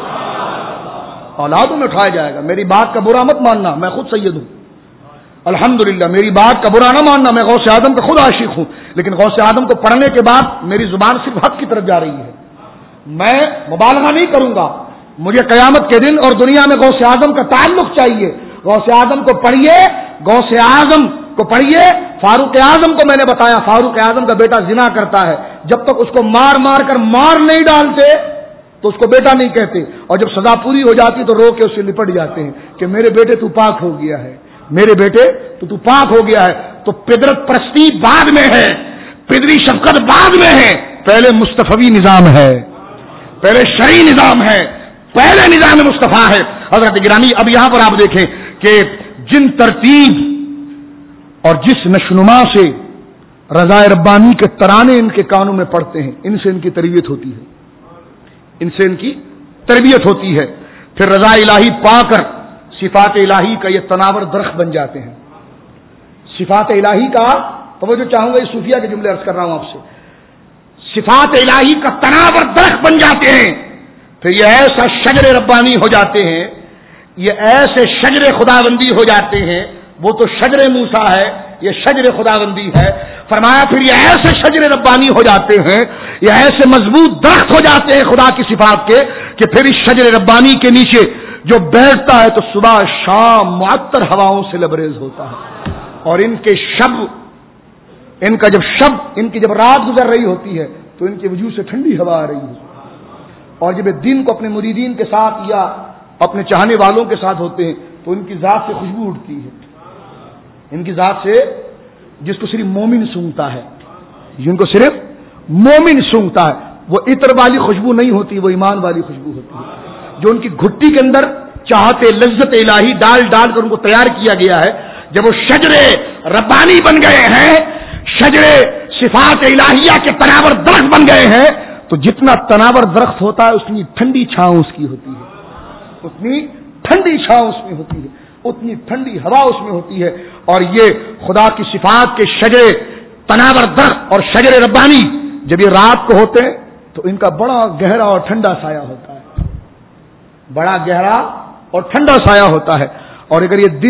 Speaker 1: اولادوں میں اٹھایا جائے گا. میری بات کا برا مت ماننا, میں خود سید ہوں الحمدللہ, میری بات کا برا نہ ماننا, میں غوث اعظم کا خود عاشق ہوں, لیکن غوث اعظم کو پڑھنے کے بعد میری زبان صرف حق کی طرف جا رہی ہے. میں مبالغہ نہیں کروں گا. مجھے قیامت کے دن اور دنیا میں غوث اعظم کا تعلق چاہیے. غوث اعظم کو پڑھیے, غوث اعظم کو پڑھیے. فاروق اعظم کو میں نے بتایا, فاروق اعظم کا بیٹا زنا کرتا ہے, جب تک اس کو مار مار کر مار نہیں ڈالتے تو اس کو بیٹا نہیں کہتے, اور جب سزا پوری ہو جاتی تو رو کے اس سے لپٹ جاتے ہیں کہ میرے بیٹے تو پاک ہو گیا ہے, میرے بیٹے تو پاک ہو گیا ہے. تو پدرت پرستی بعد میں ہے, پدری شفقت بعد میں ہے, پہلے مصطفی نظام ہے, پہلے شرعی نظام ہے, پہلے نظام مصطفیٰ ہے. حضرت گرامی اب یہاں پر آپ دیکھیں کہ جن ترتیب اور جس نشوونما سے رضا ربانی کے ترانے ان کے کانوں میں پڑتے ہیں, ان سے ان کی تربیت ہوتی ہے, ان سے ان کی تربیت ہوتی ہے. پھر رضا الہی پا کر صفات الہی کا یہ تناور درخت بن جاتے ہیں. صفات الہی کا توجہ چاہوں گا, یہ صوفیہ کے جملے عرض کر رہا ہوں آپ سے. صفات الہی کا تناور درخت بن جاتے ہیں. پھر یہ ایسا شجر ربانی ہو جاتے ہیں, یہ ایسے شجر خداوندی ہو جاتے ہیں. وہ تو شجر موسیٰ ہے, یہ شجر خداوندی ہے. فرمایا پھر یہ ایسے شجر ربانی ہو جاتے ہیں, یہ ایسے مضبوط درخت ہو جاتے ہیں خدا کی صفات کے, کہ پھر اس شجر ربانی کے نیچے جو بیٹھتا ہے تو صبح شام معطر ہواؤں سے لبریز ہوتا ہے. اور ان کے شب, ان کا جب شب, ان کی جب رات گزر رہی ہوتی ہے تو ان کے وجود سے ٹھنڈی ہوا آ رہی ہے, اور جب دن کو اپنے مریدین کے ساتھ یا اپنے چاہنے والوں کے ساتھ ہوتے ہیں تو ان کی ذات سے خوشبو اٹھتی ہے, ان کی ذات سے, جس کو صرف مومن سونگتا ہے, جن کو صرف مومن سونگتا ہے. وہ عطر والی خوشبو نہیں ہوتی, وہ ایمان والی خوشبو ہوتی ہے, جو ان کی گھٹی کے اندر چاہتے لذت الہی ڈال ڈال کر ان کو تیار کیا گیا ہے. جب وہ شجر ربانی بن گئے ہیں, شجر صفات الہیہ کے تناور درخت بن گئے ہیں, تو جتنا تناور درخت ہوتا ہے اتنی ٹھنڈی چھاؤں اس کی ہوتی ہے, اتنی ٹھنڈی چھاؤں اس میں ہوتی ہے, اتنی ٹھنڈی ہوا اس میں ہوتی ہے. اور یہ خدا کی صفات کے شجر تناور درخت اور شجر ربانی جب یہ رات کو ہوتے ہیں تو ان کا بڑا گہرا اور ٹھنڈا سایہ ہوتا ہے, بڑا گہرا اور ٹھنڈا سایہ ہوتا ہے. اور اگر یہ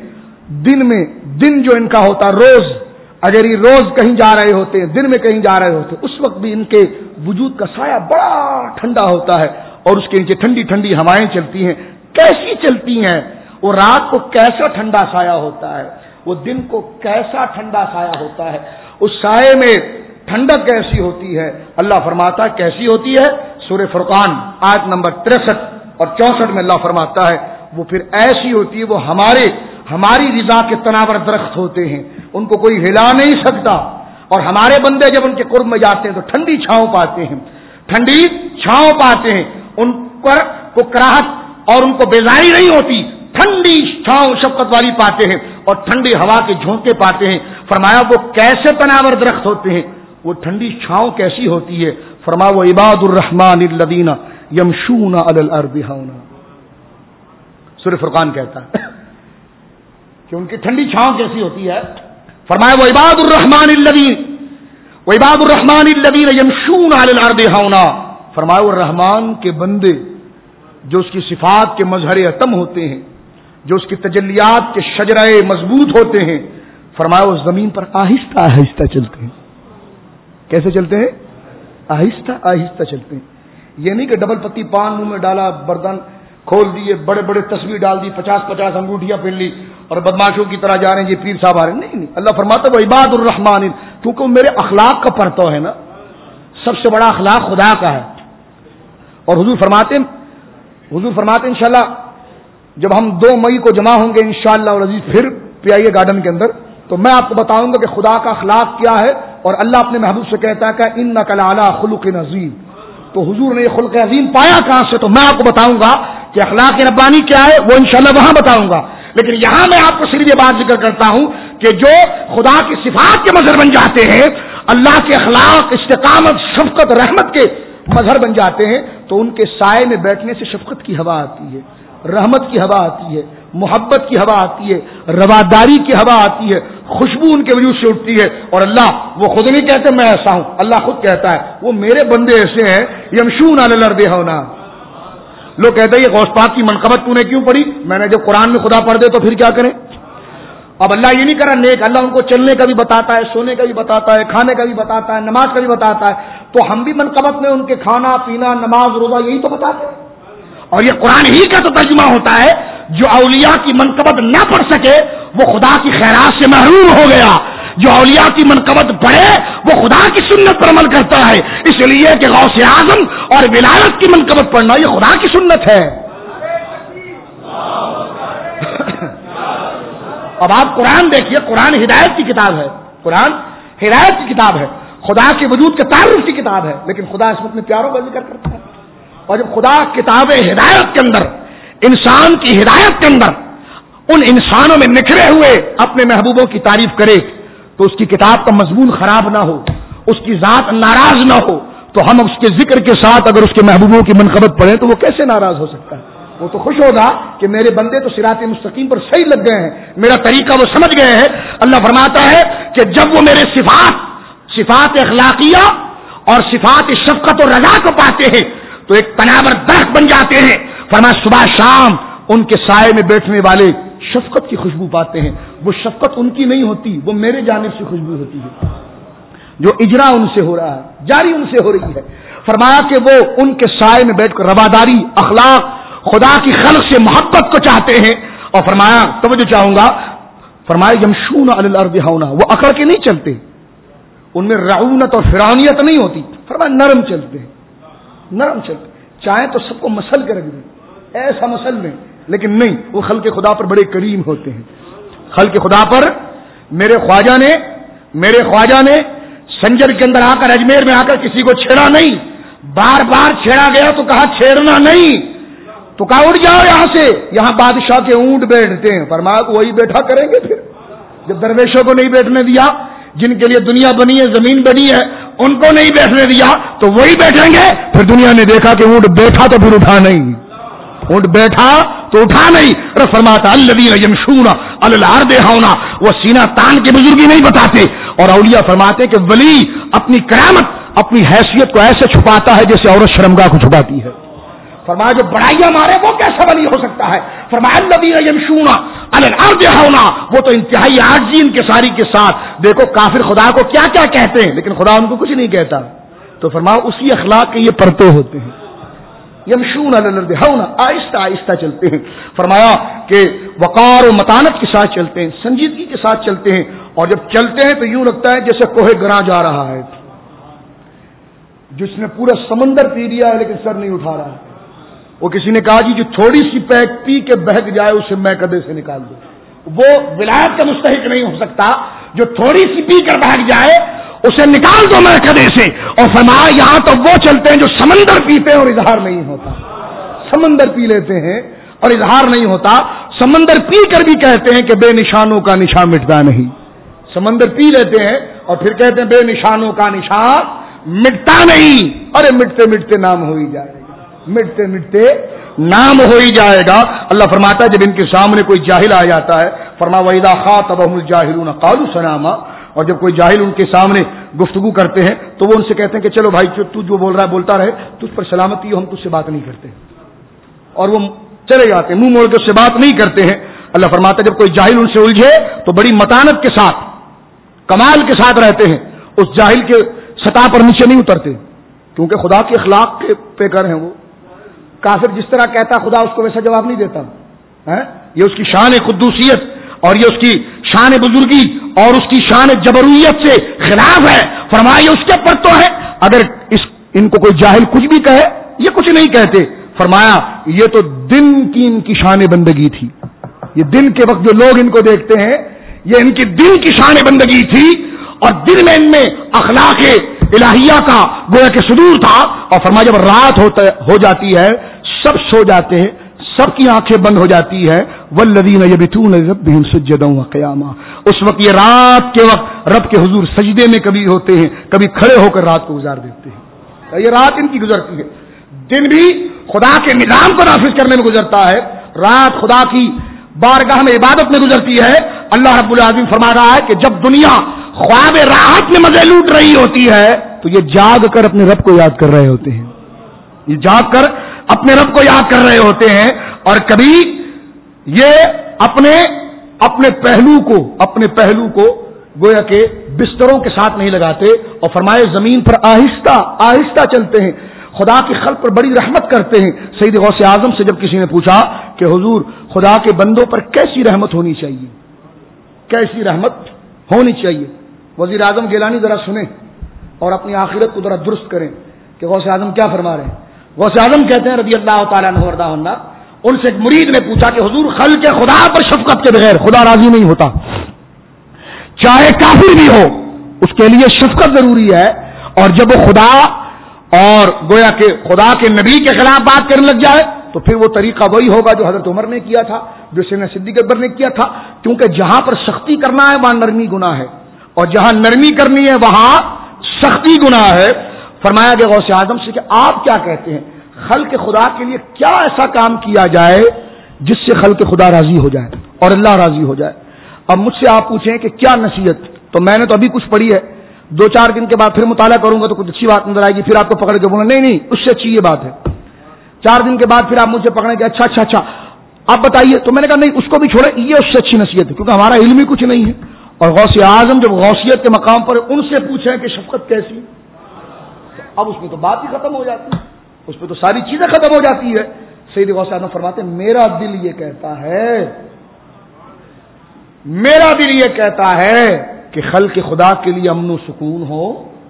Speaker 1: دن جو ان کا ہوتا ہے روز, اگر یہ روز کہیں جا رہے ہوتے ہیں, دن میں کہیں جا رہے ہوتے ہیں, اس وقت بھی ان کے وجود کا سایہ بڑا ٹھنڈا ہوتا ہے, اور اس کے نیچے ٹھنڈی ٹھنڈی ہوائیں چلتی ہیں. کیسی چلتی ہیں؟ وہ رات کو کیسا ٹھنڈا سایہ ہوتا ہے, وہ دن کو کیسا ٹھنڈا سایہ ہوتا ہے, اس سائے میں ٹھنڈک کیسی ہوتی ہے. اللہ فرماتا ہے کیسی ہوتی ہے, سورہ فرقان آیت نمبر 63 اور 64 میں اللہ فرماتا ہے وہ پھر ایسی ہوتی ہے, وہ ہماری رضا کے تناور درخت ہوتے ہیں, ان کو کوئی ہلا نہیں سکتا. اور ہمارے بندے جب ان کے قرب میں جاتے ہیں تو ٹھنڈی چھاؤں پاتے ہیں, ٹھنڈی چھاؤں پاتے ہیں, ان پر کو کراہٹ اور ان کو بیزاری نہیں ہوتی, ٹھنڈی چھاؤں شفقت والی پاتے ہیں اور ٹھنڈی ہوا کے جھونکے پاتے ہیں. فرمایا وہ کیسے تناور درخت ہوتے ہیں, وہ ٹھنڈی چھاؤں کیسی ہوتی ہے. فرمایا وہ عباد الرحمن الذین یمشون علی الارض ہونا, سورہ فرقان کہتا ہے کہ ان کی ٹھنڈی چھاؤں کیسی ہوتی ہے. فرمایا وہ عباد الرحمن الذین یمشون علی الارض ہونا. فرمایا وہ رحمان کے بندے جو اس کی صفات کے مظہر اتم ہوتے ہیں, جو اس کی تجلیات کے شجرائے مضبوط ہوتے ہیں, فرمایا وہ زمین پر آہستہ آہستہ چلتے ہیں. کیسے چلتے ہیں؟ آہستہ آہستہ چلتے ہیں. یہ نہیں کہ ڈبل پتی پان منہ میں ڈالا, برتن کھول دیے, بڑے بڑے تصویر ڈال دی, 50 انگوٹھیاں پہن لی اور بدماشوں کی طرح جا رہے ہیں, یہ پیر صاحب آ رہے ہیں. نہیں, اللہ فرماتا وہ عباد الرحمن, کیونکہ وہ میرے اخلاق کا پرتو ہے نا, سب سے بڑا اخلاق خدا کا ہے. اور حضور فرماتے انشاءاللہ جب ہم 2 مئی کو جمع ہوں گے انشاءاللہ اور عزیز پھر پیائیے گارڈن کے اندر, تو میں آپ کو بتاؤں گا کہ خدا کا اخلاق کیا ہے. اور اللہ اپنے محبوب سے کہتا ہے کہ انک لعلی خلق عظیم. تو حضور نے یہ خلق عظیم پایا کہاں سے؟ تو میں آپ کو بتاؤں گا کہ اخلاق ربانی کیا ہے, وہ انشاءاللہ وہاں بتاؤں گا. لیکن یہاں میں آپ کو صرف یہ بات ذکر کرتا ہوں کہ جو خدا کی صفات کے مظہر بن جاتے ہیں, اللہ کے اخلاق, استقامت, شفقت, رحمت کے مظہر بن جاتے ہیں تو ان کے سائے میں بیٹھنے سے شفقت کی ہوا آتی ہے، رحمت کی ہوا آتی ہے، محبت کی ہوا آتی ہے، رواداری کی ہوا آتی ہے، خوشبو ان کے وجود سے اٹھتی ہے. اور اللہ وہ خود نہیں کہتے میں ایسا ہوں، اللہ خود کہتا ہے وہ میرے بندے ایسے ہیں یمشون علی الارض ہونا. لوگ کہتے ہیں یہ غوث پاک کی منقبت تو نے کیوں پڑھی؟ میں نے جب قرآن میں خدا پڑھ دے تو پھر کیا کریں؟ اب اللہ یہ نہیں کرا نیک، اللہ ان کو چلنے کا بھی بتاتا ہے، سونے کا بھی بتاتا ہے، کھانے کا بھی بتاتا ہے، نماز کا بھی بتاتا ہے. تو ہم بھی منقبت میں ان کے کھانا پینا نماز روزہ یہی تو بتاتے ہیں. اور یہ قرآن ہی کا تو ترجمہ ہوتا ہے. جو اولیاء کی منقبت نہ پڑھ سکے وہ خدا کی خیرات سے محروم ہو گیا، جو اولیاء کی منقبت پڑھے وہ خدا کی سنت پر عمل کرتا ہے. اس لیے کہ غوث اعظم اور ولایت کی منقبت پڑھنا یہ خدا کی سنت ہے. اب آپ قرآن دیکھیے، قرآن ہدایت کی کتاب ہے، قرآن ہدایت کی کتاب ہے، خدا کے وجود کے تعارف کی کتاب ہے، لیکن خدا اس میں اپنے پیاروں کا ذکر کرتا ہے. اور جب خدا کتاب ہدایت کے اندر انسان کی ہدایت کے اندر ان انسانوں میں نکھرے ہوئے اپنے محبوبوں کی تعریف کرے تو اس کی کتاب کا مضمون خراب نہ ہو، اس کی ذات ناراض نہ ہو، تو ہم اس کے ذکر کے ساتھ اگر اس کے محبوبوں کی منقبت پڑھیں تو وہ کیسے ناراض ہو سکتا ہے؟ وہ تو خوش ہوگا کہ میرے بندے تو صراط مستقیم پر صحیح لگ گئے ہیں، میرا طریقہ وہ سمجھ گئے ہیں. اللہ فرماتا ہے کہ جب وہ میرے صفات اخلاقیہ اور صفات شفقت و رضا کو پاتے ہیں تو ایک تناور درخت بن جاتے ہیں. فرمایا صبح شام ان کے سائے میں بیٹھنے والے شفقت کی خوشبو پاتے ہیں. وہ شفقت ان کی نہیں ہوتی، وہ میرے جانب سے خوشبو ہوتی ہے. جو اجرا ان سے ہو رہا ہے، جاری ان سے ہو رہی ہے. فرمایا کہ وہ ان کے سائے میں بیٹھ کر رواداری، اخلاق، خدا کی خلق سے محبت کو چاہتے ہیں. اور فرمایا توجہ چاہوں گا، فرمایا یمشون علی الارض ہونا، وہ اکڑ کے نہیں چلتے، ان میں رعونت اور فرعونیت نہیں ہوتی. فرمایا نرم چلتے ہیں، نرم چلتے، چاہیں تو سب کو مسل کے رکھ دیں، ایسا مسل دیں، لیکن نہیں، وہ خلق خدا پر بڑے کریم ہوتے ہیں. خلق خدا پر میرے خواجہ نے سنجر کے اندر آ کر، اجمیر میں آ کر کسی کو چھیڑا نہیں، بار بار چھیڑا گیا تو کہا چھیڑنا نہیں، تو کہا اٹھ جاؤ یہاں سے، یہاں بادشاہ کے اونٹ بیٹھتے ہیں. فرمایا کہ وہی بیٹھا کریں گے. پھر جب درویشوں کو نہیں بیٹھنے دیا، جن کے لیے دنیا بنی ہے، زمین بنی ہے، ان کو نہیں بیٹھنے دیا تو وہی بیٹھیں گے. پھر دنیا نے دیکھا کہ اونٹ بیٹھا تو پھر اٹھا نہیں، اونٹ بیٹھا تو اٹھا نہیں. فرماتا الذین یمشون علی الارض ہونا، وہ سینہ تان کے بزرگی نہیں بتاتے. اور اولیاء فرماتے کہ ولی اپنی کرامت، اپنی حیثیت کو ایسے چھپاتا ہے جیسے عورت شرمگاہ کو چھپاتی ہے. فرمایا جو بڑائیاں مارے وہ کیسا ولی ہو سکتا ہے؟ فرمایا الذین یمشون علی الارض ہونا، وہ تو انتہائی عاجزی انکساری کے ساتھ. دیکھو کافر خدا کو کیا کیا کہتے ہیں لیکن خدا ان کو کچھ نہیں کہتا. تو فرمایا اسی اخلاق کے یہ پرتے ہوتے ہیں. یمشون علی الارض ہونا، آہستہ آہستہ چلتے ہیں. فرمایا کہ وقار و متانت کے ساتھ چلتے ہیں، سنجیدگی کے ساتھ چلتے ہیں. اور جب چلتے ہیں تو یوں لگتا ہے جیسے کوہ گراں جا رہا ہے، جس نے پورا سمندر پی لیا ہے لیکن سر نہیں اٹھا رہا ہے. وہ کسی نے کہا جی جو تھوڑی سی پیک پی کے بہک جائے اسے میں کدے سے نکال دوں. وہ ولایت کا مستحق نہیں ہو سکتا. جو تھوڑی سی پی کر بہک جائے اسے نکال دو میں کدے سے. اور فرمایا یہاں تو وہ چلتے ہیں جو سمندر پیتے ہیں اور اظہار نہیں ہوتا. سمندر پی لیتے ہیں اور اظہار نہیں ہوتا. سمندر پی کر بھی کہتے ہیں کہ بے نشانوں کا نشان مٹتا نہیں. سمندر پی لیتے ہیں اور پھر کہتے ہیں بے نشانوں کا نشان مٹتا نہیں. ارے مٹتے مٹتے نام ہو ہی جائے گا، مٹتے مٹتے نام ہو ہی جائے گا. اللہ فرماتا ہے جب ان کے سامنے کوئی جاہل آ جاتا ہے، فرمایا وَإِذَا خَاطَبَهُمُ الْجَاهِلُونَ قَالُوا سَلَامًا، اور جب کوئی جاہل ان کے سامنے گفتگو کرتے ہیں تو وہ ان سے کہتے ہیں کہ چلو بھائی تو جو بول رہا ہے بولتا رہے، تجھ پر سلامتی ہو، ہم تجھ سے بات نہیں کرتے. اور وہ چلے جاتے ہیں، منہ موڑ کے اس سے بات نہیں کرتے ہیں. اللہ فرماتا ہے جب کوئی جاہل ان سے الجھے تو بڑی متانت کے ساتھ، کمال کے ساتھ رہتے ہیں، اس جاہل کے سطح پر نیچے نہیں اترتے، کیونکہ خدا کے اخلاق کے پیکر ہیں. وہ کافر جس طرح کہتا خدا اس کو ویسا جواب نہیں دیتا. یہ اس کی شان قدوسیت اور یہ اس کی شان بزرگی اور اس کی شان جبرویت سے خلاف ہے. فرمایا اس کے پر تو ہے، اگر ان کو کوئی جاہل کچھ بھی کہے یہ کچھ نہیں کہتے. فرمایا یہ تو دن کی ان کی شان بندگی تھی. یہ دن کے وقت جو لوگ ان کو دیکھتے ہیں یہ ان کی دن کی شان بندگی تھی. اور دن میں ان میں اخلاق الہیہ کا گویا کہ صدور تھا. اور فرمایا جب رات ہو جاتی ہے سب سو جاتے ہیں، سب کی آنکھیں بند ہو جاتی ہے. والذین یبتون لربہم سجدا وقیاما، اس وقت یہ رات کے وقت رب کے حضور سجدے میں کبھی ہوتے ہیں، کبھی کھڑے ہو کر رات کو گزار دیتے ہیں. یہ رات ان کی گزرتی ہے، دن بھی خدا کے نظام کو نافذ کرنے میں گزرتا ہے، رات خدا کی بارگاہ میں عبادت میں گزرتی ہے۔ اللہ رب العالمین فرما رہا ہے کہ جب دنیا خواب راحت میں مزے لوٹ رہی ہوتی ہے تو یہ جاگ کر اپنے رب کو یاد کر رہے ہوتے ہیں، یہ جاگ کر اپنے رب کو یاد کر رہے ہوتے ہیں، اور کبھی یہ اپنے پہلو کو گویا کہ بستروں کے ساتھ نہیں لگاتے، اور فرمائے زمین پر آہستہ آہستہ چلتے ہیں، خدا کی خلق پر بڑی رحمت کرتے ہیں۔ سید غوث اعظم سے جب کسی نے پوچھا کہ حضور خدا کے بندوں پر کیسی رحمت ہونی چاہیے، کیسی رحمت ہونی چاہیے، وزیر اعظم گیلانی ذرا سنیں اور اپنی آخرت کو ذرا درست کریں کہ غوث اعظم کیا فرما رہے ہیں۔ غوث اعظم کہتے ہیں رضی اللہ تعالیٰ عنہ وارضاہ عنہ، ان سے ایک مرید نے پوچھا کہ حضور خلق خدا پر شفقت کے بغیر خدا راضی نہیں ہوتا، چاہے کافر بھی ہو اس کے لیے شفقت ضروری ہے، اور جب وہ خدا اور گویا کہ خدا کے نبی کے خلاف بات کرنے لگ جائے تو پھر وہ طریقہ وہی ہوگا جو حضرت عمر نے کیا تھا، جو سیدنا صدیق اکبر نے کیا تھا، کیونکہ جہاں پر سختی کرنا ہے وہاں نرمی گناہ ہے، اور جہاں نرمی کرنی ہے وہاں سختی گناہ ہے۔ فرمایا گیا غوث اعظم سے کہ آپ کیا کہتے ہیں، خلق خدا کے لیے کیا ایسا کام کیا جائے جس سے خلق خدا راضی ہو جائے اور اللہ راضی ہو جائے۔ اب مجھ سے آپ پوچھیں کہ کیا نصیحت، تو میں نے تو ابھی کچھ پڑھی ہے، 2-4 دن کے بعد پھر مطالعہ کروں گا تو کچھ اچھی بات نظر آئے گی، پھر آپ کو پکڑ کے بولنا نہیں اس سے اچھی یہ بات ہے۔ 4 دن کے بعد پھر آپ مجھ سے پکڑیں کہ اچھا آپ بتائیے، تو میں نے کہا نہیں اس کو بھی چھوڑے، یہ اس سے اچھی نصیحت ہے، کیونکہ ہمارا علم ہی کچھ نہیں ہے، اور غوث اعظم جب غوثیت کے مقام پر ان سے پوچھیں کہ شفقت کیسی، اب اس میں تو بات ہی ختم ہو جاتی ہے، اس پہ تو ساری چیزیں ختم ہو جاتی ہے۔ سید غوث اعظم فرماتے ہیں میرا دل یہ کہتا ہے کہ خلق خدا کے لیے امن و سکون ہو،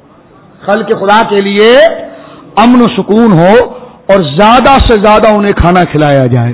Speaker 1: خلق خدا کے لیے امن و سکون ہو، اور زیادہ سے زیادہ انہیں کھانا کھلایا جائے،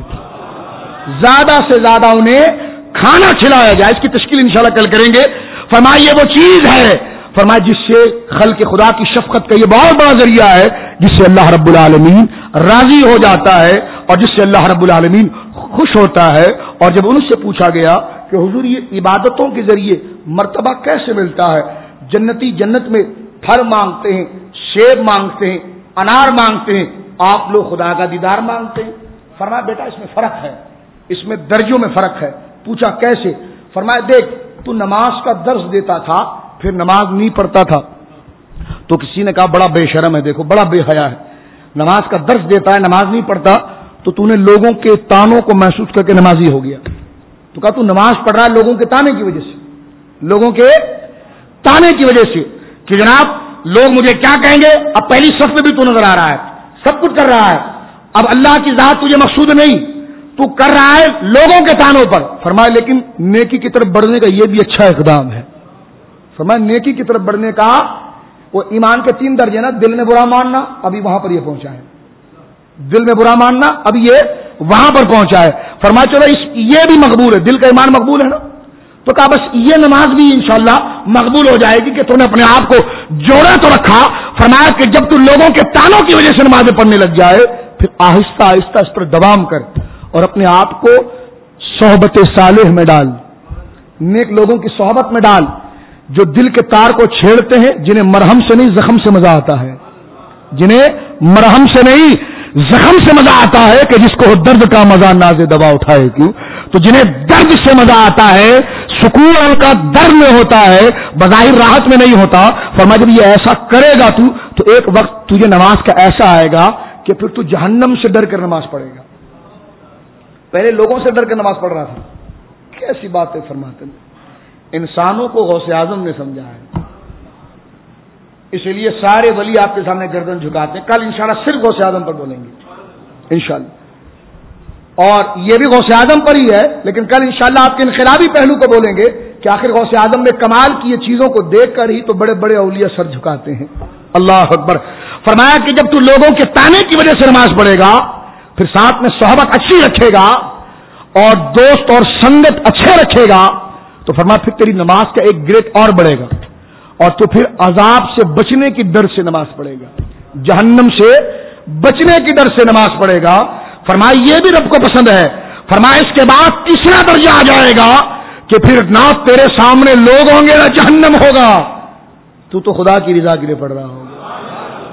Speaker 1: زیادہ سے زیادہ انہیں کھانا کھلایا جائے۔ اس کی تشکیل انشاءاللہ کل کریں گے۔ فرمائے یہ وہ چیز ہے، فرمائے جس سے خلق خدا کی شفقت کا یہ بہت بڑا ذریعہ ہے، جس سے اللہ رب العالمین راضی ہو جاتا ہے اور جس سے اللہ رب العالمین خوش ہوتا ہے۔ اور جب ان سے پوچھا گیا کہ حضور یہ عبادتوں کے ذریعے مرتبہ کیسے ملتا ہے، جنتی جنت میں پھل مانگتے ہیں، سیب مانگتے ہیں، انار مانگتے ہیں، آپ لوگ خدا کا دیدار مانگتے ہیں۔ فرمایا بیٹا اس میں فرق ہے، اس میں درجوں میں فرق ہے۔ پوچھا کیسے؟ فرمایا دیکھ تو نماز کا درس دیتا تھا پھر نماز نہیں پڑھتا تھا، تو کسی نے کہا بڑا بے شرم ہے، دیکھو بڑا بے حیا ہے، نماز کا درس دیتا ہے نماز نہیں پڑھتا، تو نے لوگوں کے تانوں کو محسوس کر کے نمازی ہو گیا۔ تو کہا تو نماز پڑھ رہا ہے لوگوں کے تانے کی وجہ سے، لوگوں کے تانے کی وجہ سے کہ جناب لوگ مجھے کیا کہیں گے، اب پہلی صف میں بھی تو نظر آ رہا ہے، سب کچھ کر رہا ہے، اب اللہ کی ذات تجھے مقصود نہیں، تو کر رہا ہے لوگوں کے تانوں پر۔ فرمایا لیکن نیکی کی طرف بڑھنے کا یہ بھی اچھا اقدام ہے۔ فرمایا نیکی کی طرف بڑھنے کا وہ ایمان کے 3 درجے نا، دل میں برا ماننا ابھی وہاں پر یہ پہنچا ہے، دل میں برا ماننا ابھی یہ وہاں پر پہنچا ہے۔ فرمایا چلو یہ بھی مقبول ہے، دل کا ایمان مقبول ہے نا، تو کہا بس یہ نماز بھی انشاءاللہ مقبول ہو جائے گی کہ تو نے اپنے آپ کو جوڑا تو رکھا۔ فرمایا کہ جب تو لوگوں کے تانوں کی وجہ سے نمازیں پڑھنے لگ جائے پھر آہستہ آہستہ اس پر دوام کر اور اپنے آپ کو صحبت صالح میں ڈال، نیک لوگوں کی صحبت میں ڈال جو دل کے تار کو چھیڑتے ہیں، جنہیں مرہم سے نہیں زخم سے مزہ آتا ہے، جنہیں مرہم سے نہیں زخم سے مزہ آتا ہے کہ جس کو درد کا مزہ ناز دوا اٹھائے کیوں، تو جنہیں درد سے مزہ آتا ہے، سکون ان کا درد میں ہوتا ہے، بظاہر راحت میں نہیں ہوتا۔ فرمایا جب یہ ایسا کرے گا تو ایک وقت تجھے نماز کا ایسا آئے گا کہ پھر تو جہنم سے ڈر کر نماز پڑھے گا، پہلے لوگوں سے ڈر کر نماز پڑھ رہا تھا۔ کیسی بات ہے فرماتے ہیں، انسانوں کو غوث اعظم نے سمجھا ہے، اسی لیے سارے ولی آپ کے سامنے گردن جھکاتے ہیں۔ کل انشاءاللہ صرف غوث اعظم پر بولیں گے انشاءاللہ، اور یہ بھی غوث اعظم پر ہی ہے، لیکن کل انشاءاللہ آپ کے انقلابی پہلو کو بولیں گے کہ آخر غوث اعظم میں کمال کی یہ چیزوں کو دیکھ کر ہی تو بڑے بڑے اولیاء سر جھکاتے ہیں۔ اللہ اکبر۔ فرمایا کہ جب تو لوگوں کے تانے کی وجہ سے نماز پڑھے گا، پھر ساتھ میں صحبت اچھی رکھے گا اور دوست اور سنگت اچھے رکھے گا، تو فرمایا پھر تیری نماز کا ایک گریڈ اور بڑھے گا، اور تو پھر عذاب سے بچنے کی ڈر سے نماز پڑھے گا، جہنم سے بچنے کی ڈر سے نماز پڑھے گا۔ فرمایا یہ بھی رب کو پسند ہے۔ فرمایا اس کے بعد تیسرا درجہ آ جائے گا کہ پھر نہ تیرے سامنے لوگ ہوں گے نہ جہنم ہوگا، تو خدا کی رضا کے لیے پڑھ رہا ہوگا۔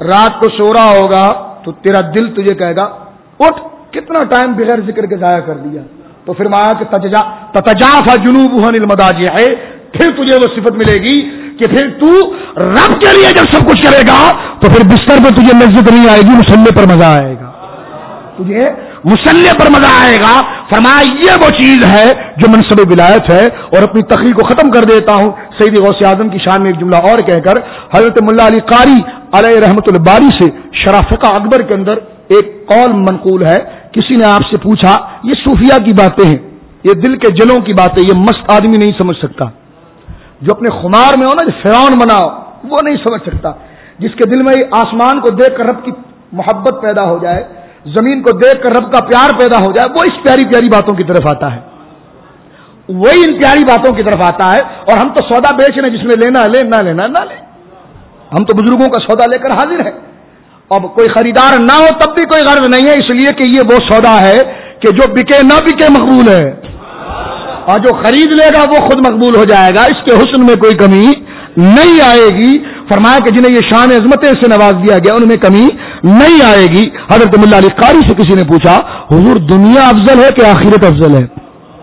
Speaker 1: رات کو سو رہا ہوگا تو تیرا دل تجھے کہے گا اٹھ، کتنا ٹائم بغیر ذکر کے ضائع کر دیا. تو پھر مایا کہ تتجافا جنوبها عن المضاجع ہے، پھر تجھے وہ صفت ملے گی کہ پھر تو رب کے لیے جب سب کچھ کرے گا تو پھر بستر پہ تجھے لذت نہیں آئے گی، مصلے پر مزہ آئے گا، تجھے مصلے پر مزہ آئے گا. فرمایا یہ وہ چیز ہے جو منصب ولایت ہے. اور اپنی تقریر کو ختم کر دیتا ہوں سید غوث اعظم کی شان میں ایک جملہ اور کہہ کر. حضرت ملا علی قاری علیہ رحمت الباری سے شرح فقہ اکبر کے اندر ایک قول منقول ہے. کسی نے آپ سے پوچھا یہ صوفیہ کی باتیں ہیں، یہ دل کے جلوں کی باتیں، یہ مست آدمی نہیں سمجھ سکتا. جو اپنے خمار میں ہو نا، جو فرعون بنا ہو، وہ نہیں سمجھ سکتا. جس کے دل میں آسمان کو دیکھ کر رب کی محبت پیدا ہو جائے، زمین کو دیکھ کر رب کا پیار پیدا ہو جائے، وہ اس پیاری پیاری باتوں کی طرف آتا ہے، وہی ان پیاری باتوں کی طرف آتا ہے. اور ہم تو سودا بیچ رہے ہیں، جس میں لینا لے، نہ لینا نہ لے. ہم تو بزرگوں کا سودا لے کر حاضر ہیں. اب کوئی خریدار نہ ہو تب بھی کوئی غرض نہیں ہے، اس لیے کہ یہ وہ سودا ہے کہ جو بکے نہ بکے مقبول ہے، اور جو خرید لے گا وہ خود مقبول ہو جائے گا. اس کے حسن میں کوئی کمی نہیں آئے گی. فرمایا کہ جنہیں یہ شان عظمتیں سے نواز دیا گیا ان میں کمی نہیں آئے گی. حضرت ملا علی قاری سے کسی نے پوچھا حضور دنیا افضل ہے کہ آخرت افضل ہے؟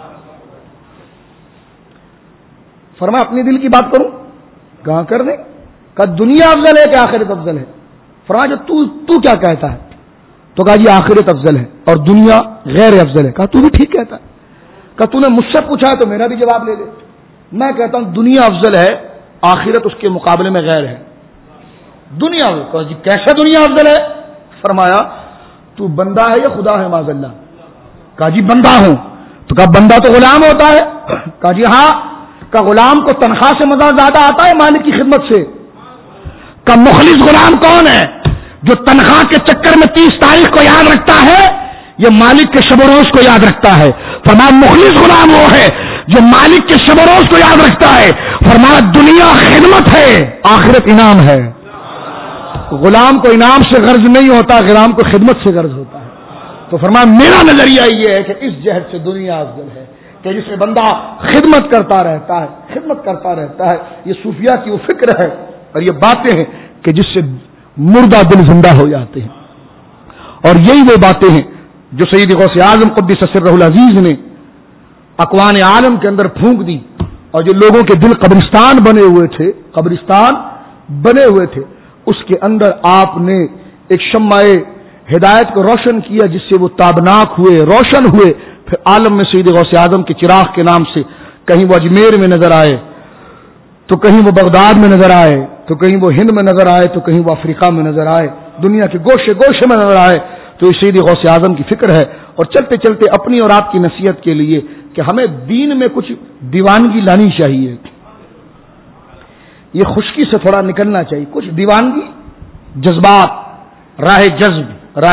Speaker 1: فرمایا اپنے دل کی بات کروں، کہاں کر دیں. کہا دنیا افضل ہے کہ آخرت افضل ہے؟ فرمایا تو کیا کہتا ہے؟ تو کہا جی آخرت افضل ہے اور دنیا غیر افضل ہے. کہا تو بھی ٹھیک کہتا ہے. کہا تو نے مجھ سے پوچھا ہے تو میرا بھی جواب لے لے. میں کہتا ہوں دنیا افضل ہے، آخرت اس کے مقابلے میں غیر ہے. دنیا کہا جی کیسے دنیا افضل ہے؟ فرمایا تو بندہ ہے یا خدا ہے معاذ اللہ؟ کہا جی بندہ ہوں. تو کہا بندہ تو غلام ہوتا ہے؟ کہا جی ہاں. کہا غلام کو تنخواہ سے مزہ زیادہ آتا ہے مالک کی خدمت سے؟ کہا مخلص غلام کون ہے؟ جو تنخواہ کے چکر میں 30 تاریخ کو یاد رکھتا ہے، یہ مالک کے شب و روز کو یاد رکھتا ہے. فرمایا مخلص غلام وہ ہے جو مالک کے شب و روز کو یاد رکھتا ہے. فرمایا دنیا خدمت ہے، آخرت انعام ہے. غلام کو انعام سے غرض نہیں ہوتا، غلام کو خدمت سے غرض ہوتا ہے. تو فرمایا میرا نظریہ یہ ہے کہ اس جہت سے دنیا افضل ہے کہ جس میں بندہ خدمت کرتا رہتا ہے، خدمت کرتا رہتا ہے. یہ صوفیہ کی وہ فکر ہے اور یہ باتیں ہیں کہ جس سے مردہ دل زندہ ہو جاتے ہیں. اور یہی وہ باتیں ہیں جو سید غوث اعظم قدس سرہ العزیز نے اقوام عالم کے اندر پھونک دی. اور جو لوگوں کے دل قبرستان بنے ہوئے تھے، اس کے اندر آپ نے ایک شمع ہدایت کو روشن کیا جس سے وہ تابناک ہوئے، روشن ہوئے. پھر عالم میں سید غوث اعظم کے چراغ کے نام سے کہیں وہ اجمیر میں نظر آئے، تو کہیں وہ بغداد میں نظر آئے، تو کہیں وہ ہند میں نظر آئے، تو کہیں وہ افریقہ میں نظر آئے، دنیا کے گوشے گوشے میں نظر آئے. تو یہ سید غوث اعظم کی فکر ہے. اور چلتے چلتے اپنی اور آپ کی نصیحت کے لیے کہ ہمیں دین میں کچھ دیوانگی لانی چاہیے، یہ خشکی سے تھوڑا نکلنا چاہیے. کچھ دیوانگی، جذبات، راہ جذب،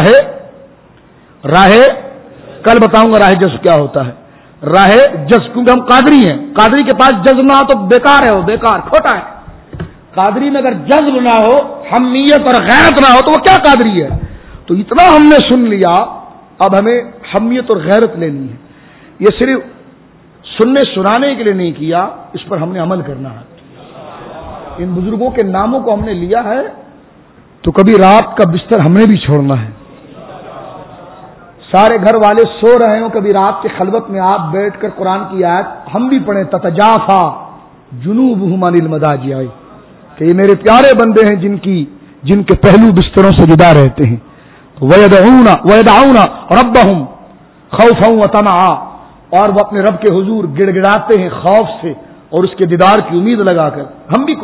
Speaker 1: راہ کل بتاؤں گا راہ جذب کیا ہوتا ہے. راہ جذب، کیونکہ ہم قادری ہیں، قادری کے پاس جذب نہ ہو تو بیکار ہے، وہ بیکار کھوٹا ہے. قادری میں اگر جذب نہ ہو، حمیت اور غیرت نہ ہو تو وہ کیا قادری ہے. تو اتنا ہم نے سن لیا، اب ہمیں حمیت اور غیرت لینی ہے. یہ صرف سننے سنانے کے لیے نہیں کیا، اس پر ہم نے عمل کرنا ہے. ان بزرگوں کے ناموں کو ہم نے لیا ہے تو کبھی رات کا بستر ہم نے بھی چھوڑنا ہے. سارے گھر والے سو رہے ہوں، کبھی رات کے خلوت میں آپ بیٹھ کر قرآن کی آیت ہم بھی پڑھیں، تتجافا جنوبہم عن المضاجع، کہ یہ میرے پیارے بندے ہیں جن کے پہلو بستروں سے جدا رہتے ہیں. وَيَدْعُونَ رَبَّهُمْ خَوْفًا وَطَمَعًا، اور وہ اپنے رب کے حضور گڑ گڑاتے ہیں خوف سے اور اس کے دیدار کی امید لگا کر. ہم بھی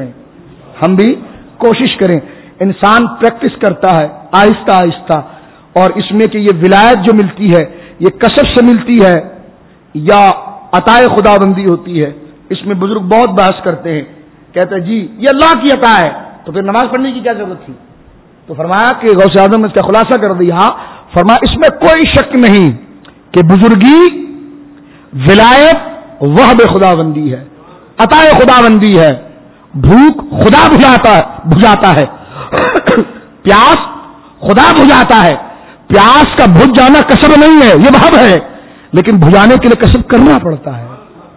Speaker 1: کوشش کریں. انسان پریکٹس کرتا ہے آہستہ آہستہ، اور اس میں کہ یہ ولایت جو ملتی ہے یہ کسب سے ملتی ہے یا عطائے خدا بندی ہوتی ہے. اس میں بزرگ بہت بحث کرتے ہیں، کہتے ہیں جی یہ اللہ کی عطا ہے تو پھر نماز پڑھنے کی کیا ضرورت تھی. تو فرمایا کہ غوث اعظم نے اس کا خلاصہ کر دیا. فرمایا اس میں کوئی شک نہیں کہ بزرگی ولایت وہب خدا بندی ہے، عطائے خدا بندی ہے. بھوک خدا بجھاتا ہے، پیاس خدا بجھاتا ہے. پیاس کا بجھ جانا کسب نہیں ہے، یہ وہب ہے، لیکن بجھانے کے لیے کسب کرنا پڑتا ہے.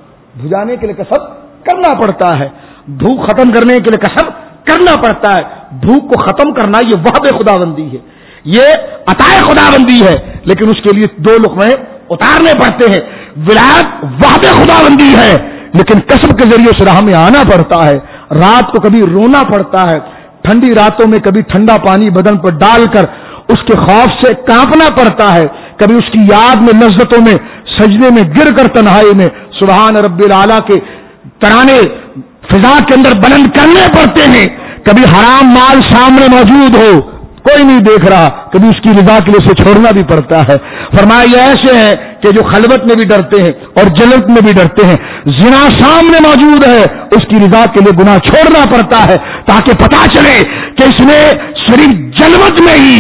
Speaker 1: بھوک ختم کرنے کے لیے کسب کرنا پڑتا ہے. بھوک کو ختم کرنا یہ وہب خداوندی ہے، یہ عطا خداوندی ہے، لیکن اس کے لیے 2 لقمے اتارنے پڑتے ہیں۔ ولایت وہب خداوندی ہے، لیکن کسب کے ذریعے سے راہ میں آنا پڑتا ہے۔ رات کو کبھی رونا پڑتا ہے، ٹھنڈی راتوں میں کبھی ٹھنڈا پانی بدن پر ڈال کر اس کے خوف سے کانپنا پڑتا ہے، کبھی اس کی یاد میں لذتوں میں سجدے میں گر کر تنہائی میں سبحان رب العالی کے ترانے فضا کے اندر بلند کرنے پڑتے ہیں۔ کبھی حرام مال سامنے موجود ہو، کوئی نہیں دیکھ رہا، کبھی اس کی رضا کے لیے اسے چھوڑنا بھی پڑتا ہے۔ فرمایا یہ ایسے ہیں کہ جو خلوت میں بھی ڈرتے ہیں اور جلوت میں بھی ڈرتے ہیں، زنا سامنے موجود ہے، اس کی رضا کے لیے گناہ چھوڑنا پڑتا ہے تاکہ پتا چلے کہ اس نے صرف جلوت میں ہی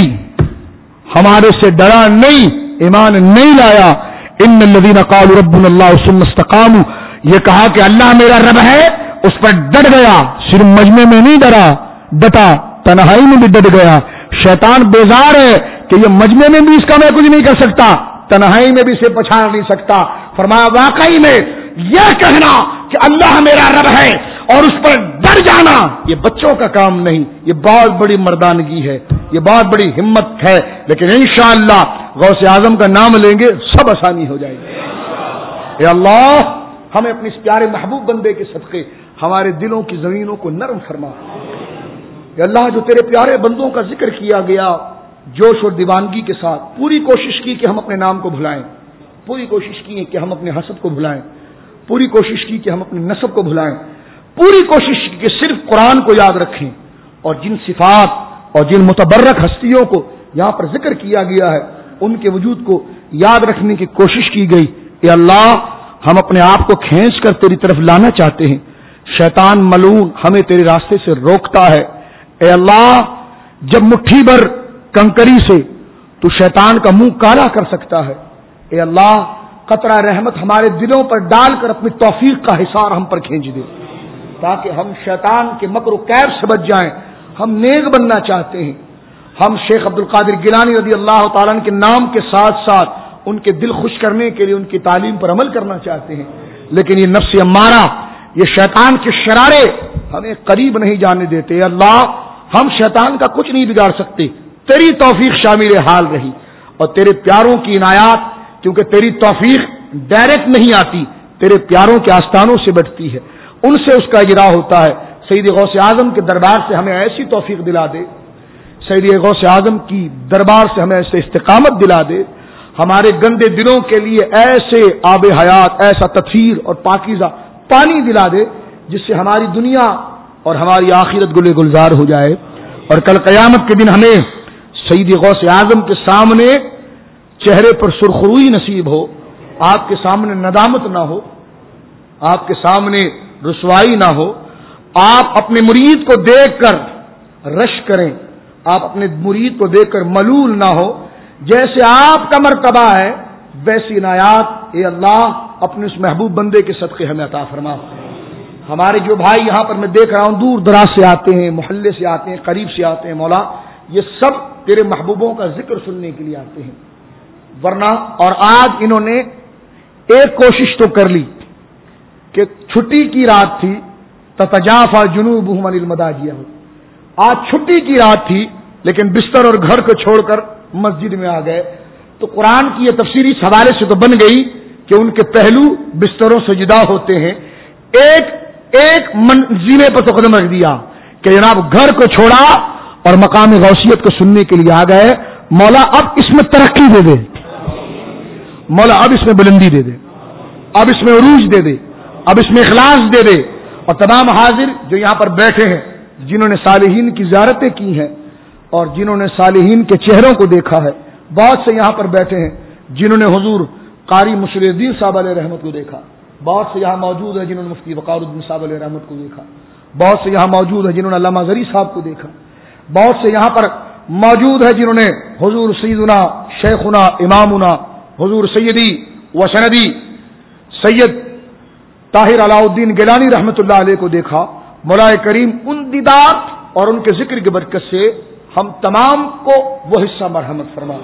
Speaker 1: ہمارے سے ڈرا نہیں، ایمان نہیں لایا۔ ان الذين قالوا ربنا الله ثم استقاموا، یہ کہا کہ اللہ میرا رب ہے، اس پر ڈٹ گیا، صرف مجمع میں نہیں ڈرا، ڈٹا تنہائی میں بھی ڈٹ گیا۔ شیطان بیزار ہے کہ یہ مجمع میں بھی اس کا میں کچھ نہیں کر سکتا، تنہائی میں بھی اسے پچھاڑ نہیں سکتا۔ فرمایا واقعی میں یہ کہنا کہ اللہ میرا رب ہے اور اس پر ڈر جانا یہ بچوں کا کام نہیں، یہ بہت بڑی مردانگی ہے، یہ بہت بڑی ہمت ہے، لیکن انشاءاللہ غوث اعظم کا نام لیں گے سب آسانی ہو جائے گی۔ اے اللہ ہمیں اپنے اس پیارے محبوب بندے کے صدقے ہمارے دلوں کی زمینوں کو نرم فرما۔ اے اللہ جو تیرے پیارے بندوں کا ذکر کیا گیا جوش اور دیوانگی کے ساتھ، پوری کوشش کی کہ ہم اپنے نام کو بھلائیں، پوری کوشش کی کہ ہم اپنے حسب کو بھلائیں، پوری کوشش کی کہ ہم اپنے نسب کو بھلائیں، پوری کوشش کی کہ صرف قرآن کو یاد رکھیں، اور جن صفات اور جن متبرک ہستیوں کو یہاں پر ذکر کیا گیا ہے ان کے وجود کو یاد رکھنے کی کوشش کی گئی۔ اے اللہ ہم اپنے آپ کو کھینچ کر تیری طرف لانا چاہتے ہیں، شیطان ملعون ہمیں تیرے راستے سے روکتا ہے۔ اے اللہ جب مٹھی بھر کنکری سے تو شیطان کا منہ کالا کر سکتا ہے، اے اللہ قطرہ رحمت ہمارے دلوں پر ڈال کر اپنی توفیق کا حصار ہم پر کھینچ دے تاکہ ہم شیطان کے مکر و کید سے بچ جائیں۔ ہم نیک بننا چاہتے ہیں، ہم شیخ عبد القادر گیلانی رضی اللہ تعالیٰ عنہ کے نام کے ساتھ ساتھ ان کے دل خوش کرنے کے لیے ان کی تعلیم پر عمل کرنا چاہتے ہیں، لیکن یہ نفس امارہ، یہ شیطان کے شرارے ہمیں قریب نہیں جانے دیتے۔ اے اللہ ہم شیطان کا کچھ نہیں بگاڑ سکتے، تیری توفیق شامل حال رہی، اور تیرے پیاروں کی عنایات، کیونکہ تیری توفیق ڈائریکٹ نہیں آتی، تیرے پیاروں کے آستانوں سے بٹتی ہے، ان سے اس کا اجرا ہوتا ہے۔ سید غوث اعظم کے دربار سے ہمیں ایسی توفیق دلا دے، سید غوث اعظم کی دربار سے ہمیں ایسے استقامت دلا دے، ہمارے گندے دلوں کے لیے ایسے آب حیات، ایسا تطہیر اور پاکیزہ پانی دلا دے جس سے ہماری دنیا اور ہماری آخرت گلے گلزار ہو جائے، اور کل قیامت کے دن ہمیں سید غوث اعظم کے سامنے چہرے پر سرخروئی نصیب ہو، آپ کے سامنے ندامت نہ ہو، آپ کے سامنے رسوائی نہ ہو، آپ اپنے مرید کو دیکھ کر رش کریں، آپ اپنے مرید کو دیکھ کر ملول نہ ہو، جیسے آپ کا مرتبہ ہے ویسی عنایات اے اللہ اپنے اس محبوب بندے کے صدقے ہمیں عطا فرما۔ ہمارے جو بھائی یہاں پر میں دیکھ رہا ہوں دور دراز سے آتے ہیں، محلے سے آتے ہیں، قریب سے آتے ہیں، مولا یہ سب تیرے محبوبوں کا ذکر سننے کے لیے آتے ہیں، ورنہ اور آج انہوں نے ایک کوشش تو کر لی کہ چھٹی کی رات تھی، تتجافا جنوبہم عن المضاجع، آج چھٹی کی رات تھی لیکن بستر اور گھر کو چھوڑ کر مسجد میں آ گئے، تو قرآن کی یہ تفسیری اس حوالے سے تو بن گئی کہ ان کے پہلو بستروں سے جدا ہوتے ہیں، ایک منزلے پر تو قدم رکھ دیا کہ جناب گھر کو چھوڑا اور مقام غوثیت کو سننے کے لیے آ گئے۔ مولا اب اس میں ترقی دے دے، مولا اب اس میں بلندی دے دے، اب اس میں عروج دے دے، اب اس میں اخلاص دے دے، اور تمام حاضر جو یہاں پر بیٹھے ہیں جنہوں نے صالحین کی زیارتیں کی ہیں اور جنہوں نے صالحین کے چہروں کو دیکھا ہے، بہت سے یہاں پر بیٹھے ہیں جنہوں نے حضور قاری مشیر الدین صاحب علیہ رحمت کو دیکھا، بہت سے یہاں موجود ہیں جنہوں نے مفتی وقار الدین صاحب علیہ رحمت کو دیکھا، بہت سے یہاں موجود ہیں جنہوں نے علامہ زری صاحب کو دیکھا، بہت سے یہاں پر موجود ہیں جنہوں نے حضور سیدنا شیخنا امامنا حضور سیدی و سندی سید طاہر علاء الدین گیلانی رحمت اللہ علیہ کو دیکھا۔ مولا کریم ان دیدار اور ان کے ذکر کی برکت سے ہم تمام کو وہ حصہ مرحمت فرما،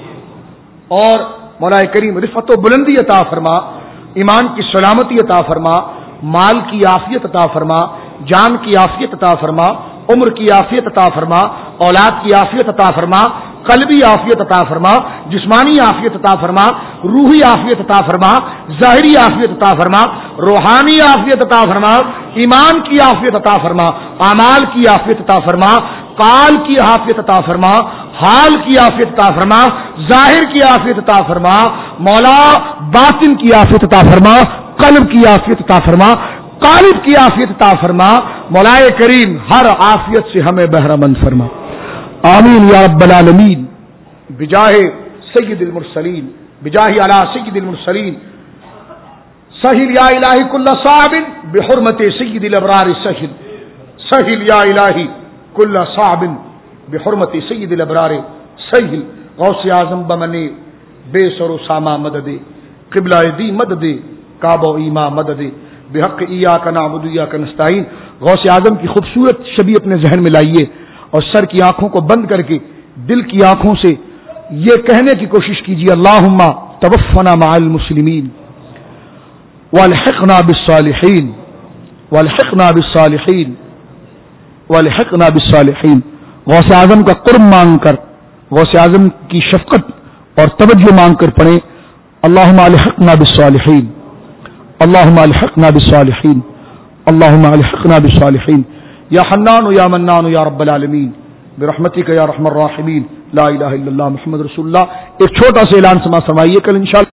Speaker 1: اور مولا کریم رفعت و بلندی عطا فرما، ایمان کی سلامتی عطا فرما، مال کی عافیت عطا فرما، جان کی عافیت عطا فرما، عمر کی عافیت عطا فرما، اولاد کی عافیت عطا فرما، قلبی عافیت عطا فرما، جسمانی عافیت عطا فرما، روحی عافیت عطا فرما، ظاہری عافیت عطا فرما، روحانی عافیت عطا فرما، ایمان کی عافیت عطا فرما، اعمال کی عافیت عطا فرما، قال کی عافیت عطا فرما، حال کی عافیت عطا فرما، ظاہر کی عافیت عطا فرما، مولا باطن کی عافیت عطا فرما، قلب کی عافیت عطا فرما، قالب کی عافیت عطا فرما، مولا کریم ہر عافیت سے ہمیں بہرہ مند فرما، آمین یا رب العالمین، بجاہ سید المرسلین، بجاہ علی سید المرسلین، سہل یا الہی کل صعب بحرمت سید الابرار سہل، سہل یا الہی کل صعب بحرمت سید الابرار سہل، غوث اعظم بمنے بے سر و ساما مدد، قبلہ دی مدد، کعبہ و ایما مدد، بحق ایاک نعبد و ایاک نستعین۔ غوث اعظم کی خوبصورت شبیہ اپنے ذہن میں لائیے اور سر کی آنکھوں کو بند کر کے دل کی آنکھوں سے یہ کہنے کی کوشش کیجیے، اللہم توفنا مع المسلمین والحقنا بالصالحین، والحقنا بالصالحین، والحقنا بالصالحین۔ غوث اعظم کا قرب مانگ کر، غوث اعظم کی شفقت اور توجہ مانگ کر پڑھیں، اللہم الحقنا بالصالحین، اللہم الحقنا بالصالحین، اللہم الحقنا بالصالحین، یا حنان یا منان یا رب العالمین برحمتک یا ارحم الراحمین، لا الہ الا اللہ محمد رسول اللہ۔ ایک چھوٹا سا اعلان سما فرمائیے، کل انشاءاللہ